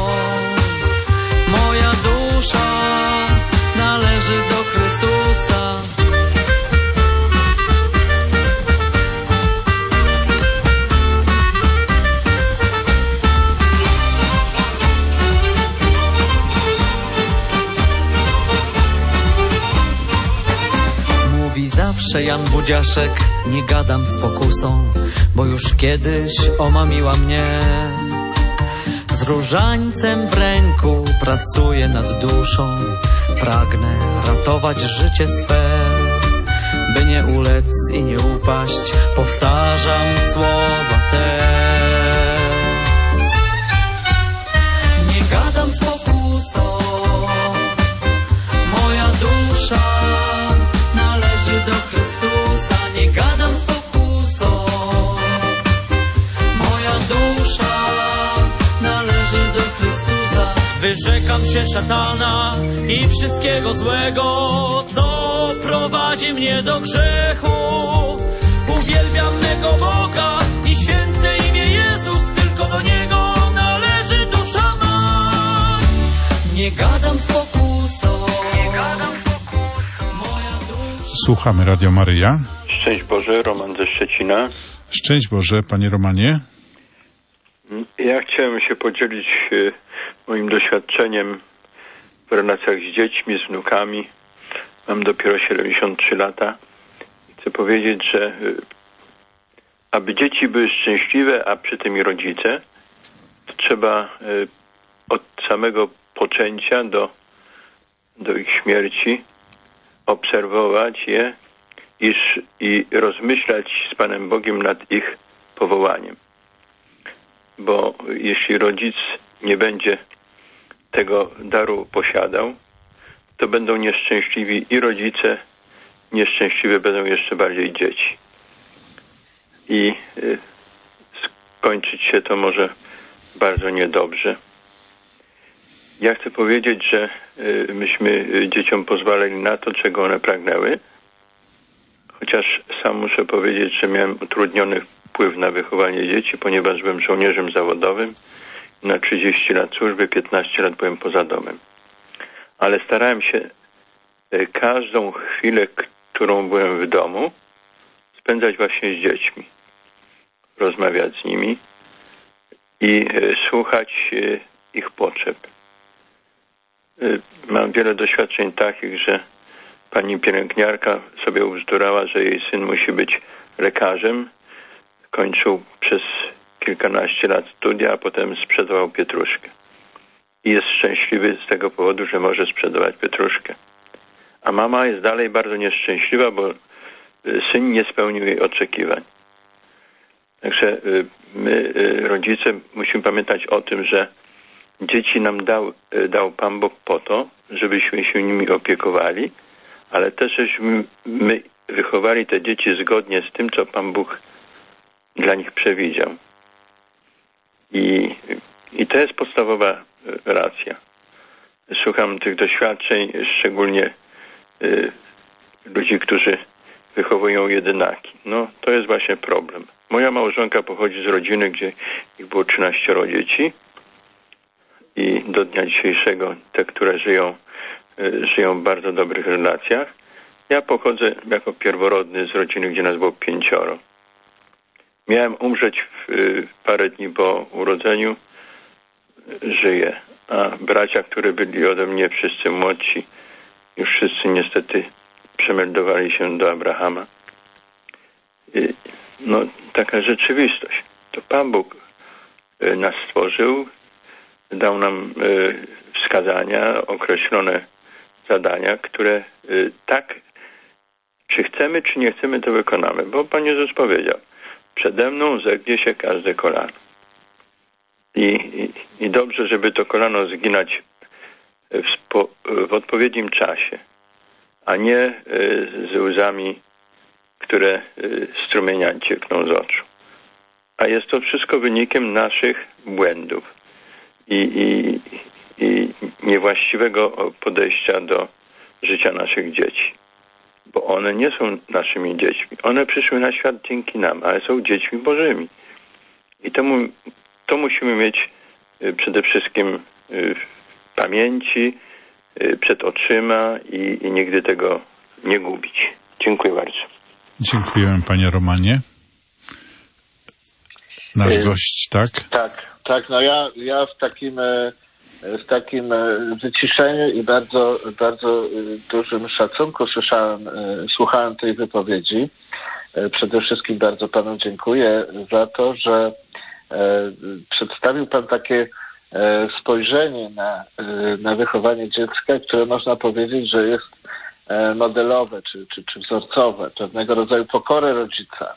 moja dusza należy do Chrystusa. Mówi zawsze Jan Budziaszek, nie gadam z pokusą, bo już kiedyś omamiła mnie. Z różańcem w ręku pracuję nad duszą. Pragnę ratować życie swe, by nie ulec i nie upaść. Powtarzam słowa te. Nie gadam z pokusą, moja dusza należy do Chrystusa. Nie gadam z pokusą, moja dusza należy do Chrystusa. Wyrzekam się szatana i wszystkiego złego, co prowadzi mnie do grzechu. Uwielbiam mego Boga i święte imię Jezus, tylko do Niego należy dusza ma. Nie gadam z pokusą, moja dusza. Słuchamy Radio Maryja. Szczęść Boże, Roman ze Szczecina. Szczęść Boże, panie Romanie. Ja chciałem się podzielić moim doświadczeniem w relacjach z dziećmi, z wnukami. Mam dopiero 73 lata. Chcę powiedzieć, że aby dzieci były szczęśliwe, a przy tym i rodzice, to trzeba od samego poczęcia do ich śmierci obserwować je i rozmyślać z Panem Bogiem nad ich powołaniem. Bo jeśli rodzic nie będzie tego daru posiadał, to będą nieszczęśliwi i rodzice, nieszczęśliwe będą jeszcze bardziej dzieci. I skończyć się to może bardzo niedobrze. Ja chcę powiedzieć, że myśmy dzieciom pozwalali na to, czego one pragnęły, chociaż sam muszę powiedzieć, że miałem utrudniony wpływ na wychowanie dzieci, ponieważ byłem żołnierzem zawodowym. Na 30 lat służby, 15 lat byłem poza domem. Ale starałem się każdą chwilę, którą byłem w domu, spędzać właśnie z dziećmi. Rozmawiać z nimi i słuchać ich potrzeb. Mam wiele doświadczeń takich, że pani pielęgniarka sobie ubzdurała, że jej syn musi być lekarzem. Kończył przez kilkanaście lat studia, a potem sprzedawał pietruszkę. I jest szczęśliwy z tego powodu, że może sprzedawać pietruszkę. A mama jest dalej bardzo nieszczęśliwa, bo syn nie spełnił jej oczekiwań. Także my, rodzice, musimy pamiętać o tym, że dzieci nam dał Pan Bóg po to, żebyśmy się nimi opiekowali, ale też żebyśmy my wychowali te dzieci zgodnie z tym, co Pan Bóg dla nich przewidział. I to jest podstawowa racja. Słucham tych doświadczeń, szczególnie ludzi, którzy wychowują jedynaki. No, to jest właśnie problem. Moja małżonka pochodzi z rodziny, gdzie ich było 13 dzieci i do dnia dzisiejszego te, które żyją w bardzo dobrych relacjach. Ja pochodzę jako pierworodny z rodziny, gdzie nas było 5. Miałem umrzeć parę dni po urodzeniu. Żyję. A bracia, które byli ode mnie wszyscy młodsi, już wszyscy niestety przemeldowali się do Abrahama. No, taka rzeczywistość. To Pan Bóg nas stworzył, dał nam wskazania, określone zadania, które tak, czy chcemy, czy nie chcemy, to wykonamy. Bo Pan Jezus powiedział, przede mną zegnie się każde kolano. I dobrze, żeby to kolano zginać w odpowiednim czasie, a nie z łzami, które strumieniami ciekną z oczu. A jest to wszystko wynikiem naszych błędów i niewłaściwego podejścia do życia naszych dzieci. Bo one nie są naszymi dziećmi. One przyszły na świat dzięki nam, ale są dziećmi Bożymi. I to musimy mieć przede wszystkim w pamięci, przed oczyma i nigdy tego nie gubić. Dziękuję bardzo. Dziękujemy, panie Romanie. Nasz gość, tak? Tak. No ja w takim wyciszeniu i bardzo, bardzo dużym szacunku słuchałem tej wypowiedzi. Przede wszystkim bardzo panu dziękuję za to, że przedstawił pan takie spojrzenie na wychowanie dziecka, które można powiedzieć, że jest modelowe czy wzorcowe, pewnego rodzaju pokorę rodzica,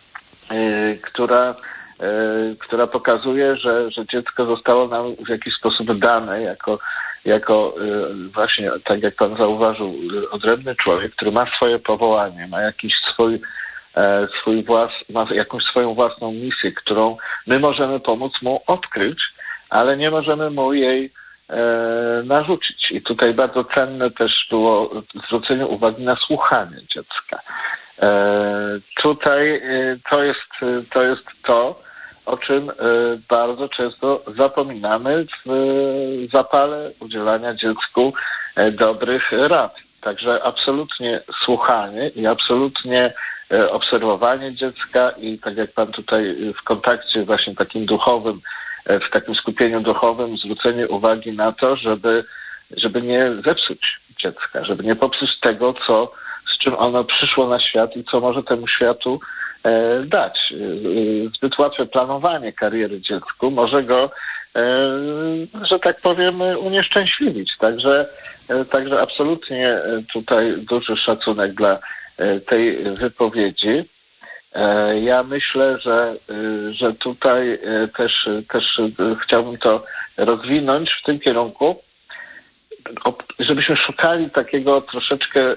która pokazuje, że dziecko zostało nam w jakiś sposób dane jako właśnie, tak jak pan zauważył, odrębny człowiek, który ma swoje powołanie, ma jakiś ma jakąś swoją własną misję, którą my możemy pomóc mu odkryć, ale nie możemy mu jej narzucić. I tutaj bardzo cenne też było zwrócenie uwagi na słuchanie dziecka. Tutaj to jest to, o czym bardzo często zapominamy w zapale udzielania dziecku dobrych rad. Także absolutnie słuchanie i absolutnie obserwowanie dziecka i tak jak pan tutaj w kontakcie właśnie takim duchowym, w takim skupieniu duchowym zwrócenie uwagi na to, żeby nie zepsuć dziecka, żeby nie popsuć tego, z czym ono przyszło na świat i co może temu światu dać. Zbyt łatwe planowanie kariery dziecku może go, że tak powiem, unieszczęśliwić. Także absolutnie tutaj duży szacunek dla tej wypowiedzi. Ja myślę, że tutaj też chciałbym to rozwinąć w tym kierunku, żebyśmy szukali takiego troszeczkę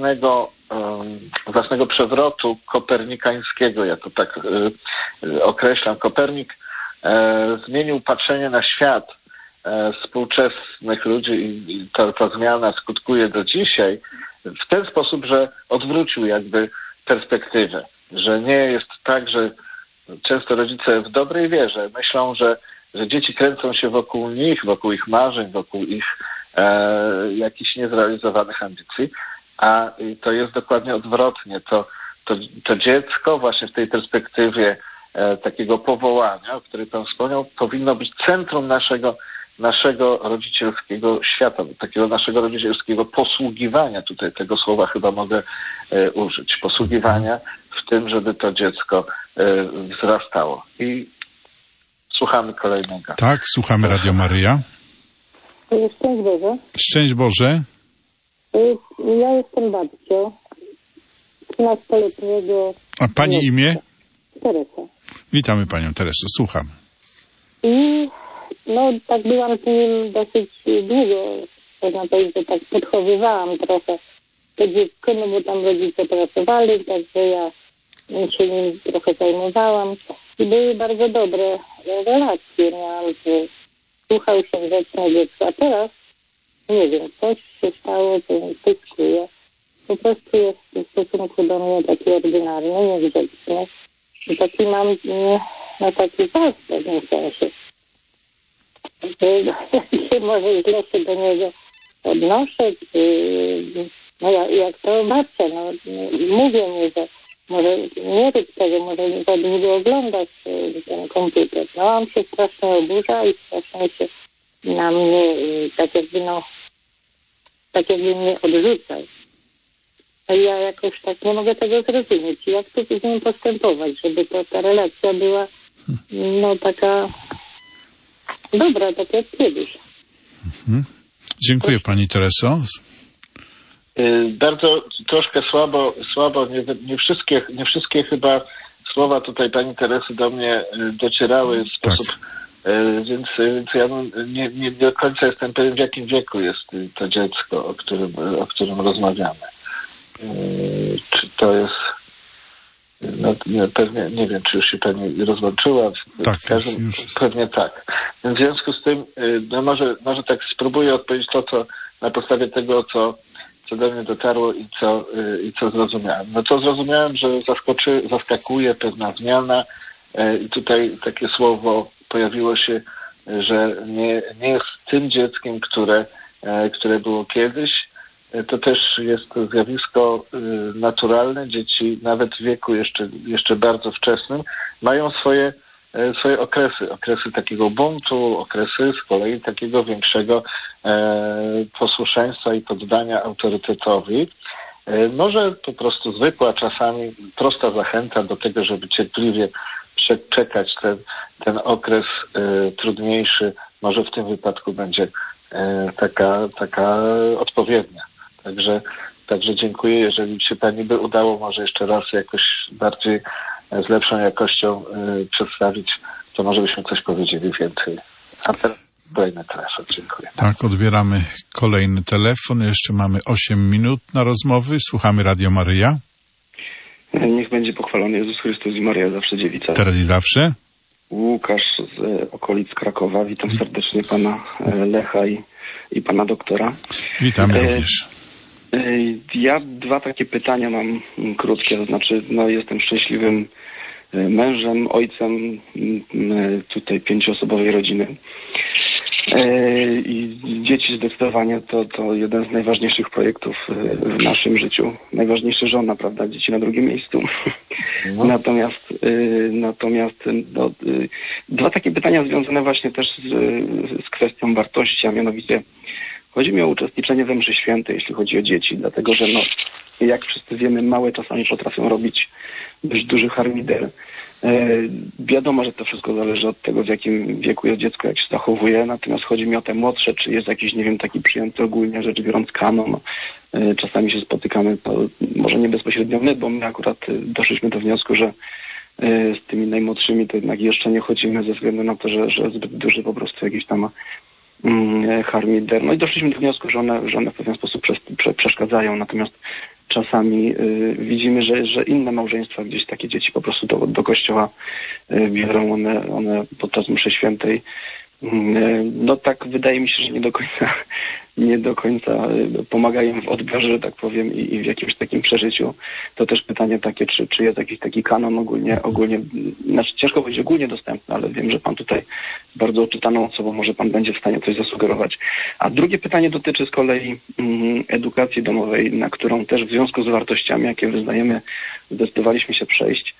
własnego przewrotu kopernikańskiego, ja to tak określam. Kopernik zmienił patrzenie na świat współczesnych ludzi i ta zmiana skutkuje do dzisiaj w ten sposób, że odwrócił jakby perspektywę, że nie jest tak, że często rodzice w dobrej wierze myślą, że dzieci kręcą się wokół nich, wokół ich marzeń, wokół ich jakichś niezrealizowanych ambicji, a to jest dokładnie odwrotnie. To dziecko właśnie w tej perspektywie takiego powołania, o którym pan wspomniał, powinno być centrum naszego rodzicielskiego świata, takiego naszego rodzicielskiego posługiwania, tutaj tego słowa chyba mogę użyć, posługiwania w tym, żeby to dziecko wzrastało. I słuchamy kolejnego. Tak, słuchamy Radio Maryja. Szczęść Boże. Szczęść Boże. Ja jestem babcią 13-letniego... A pani imię? Teresa. Witamy panią Teresę, słucham. I tak byłam z nim dosyć długo, można powiedzieć, że tak podchowywałam trochę to dziecko, bo tam rodzice pracowali, także ja się nim trochę zajmowałam. I były bardzo dobre relacje miałam, że słuchał się grzeczne dziecko. A teraz, nie wiem, coś się stało, co mi pyskuje. Po prostu jest w stosunku do mnie taki ordynarny, niegrzeczny. I taki mam taki czas w pewnym sensie. Może źle się do niego odnoszę, jak to babcia, mówię mu, że może nie rób tego, może nie za długo oglądać ten komputer. On się strasznie oburza i strasznie się na mnie tak jakby mnie odrzucał. A ja jakoś tak nie mogę tego zrozumieć. Jak tu z nim postępować, żeby ta relacja była taka dobra, tak jak kiedyś. Dziękuję pani Tereso. Bardzo troszkę słabo, nie wszystkie chyba słowa tutaj pani Teresy do mnie docierały w sposób, więc ja nie do końca jestem pewien, w jakim wieku jest to dziecko, o którym rozmawiamy. Czy to jest... pewnie nie wiem, czy już się pani rozłączyła. Tak, już. Pewnie tak. Więc w związku z tym, może tak spróbuję odpowiedzieć to, na podstawie tego, co do mnie dotarło i co zrozumiałem. Co zrozumiałem, że zaskakuje pewna zmiana i tutaj takie słowo pojawiło się, że nie jest tym dzieckiem, które było kiedyś. To też jest zjawisko naturalne. Dzieci nawet w wieku jeszcze bardzo wczesnym mają swoje okresy takiego buntu, okresy z kolei takiego większego posłuszeństwa i poddania autorytetowi. Może po prostu zwykła, czasami prosta zachęta do tego, żeby cierpliwie przeczekać ten okres trudniejszy. Może w tym wypadku będzie taka odpowiednia. Także dziękuję. Jeżeli się pani by udało może jeszcze raz jakoś bardziej z lepszą jakością przedstawić, to może byśmy coś powiedzieli więcej. A teraz kolejny telefon. Dziękuję. Tak, odbieramy kolejny telefon. Jeszcze mamy 8 minut na rozmowy. Słuchamy Radio Maryja. Niech będzie pochwalony Jezus Chrystus i Maria zawsze dziewica. Teraz i zawsze. Łukasz z okolic Krakowa. Witam serdecznie pana Lecha i pana doktora. Witam również. Ja 2 takie pytania mam krótkie, to znaczy jestem szczęśliwym mężem, ojcem tutaj 5-osobowej rodziny. I dzieci zdecydowanie to jeden z najważniejszych projektów w naszym życiu. Najważniejszy żona, prawda? Dzieci na drugim miejscu. Natomiast 2 takie pytania związane właśnie też z kwestią wartości, a mianowicie chodzi mi o uczestniczenie we mszy świętej, jeśli chodzi o dzieci, dlatego że jak wszyscy wiemy, małe czasami potrafią robić dość duży harmider. Wiadomo, że to wszystko zależy od tego, w jakim wieku jest dziecko, jak się zachowuje, natomiast chodzi mi o te młodsze, czy jest jakiś, nie wiem, taki przyjęty ogólnie rzecz biorąc kanon. Czasami się spotykamy, to może nie bezpośrednio my, bo my akurat doszliśmy do wniosku, że z tymi najmłodszymi to jednak jeszcze nie chodzimy ze względu na to, że zbyt duży po prostu jakiś tam harmider. I doszliśmy do wniosku, że one w pewien sposób przeszkadzają, natomiast czasami widzimy, że inne małżeństwa gdzieś takie dzieci po prostu do kościoła biorą, one podczas mszy świętej. Tak wydaje mi się, że nie do końca pomagają w odbiorze, że tak powiem, i w jakimś takim przeżyciu. To też pytanie takie, czy jest jakiś taki kanon ogólnie, znaczy ciężko powiedzieć ogólnie dostępny, ale wiem, że pan tutaj bardzo oczytaną osobą, może pan będzie w stanie coś zasugerować. A drugie pytanie dotyczy z kolei edukacji domowej, na którą też w związku z wartościami, jakie wyznajemy, zdecydowaliśmy się przejść.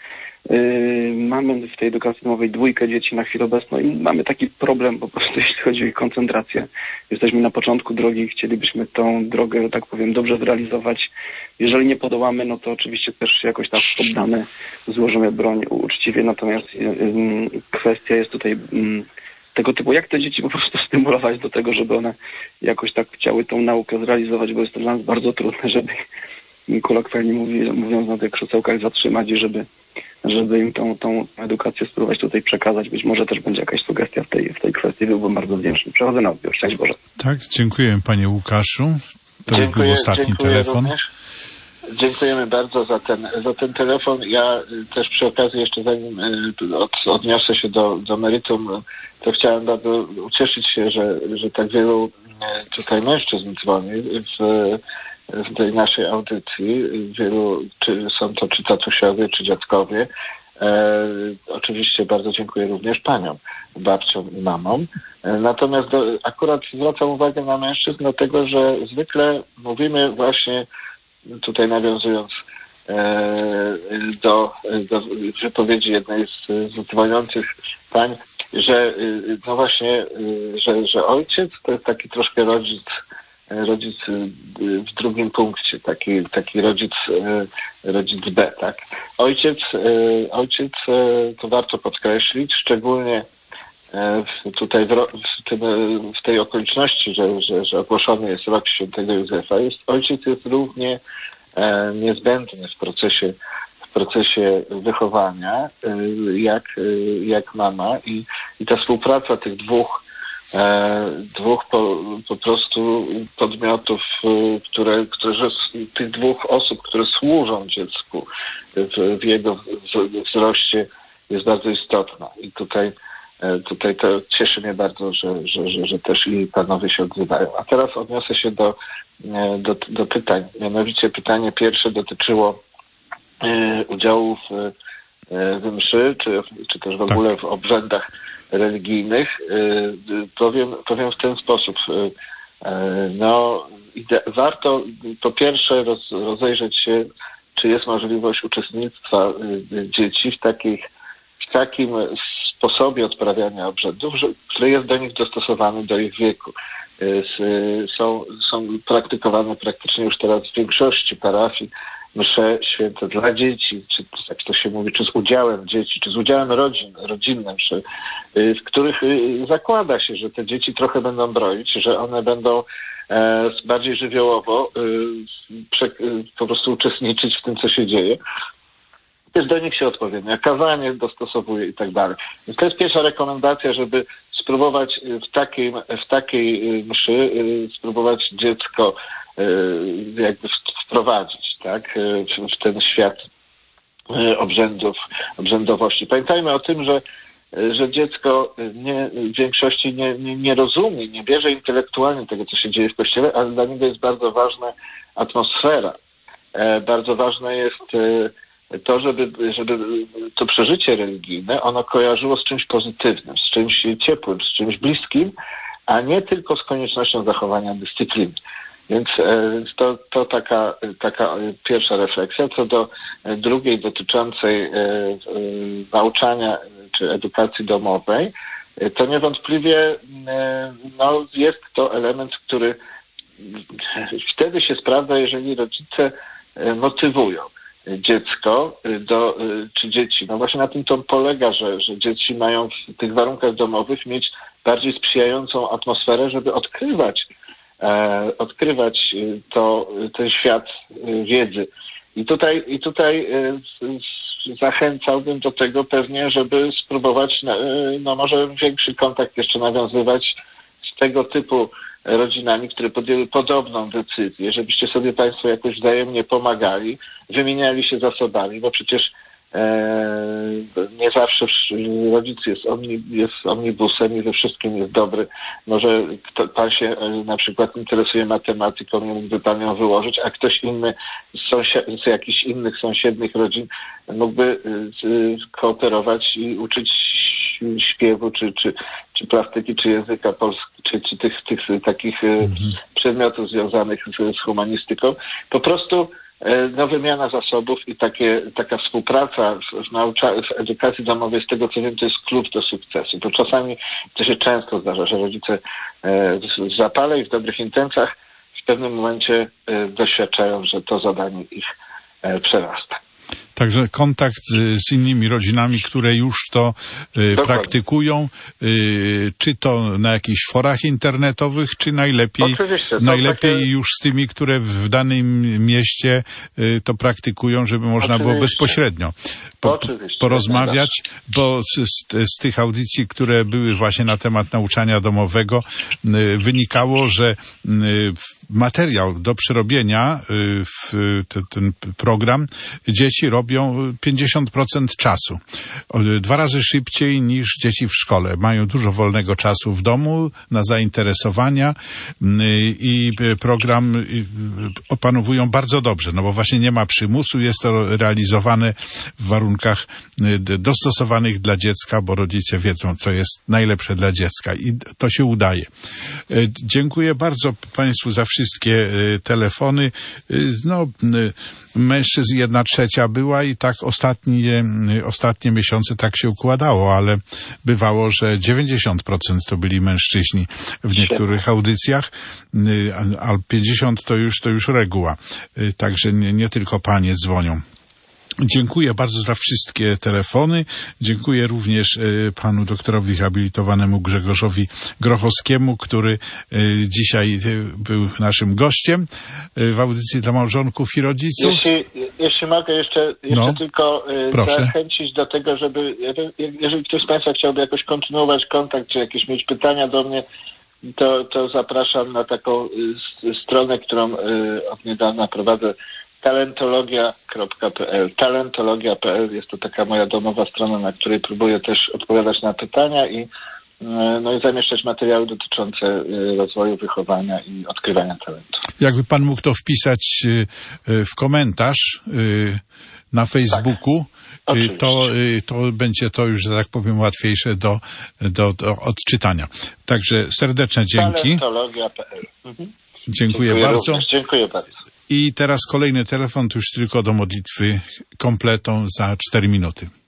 Mamy w tej edukacji domowej 2 dzieci na chwilę obecną i mamy taki problem po prostu, jeśli chodzi o ich koncentrację. Jesteśmy na początku drogi, chcielibyśmy tą drogę, że tak powiem, dobrze zrealizować. Jeżeli nie podołamy, to oczywiście też jakoś tak poddamy, złożymy broń uczciwie, natomiast kwestia jest tutaj tego typu, jak te dzieci po prostu stymulować do tego, żeby one jakoś tak chciały tą naukę zrealizować, bo jest to dla nas bardzo trudne, żeby kolokwialnie mówiąc na tych krzesełkach zatrzymać i żeby im tą edukację spróbować tutaj przekazać. Być może też będzie jakaś sugestia w tej kwestii. Byłbym bardzo wdzięczny. Przechodzę na odbiór. Szczęść Boże. Tak, dziękuję panie Łukaszu. To był ostatni telefon. Również. Dziękujemy bardzo za ten telefon. Ja też przy okazji, jeszcze zanim odniosę się do meritum, to chciałem bardzo ucieszyć się, że tak wielu tutaj mężczyzn dzwoni w tej naszej audycji. Wielu, są to czy tatusiowie, czy dziadkowie. Oczywiście bardzo dziękuję również paniom, babciom i mamom. Natomiast akurat zwracam uwagę na mężczyzn, dlatego że zwykle mówimy właśnie, tutaj nawiązując do wypowiedzi jednej z dzwoniących pań, że no właśnie, że ojciec to jest taki troszkę rodzic w drugim punkcie, taki rodzic B, tak? Ojciec to warto podkreślić, szczególnie tutaj w tej okoliczności, że ogłoszony jest rok świętego Józefa, ojciec jest równie niezbędny w procesie wychowania, jak mama i ta współpraca tych dwóch po prostu podmiotów, tych dwóch osób, które służą dziecku w jego wzroście, jest bardzo istotna. I tutaj to cieszy mnie bardzo, że też i panowie się odzywają. A teraz odniosę się do pytań. Mianowicie pytanie pierwsze dotyczyło udziału w mszy, czy też w ogóle w obrzędach religijnych. Powiem w ten sposób. Warto po pierwsze rozejrzeć się, czy jest możliwość uczestnictwa dzieci w takim sposobie odprawiania obrzędów, który jest do nich dostosowany do ich wieku. Są praktykowane praktycznie już teraz w większości parafii msze święte dla dzieci, czy jak to się mówi, czy z udziałem dzieci, czy z udziałem rodzinne mszy, w których zakłada się, że te dzieci trochę będą broić, że one będą bardziej żywiołowo po prostu uczestniczyć w tym, co się dzieje. Też do nich się odpowiednio kazanie dostosowuje i tak dalej. Więc to jest pierwsza rekomendacja, żeby spróbować w takiej mszy spróbować dziecko jakby wprowadzić, tak, w ten świat obrzędowości. Pamiętajmy o tym, że dziecko w większości nie rozumie, nie bierze intelektualnie tego, co się dzieje w Kościele, ale dla niego jest bardzo ważna atmosfera. Bardzo ważne jest to, żeby to przeżycie religijne, ono kojarzyło z czymś pozytywnym, z czymś ciepłym, z czymś bliskim, a nie tylko z koniecznością zachowania dyscypliny. Więc to taka pierwsza refleksja. Co do drugiej dotyczącej nauczania czy edukacji domowej, to niewątpliwie jest to element, który wtedy się sprawdza, jeżeli rodzice motywują dziecko czy dzieci. No właśnie na tym to polega, że dzieci mają w tych warunkach domowych mieć bardziej sprzyjającą atmosferę, żeby odkrywać ten świat wiedzy. I tutaj zachęcałbym do tego pewnie, żeby spróbować może większy kontakt jeszcze nawiązywać z tego typu rodzinami, które podjęły podobną decyzję, żebyście sobie państwo jakoś wzajemnie pomagali, wymieniali się zasobami, bo przecież nie zawsze rodzic jest omnibusem i we wszystkim jest dobry. Może pan się na przykład interesuje matematyką, nie mógłby pan ją wyłożyć, a ktoś inny z jakichś innych sąsiednich rodzin mógłby kooperować i uczyć śpiewu, czy plastyki, czy języka polskiego, czy tych takich przedmiotów związanych z humanistyką. Po prostu wymiana zasobów i taka współpraca w edukacji domowej, z tego co wiem, to jest klucz do sukcesu. To czasami, to się często zdarza, że rodzice w zapale i w dobrych intencjach w pewnym momencie doświadczają, że to zadanie ich przerasta. Także kontakt z innymi rodzinami, które już to praktykują, czy to na jakichś forach internetowych, czy najlepiej już z tymi, które w danym mieście to praktykują, żeby można było bezpośrednio porozmawiać, bo z tych audycji, które były właśnie na temat nauczania domowego, wynikało, że materiał do przerobienia w ten program dzieci robią 50% czasu. 2 razy szybciej niż dzieci w szkole. Mają dużo wolnego czasu w domu na zainteresowania i program opanowują bardzo dobrze, no bo właśnie nie ma przymusu, jest to realizowane w warunkach dostosowanych dla dziecka, bo rodzice wiedzą, co jest najlepsze dla dziecka i to się udaje. Dziękuję bardzo Państwu za wszystkie telefony. No, mężczyzn 1/3 była i tak ostatnie miesiące tak się układało, ale bywało, że 90% to byli mężczyźni w niektórych audycjach, a 50% to już reguła. Także nie tylko panie dzwonią. Dziękuję bardzo za wszystkie telefony. Dziękuję również panu doktorowi habilitowanemu Grzegorzowi Grochowskiemu, który dzisiaj był naszym gościem w audycji dla małżonków i rodziców. Jeśli mogę jeszcze tylko zachęcić do tego, żeby jeżeli ktoś z Państwa chciałby jakoś kontynuować kontakt, czy jakieś mieć pytania do mnie, to zapraszam na taką stronę, którą od niedawna prowadzę, talentologia.pl. Talentologia.pl jest to taka moja domowa strona, na której próbuję też odpowiadać na pytania i zamieszczać materiały dotyczące rozwoju, wychowania i odkrywania talentu. Jakby pan mógł to wpisać w komentarz na Facebooku, to będzie to już, że tak powiem, łatwiejsze do odczytania. Także serdeczne dzięki. Talentologia.pl. Dziękuję bardzo. Również. Dziękuję bardzo. I teraz kolejny telefon, to już tylko do modlitwy kompletą za 4 minuty.